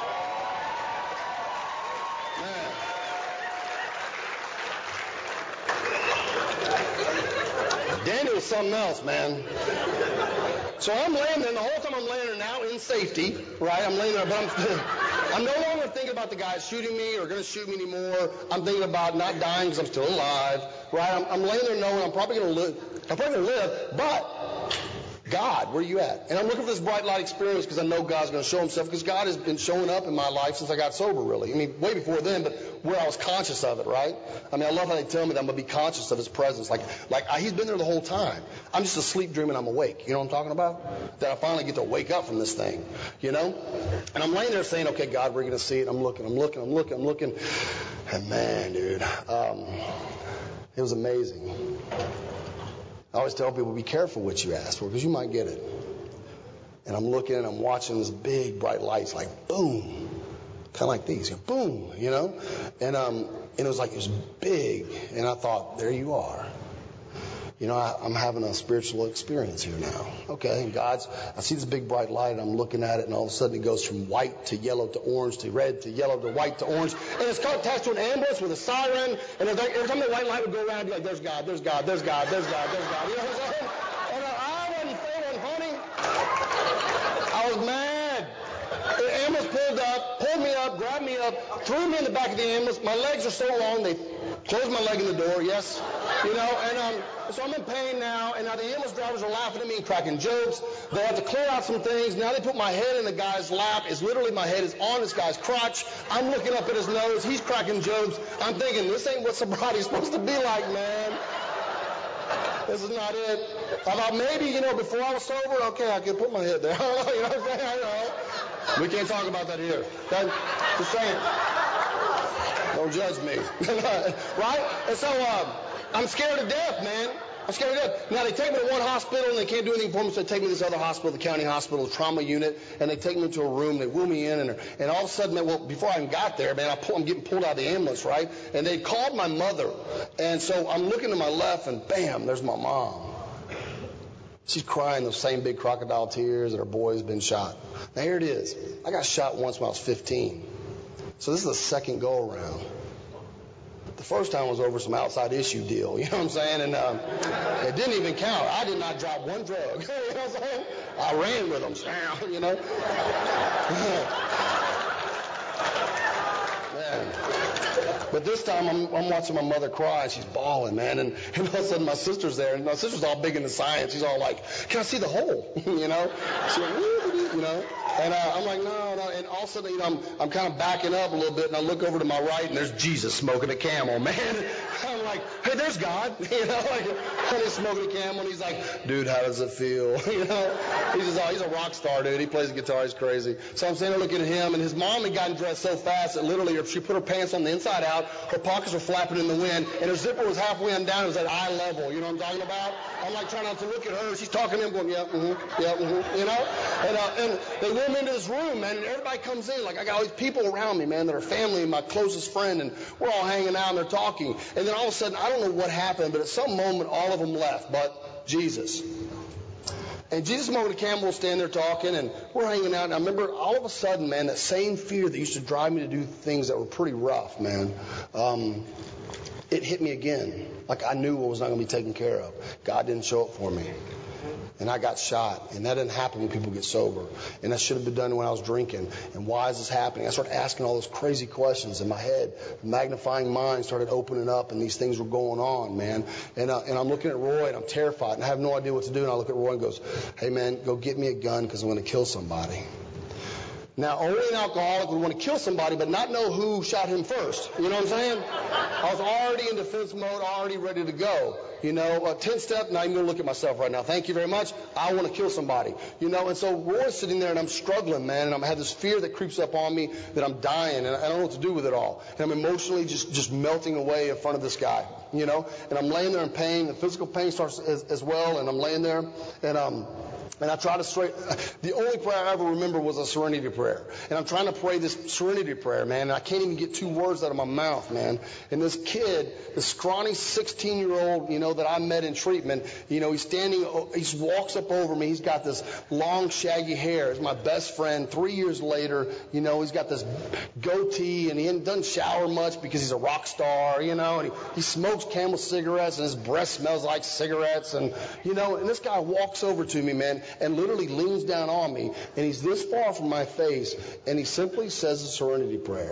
Man. Daniel was something else, man. So I'm laying there, and the whole time I'm laying there now in safety, right? I'm laying there, but I'm, I'm no longer thinking about the guy shooting me or going to shoot me anymore. I'm thinking about not dying because I'm still alive, right? I'm, I'm laying there knowing I'm probably going to live. I'm probably going to live, but God, where are you at? And I'm looking for this bright light experience because I know God's going to show himself because God has been showing up in my life since I got sober, really. I mean, way before then, but where I was conscious of it, right? I mean, I love how they tell me that I'm going to be conscious of his presence. Like, like I, he's been there the whole time. I'm just asleep dreaming I'm awake. You know what I'm talking about? That I finally get to wake up from this thing, you know? And I'm laying there saying, okay, God, we're going to see it. I'm looking, I'm looking, I'm looking, I'm looking. And man, dude, um, it was amazing. I always tell people, be careful what you ask for because you might get it. And I'm looking and I'm watching this big bright lights like boom, kind of like these, boom, you know? And um, and it was like it was big. And I thought, there you are. You know, I, I'm having a spiritual experience here now. Okay, and God's, I see this big bright light and I'm looking at it and all of a sudden it goes from white to yellow to orange to red to yellow to white to orange. And it's attached to an ambulance with a siren. And every time the white light would go around, I'd be like, there's God, there's God, there's God, there's God, there's God. You know what I'm saying? And I wasn't feeling, honey. I was mad. The ambulance pulled up, pulled me up, grabbed me up, threw me in the back of the ambulance. My legs are so long, they closed my leg in the door, yes. You know, and um, so I'm in pain now, and now the ambulance drivers are laughing at me and cracking jokes. They have to clear out some things. Now they put my head in the guy's lap. It's literally my head is on this guy's crotch. I'm looking up at his nose. He's cracking jokes. I'm thinking, this ain't what sobriety is supposed to be like, man. This is not it. I thought maybe, you know, before I was sober, okay, I could put my head there. You know what I'm saying? I know. We can't talk about that here. That, just saying. Don't judge me. Right? And so, um, I'm scared to death, man. I'm scared to death. Now, they take me to one hospital, and they can't do anything for me, so they take me to this other hospital, the county hospital, the trauma unit, and they take me into a room. They wheel me in, and, and all of a sudden, man, well, before I even got there, man, I pull, I'm getting pulled out of the ambulance, right? And they called my mother. And so I'm looking to my left, and bam, there's my mom. She's crying those same big crocodile tears that her boy's been shot. Now, here it is. I got shot once when I was fifteen. So this is the second go-around. The first time was over some outside issue deal, you know what I'm saying? And um, it didn't even count. I did not drop one drug. You know what I'm saying? I ran with them, you know? Man. But this time I'm, I'm watching my mother cry. She's bawling, man. And, and all of a sudden my sister's there. And my sister's all big into science. She's all like, can I see the hole? You know? She's like, you know? And uh, I'm like, no, no. And all of a sudden, you know, I'm, I'm kind of backing up a little bit, and I look over to my right, and there's Jesus smoking a Camel, man. I'm like, hey, there's God. You know, like, and he's smoking a Camel, and he's like, dude, how does it feel? You know, he's just, oh, he's a rock star, dude. He plays the guitar. He's crazy. So I'm standing there looking at him, and his mom had gotten dressed so fast that literally, if she put her pants on the inside out, her pockets were flapping in the wind, and her zipper was halfway undone. It was at eye level. You know what I'm talking about? I'm like trying not to look at her. She's talking to him, going, yeah, mm-hmm, yeah, mm-hmm, you know? And, uh, and they wheel me into this room, man, and everybody comes in. Like, I got all these people around me, man, that are family and my closest friend, and we're all hanging out, and they're talking. And then all of a sudden, I don't know what happened, but at some moment, all of them left, but Jesus. And Jesus and the Campbell will stand there talking, and we're hanging out. And I remember all of a sudden, man, that same fear that used to drive me to do things that were pretty rough, man. Um, it hit me again. Like I knew what was not going to be taken care of. God didn't show up for me. And I got shot. And that didn't happen when people get sober. And that should have been done when I was drinking. And why is this happening? I started asking all those crazy questions in my head. The magnifying mind started opening up, and these things were going on, man. And, uh, and I'm looking at Roy, and I'm terrified, and I have no idea what to do. And I look at Roy and goes, hey, man, go get me a gun because I'm going to kill somebody. Now, only an alcoholic would want to kill somebody, but not know who shot him first. You know what I'm saying? I was already in defense mode, already ready to go. You know, a ten step, not even going to look at myself right now. Thank you very much. I want to kill somebody. You know, and so Roy's sitting there, and I'm struggling, man, and I have this fear that creeps up on me that I'm dying, and I don't know what to do with it all. And I'm emotionally just, just melting away in front of this guy, you know, and I'm laying there in pain. The physical pain starts as, as well, and I'm laying there, and um. And I try to straight, the only prayer I ever remember was a serenity prayer. And I'm trying to pray this serenity prayer, man, and I can't even get two words out of my mouth, man. And this kid, this scrawny sixteen-year-old, you know, that I met in treatment, you know, he's standing, he walks up over me. He's got this long, shaggy hair. He's my best friend. Three years later, you know, he's got this goatee, and he doesn't shower much because he's a rock star, you know, and he, he smokes Camel cigarettes, and his breath smells like cigarettes. And, you know, and this guy walks over to me, man, and literally leans down on me, and he's this far from my face, and he simply says a serenity prayer.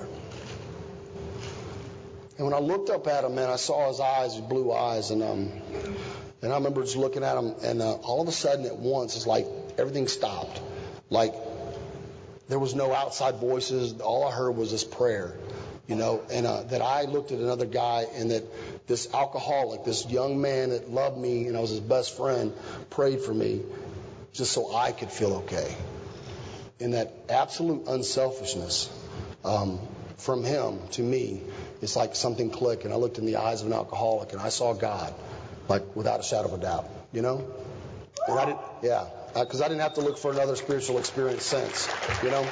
And when I looked up at him, man, I saw his eyes, his blue eyes, and um, and I remember just looking at him, and uh, all of a sudden at once, it's like everything stopped. Like there was no outside voices. All I heard was this prayer, you know, and uh, that I looked at another guy, and that this alcoholic, this young man that loved me, and I was his best friend, prayed for me, just so I could feel okay. And that absolute unselfishness um, from him to me, it's like something clicked, and I looked in the eyes of an alcoholic, and I saw God, like without a shadow of a doubt, you know? And I didn't, yeah, because uh, I didn't have to look for another spiritual experience since, you know?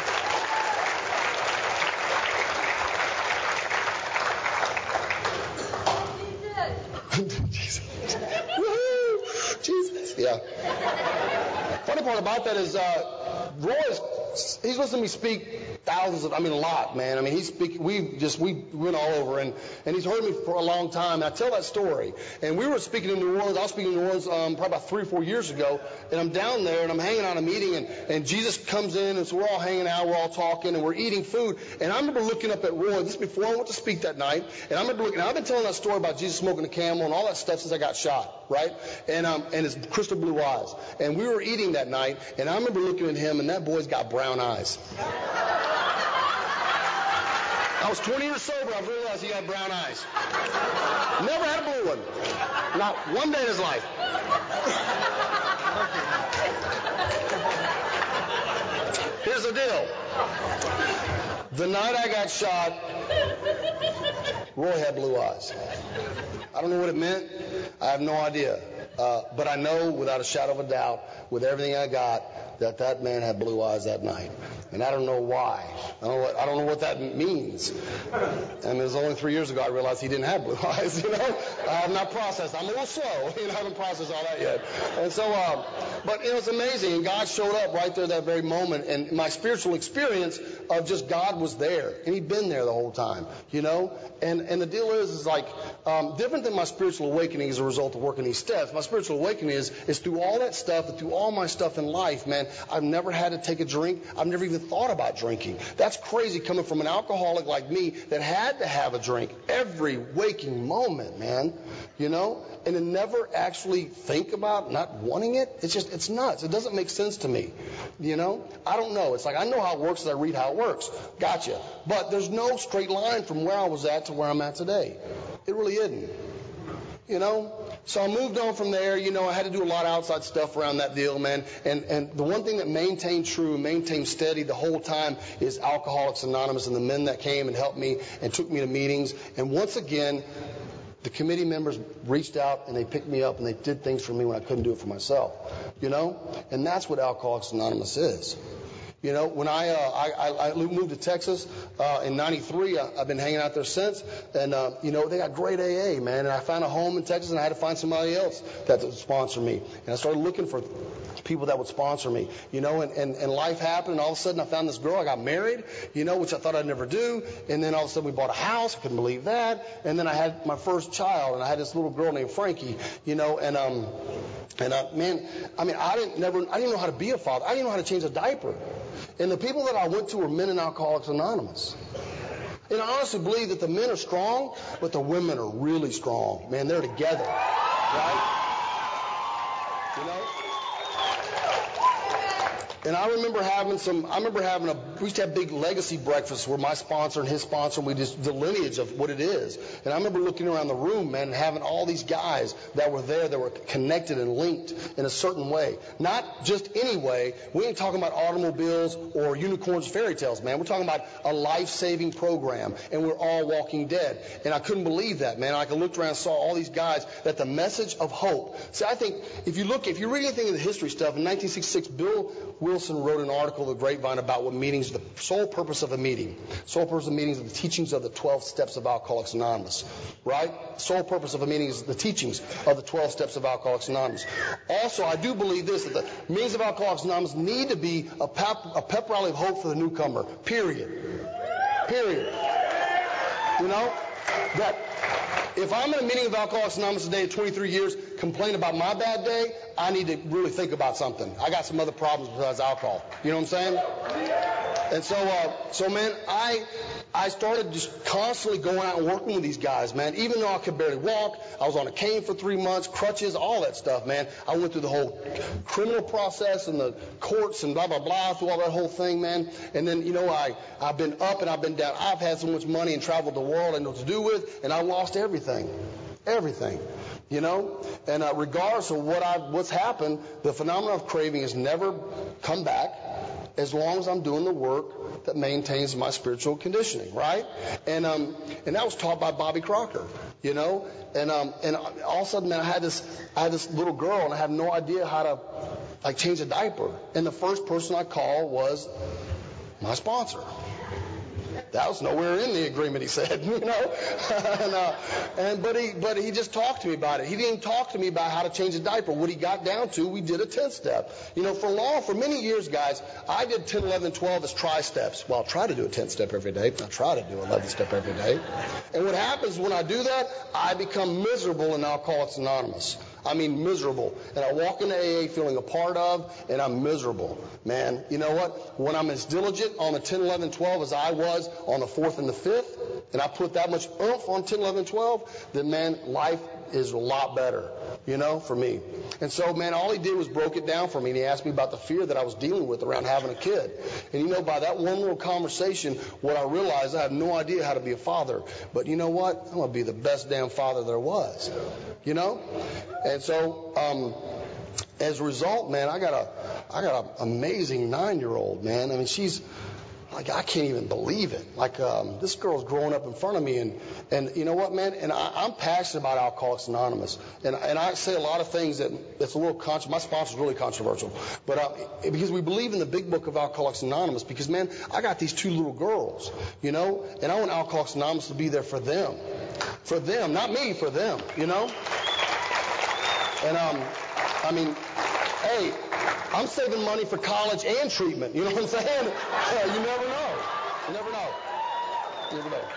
Jesus. Woo-hoo! Jesus. Yeah. Funny part about that is uh, Roy's, he's listened to me speak thousands of, I mean a lot, man. I mean, he's speaking, we just, we went all over, and, and he's heard me for a long time. And I tell that story. And we were speaking in New Orleans, I was speaking in New Orleans um, probably about three or four years ago, and I'm down there, and I'm hanging out at a meeting, and, and Jesus comes in, and so we're all hanging out, we're all talking, and we're eating food. And I remember looking up at Roy, this is before I went to speak that night, and I remember looking, I've been telling that story about Jesus smoking a Camel and all that stuff since I got shot, right? And, um, and his crystal blue eyes. And we were eating that night, and I remember looking at him, and that boy's got brown eyes. I was twenty years sober. I realized he had brown eyes. Never had a blue one. Not one day in his life. Here's the deal. The night I got shot, Roy had blue eyes. I don't know what it meant. I have no idea. Uh, but I know without a shadow of a doubt, with everything I got, that that man had blue eyes that night. And I don't know why. I don't know what, I don't know what that means. And it was only three years ago I realized he didn't have blue eyes, you know. I have not processed. I'm a little slow. You know, I haven't processed all that yet. And so, um, but it was amazing. And God showed up right there that very moment. And my spiritual experience of just God was there. And he'd been there the whole time, you know. And and the deal is, is like, um, different than my spiritual awakening as a result of working these steps. My spiritual awakening is, is through all that stuff and through all my stuff in life, man, I've never had to take a drink. I've never even thought about drinking. That's crazy coming from an alcoholic like me that had to have a drink every waking moment, man, you know, and to never actually think about not wanting it. It's just, it's nuts. It doesn't make sense to me, you know. I don't know. It's like I know how it works as I read how it works. Gotcha. But there's no straight line from where I was at to where I'm at today. It really isn't, you know. So I moved on from there. You know, I had to do a lot of outside stuff around that deal, man. And and the one thing that maintained true and maintained steady the whole time is Alcoholics Anonymous and the men that came and helped me and took me to meetings. And once again, the committee members reached out and they picked me up and they did things for me when I couldn't do it for myself, you know. And that's what Alcoholics Anonymous is. You know, when I, uh, I, I moved to Texas uh, in ninety-three, I, I've been hanging out there since, and, uh, you know, they got great A A, man, and I found a home in Texas, and I had to find somebody else that would sponsor me. And I started looking for people that would sponsor me, you know, and, and, and life happened, and all of a sudden I found this girl. I got married, you know, which I thought I'd never do, and then all of a sudden we bought a house. I couldn't believe that, and then I had my first child, and I had this little girl named Frankie, you know, and, um, and uh, man, I mean, I didn't never, I didn't know how to be a father. I didn't know how to change a diaper. And the people that I went to were men in Alcoholics Anonymous. And I honestly believe that the men are strong, but the women are really strong. Man, they're together, right? You know? And I remember having some, I remember having a, we used to have big legacy breakfasts where my sponsor and his sponsor, we just, the lineage of what it is. And I remember looking around the room, man, and having all these guys that were there that were connected and linked in a certain way. Not just any way. We ain't talking about automobiles or unicorns, fairy tales, man. We're talking about a life-saving program, and we're all walking dead. And I couldn't believe that, man. Like I looked around and saw all these guys, that the message of hope. See, I think if you look, if you read anything in the history stuff, in nineteen sixty-six, Bill Wilson wrote an article in the Grapevine about what meetings, the sole purpose of a meeting. Sole purpose of meetings are the teachings of the twelve steps of Alcoholics Anonymous, right? Sole purpose of a meeting is the teachings of the twelve steps of Alcoholics Anonymous. Also, I do believe this, that the meetings of Alcoholics Anonymous need to be a pep, a pep rally of hope for the newcomer, period. Period. You know? That if I'm in a meeting of Alcoholics Anonymous today at twenty-three years, complain about my bad day, I need to really think about something. I got some other problems besides alcohol. You know what I'm saying? And so, uh, so man, I I started just constantly going out and working with these guys, man. Even though I could barely walk, I was on a cane for three months, crutches, all that stuff, man. I went through the whole criminal process and the courts and blah, blah, blah, through all that whole thing, man. And then, you know, I, I've been up and I've been down. I've had so much money and traveled the world and know what to do with, and I lost everything. Everything. You know? And uh, regardless of what I, what's happened, the phenomenon of craving has never come back, as long as I'm doing the work that maintains my spiritual conditioning, right? And um, and that was taught by Bobby Crocker, you know. And um, and all of a sudden, man, I had this I had this little girl, and I had no idea how to like change a diaper. And the first person I called was my sponsor. That was nowhere in the agreement, he said, you know. and, uh, and but he but he just talked to me about it. He didn't talk to me about how to change a diaper. What he got down to, we did a tenth step. You know, for long, for many years, guys, I did ten, eleven, twelve as tri-steps. Well, I'll try to do a tenth step every day. I try to do eleven step every day. And what happens when I do that, I become miserable in Alcoholics Anonymous. I mean, miserable. And I walk into A A feeling a part of, and I'm miserable. Man, you know what? When I'm as diligent on the ten, eleven, twelve as I was on the fourth and the fifth, and I put that much oomph on ten, eleven, twelve, then, man, life is a lot better, you know, for me. And so, man, all he did was broke it down for me, and he asked me about the fear that I was dealing with around having a kid. And, you know, by that one little conversation, what I realized, I have no idea how to be a father. But you know what? I'm going to be the best damn father there was, you know? And so, um, as a result, man, I got a, I got an amazing nine-year-old, man. I mean, she's, like, I can't even believe it. Like, um, this girl's growing up in front of me, and, and you know what, man? And I, I'm passionate about Alcoholics Anonymous. And, and I say a lot of things that that's a little controversial. My sponsor's really controversial. But uh, because we believe in the big book of Alcoholics Anonymous, because, man, I got these two little girls, you know, and I want Alcoholics Anonymous to be there for them. For them, not me, for them, you know? And, um, I mean, hey, I'm saving money for college and treatment. You know what I'm saying? Yeah, you never know. You never know. You never know.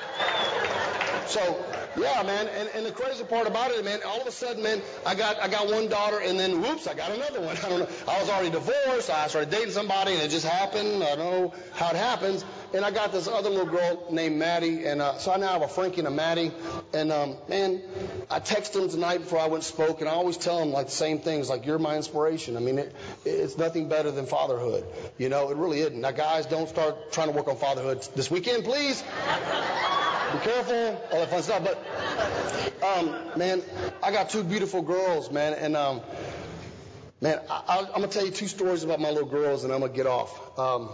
So, yeah, man, and, and the crazy part about it, man, all of a sudden, man, I got I got one daughter, and then, whoops, I got another one. I don't know. I was already divorced. I started dating somebody, and it just happened. I don't know how it happens. And I got this other little girl named Maddie, and uh, so I now have a Frankie and a Maddie. And, um, man, I texted them tonight before I went and spoke, and I always tell them, like, the same things, like, you're my inspiration. I mean, it, it's nothing better than fatherhood. You know, it really isn't. Now, guys, don't start trying to work on fatherhood this weekend, please. Be careful, all that fun stuff. But, um, man, I got two beautiful girls, man, and, um, man, I, I, I'm going to tell you two stories about my little girls, and I'm going to get off. Um,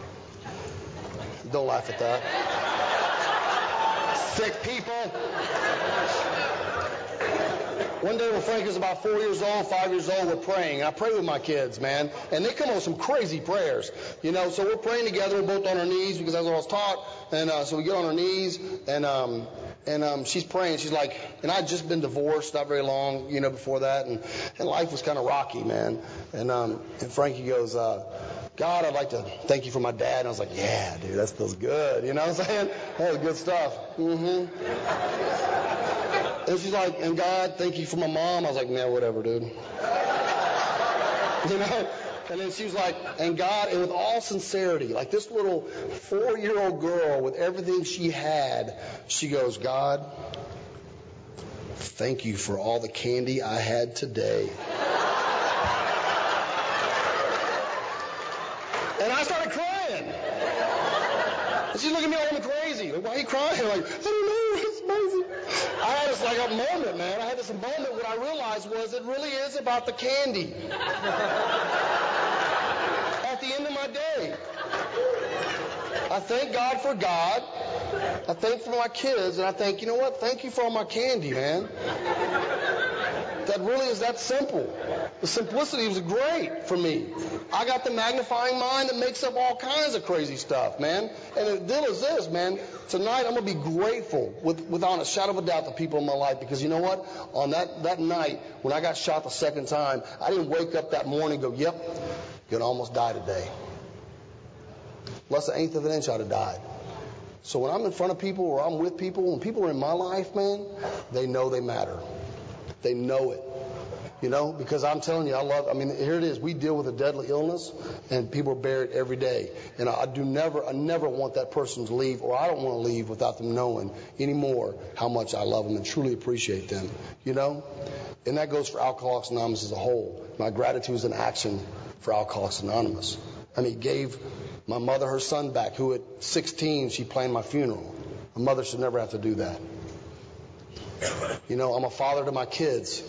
don't laugh at that. Sick people. One day when Frank was about four years old, five years old, we're praying. I pray with my kids, man, and they come up with some crazy prayers. You know, so we're praying together. We're both on our knees because that's what I was taught. And uh, so we get on our knees, and um, and um, she's praying. She's like, and I'd just been divorced not very long, you know, before that, and, and life was kind of rocky, man. And um, and Frankie goes, uh, God, I'd like to thank you for my dad. And I was like, yeah, dude, that feels good. You know what I'm saying? That was good stuff. Mm-hmm. And she's like, and God, thank you for my mom. I was like, man, whatever, dude. You know? And then she was like, and God, and with all sincerity, like this little four-year-old girl with everything she had, she goes, God, thank you for all the candy I had today. And I started crying. And she's looking at me like I'm crazy. Like, why are you crying? Like, I don't know. It's amazing. I had this like a moment, man. I had this moment. What I realized was it really is about the candy. At the end of my day, I thank God for God. I thank for my kids, and I think, you know what? Thank you for all my candy, man. That really is that simple. The simplicity was great for me. I got the magnifying mind that makes up all kinds of crazy stuff, man. And the deal is this, man. Tonight I'm going to be grateful with, without a shadow of a doubt to people in my life because you know what? On that, that night when I got shot the second time, I didn't wake up that morning and go, yep, you're going to almost die today. Less than an eighth of an inch I'd have died. So when I'm in front of people or I'm with people, when people are in my life, man, they know they matter. They know it. You know, because I'm telling you, I love, I mean, here it is. We deal with a deadly illness, and people are buried every day. And I do never, I never want that person to leave, or I don't want to leave without them knowing anymore how much I love them and truly appreciate them, you know? And that goes for Alcoholics Anonymous as a whole. My gratitude is an action for Alcoholics Anonymous. I mean, it gave my mother her son back, who at sixteen, she planned my funeral. A mother should never have to do that. You know, I'm a father to my kids.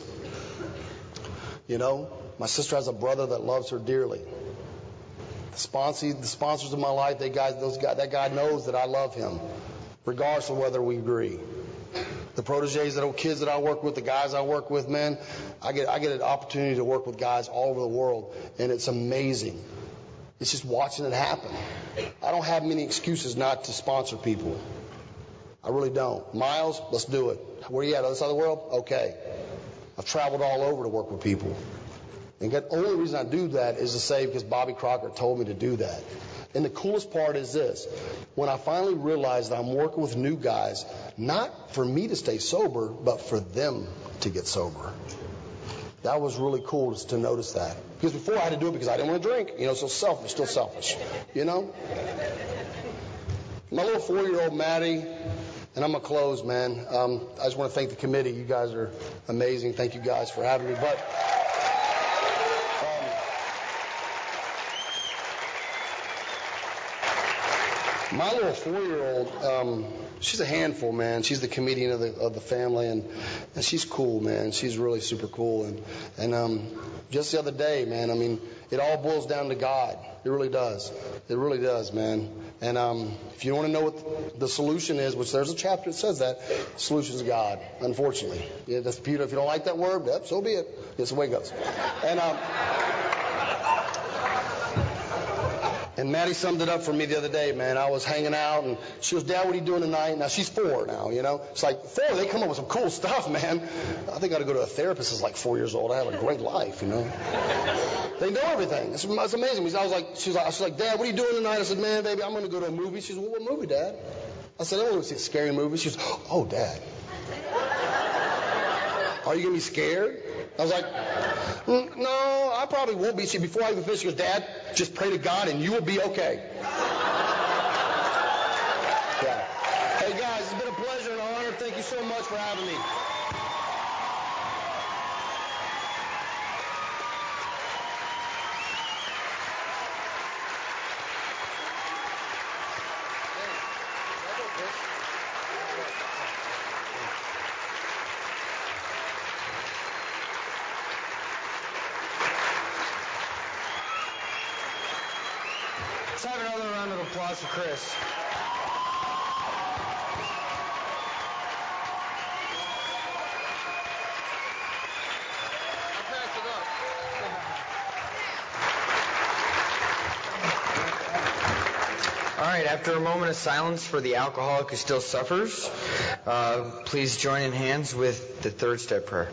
You know, my sister has a brother that loves her dearly. The sponsors, the sponsors of my life, they guys, those guys, that guy knows that I love him, regardless of whether we agree. The proteges, the kids that I work with, the guys I work with, man, I get I get an opportunity to work with guys all over the world, and it's amazing. It's just watching it happen. I don't have many excuses not to sponsor people. I really don't. Miles, let's do it. Where are you at? Other side of the world? Okay. I've traveled all over to work with people. And the only reason I do that is to say because Bobby Crocker told me to do that. And the coolest part is this. When I finally realized that I'm working with new guys, not for me to stay sober, but for them to get sober. That was really cool to notice that. Because before I had to do it because I didn't want to drink. You know, so selfish, still selfish. You know? My little four-year-old Maddie, and I'm going to close, man. Um, I just want to thank the committee. You guys are amazing. Thank you guys for having me. But um, my little four-year-old, um, she's a handful, man. She's the comedian of the of the family, and, and she's cool, man. She's really super cool. And, and um, just the other day, man, I mean, it all boils down to God. It really does. It really does, man. And um, if you want to know what the solution is, which there's a chapter that says that, the solution is God, unfortunately. Yeah, that's beautiful. If you don't like that word, yep, so be it. That's the way it goes. And um, and Maddie summed it up for me the other day, man. I was hanging out, and she goes, Dad, what are you doing tonight? Now, she's four now, you know. It's like, four, they come up with some cool stuff, man. I think I ought to go to a therapist as like four years old. I have a great life, you know. They know everything. It's, it's amazing. I was like, she was like, I was like, Dad, what are you doing tonight? I said, man, baby, I'm going to go to a movie. She said, well, what movie, Dad? I said, I want to see a scary movie. She was, oh, Dad. Are you going to be scared? I was like, mm, no, I probably won't be. She, before I even finished, she goes, Dad, just pray to God and you will be okay. Yeah. Hey, guys, it's been a pleasure and an honor. Thank you so much for having me. Let's have another round of applause for Chris. right, after a moment of silence for the alcoholic who still suffers, uh, please join in hands with the third step prayer.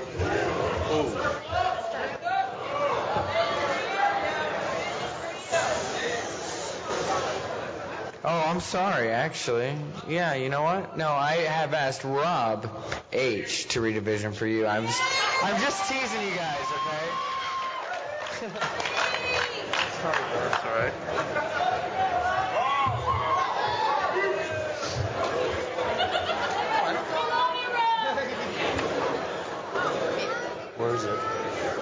Oh, I'm sorry, actually. Yeah, you know what? No, I have asked Rob H. to read a vision for you. I'm just, I'm just teasing you guys, okay? That's all right. Where is it?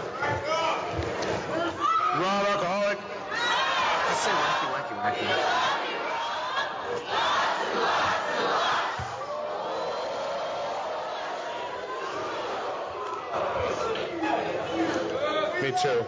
Rob, alcoholic. Let's say wacky, wacky, wacky. Me too.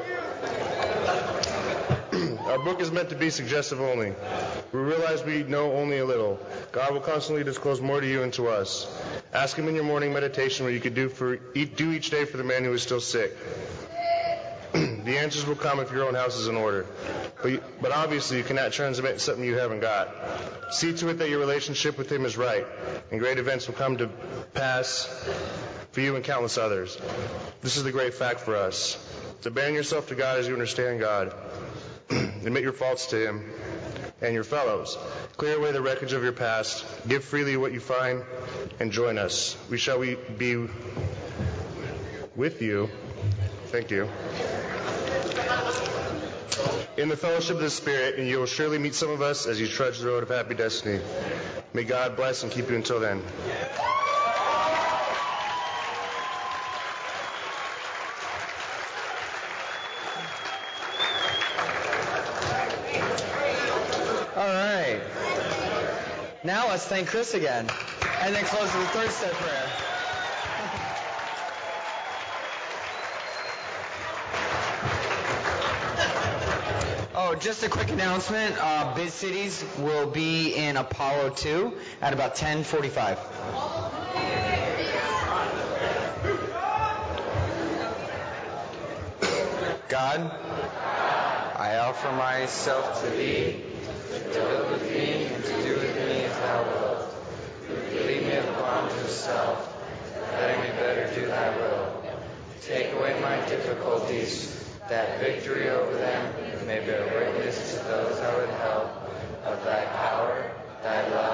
Our book is meant to be suggestive only. We realize we know only a little. God will constantly disclose more to you and to us. Ask Him in your morning meditation what you could do for eat, do each day for the man who is still sick. The answers will come if your own house is in order. But, you, but obviously you cannot transmit something you haven't got. See to it that your relationship with Him is right, and great events will come to pass for you and countless others. This is the great fact for us. To abandon yourself to God as you understand God. Admit your faults to Him and your fellows. Clear away the wreckage of your past. Give freely what you find, and join us. We shall we be with you. Thank you. In the fellowship of the Spirit, and you will surely meet some of us as you trudge the road of happy destiny. May God bless and keep you until then. Now let's thank Chris again, and then close with the third step prayer. Oh, just a quick announcement. Uh, Biz Cities will be in Apollo two at about ten forty-five. God, I offer myself to Thee, to live with me and to do with me as Thou wilt. Lead me of the bondage of self, that I may better do Thy will. Take away my difficulties, that victory over them may bear witness to those I would help of Thy power, Thy love,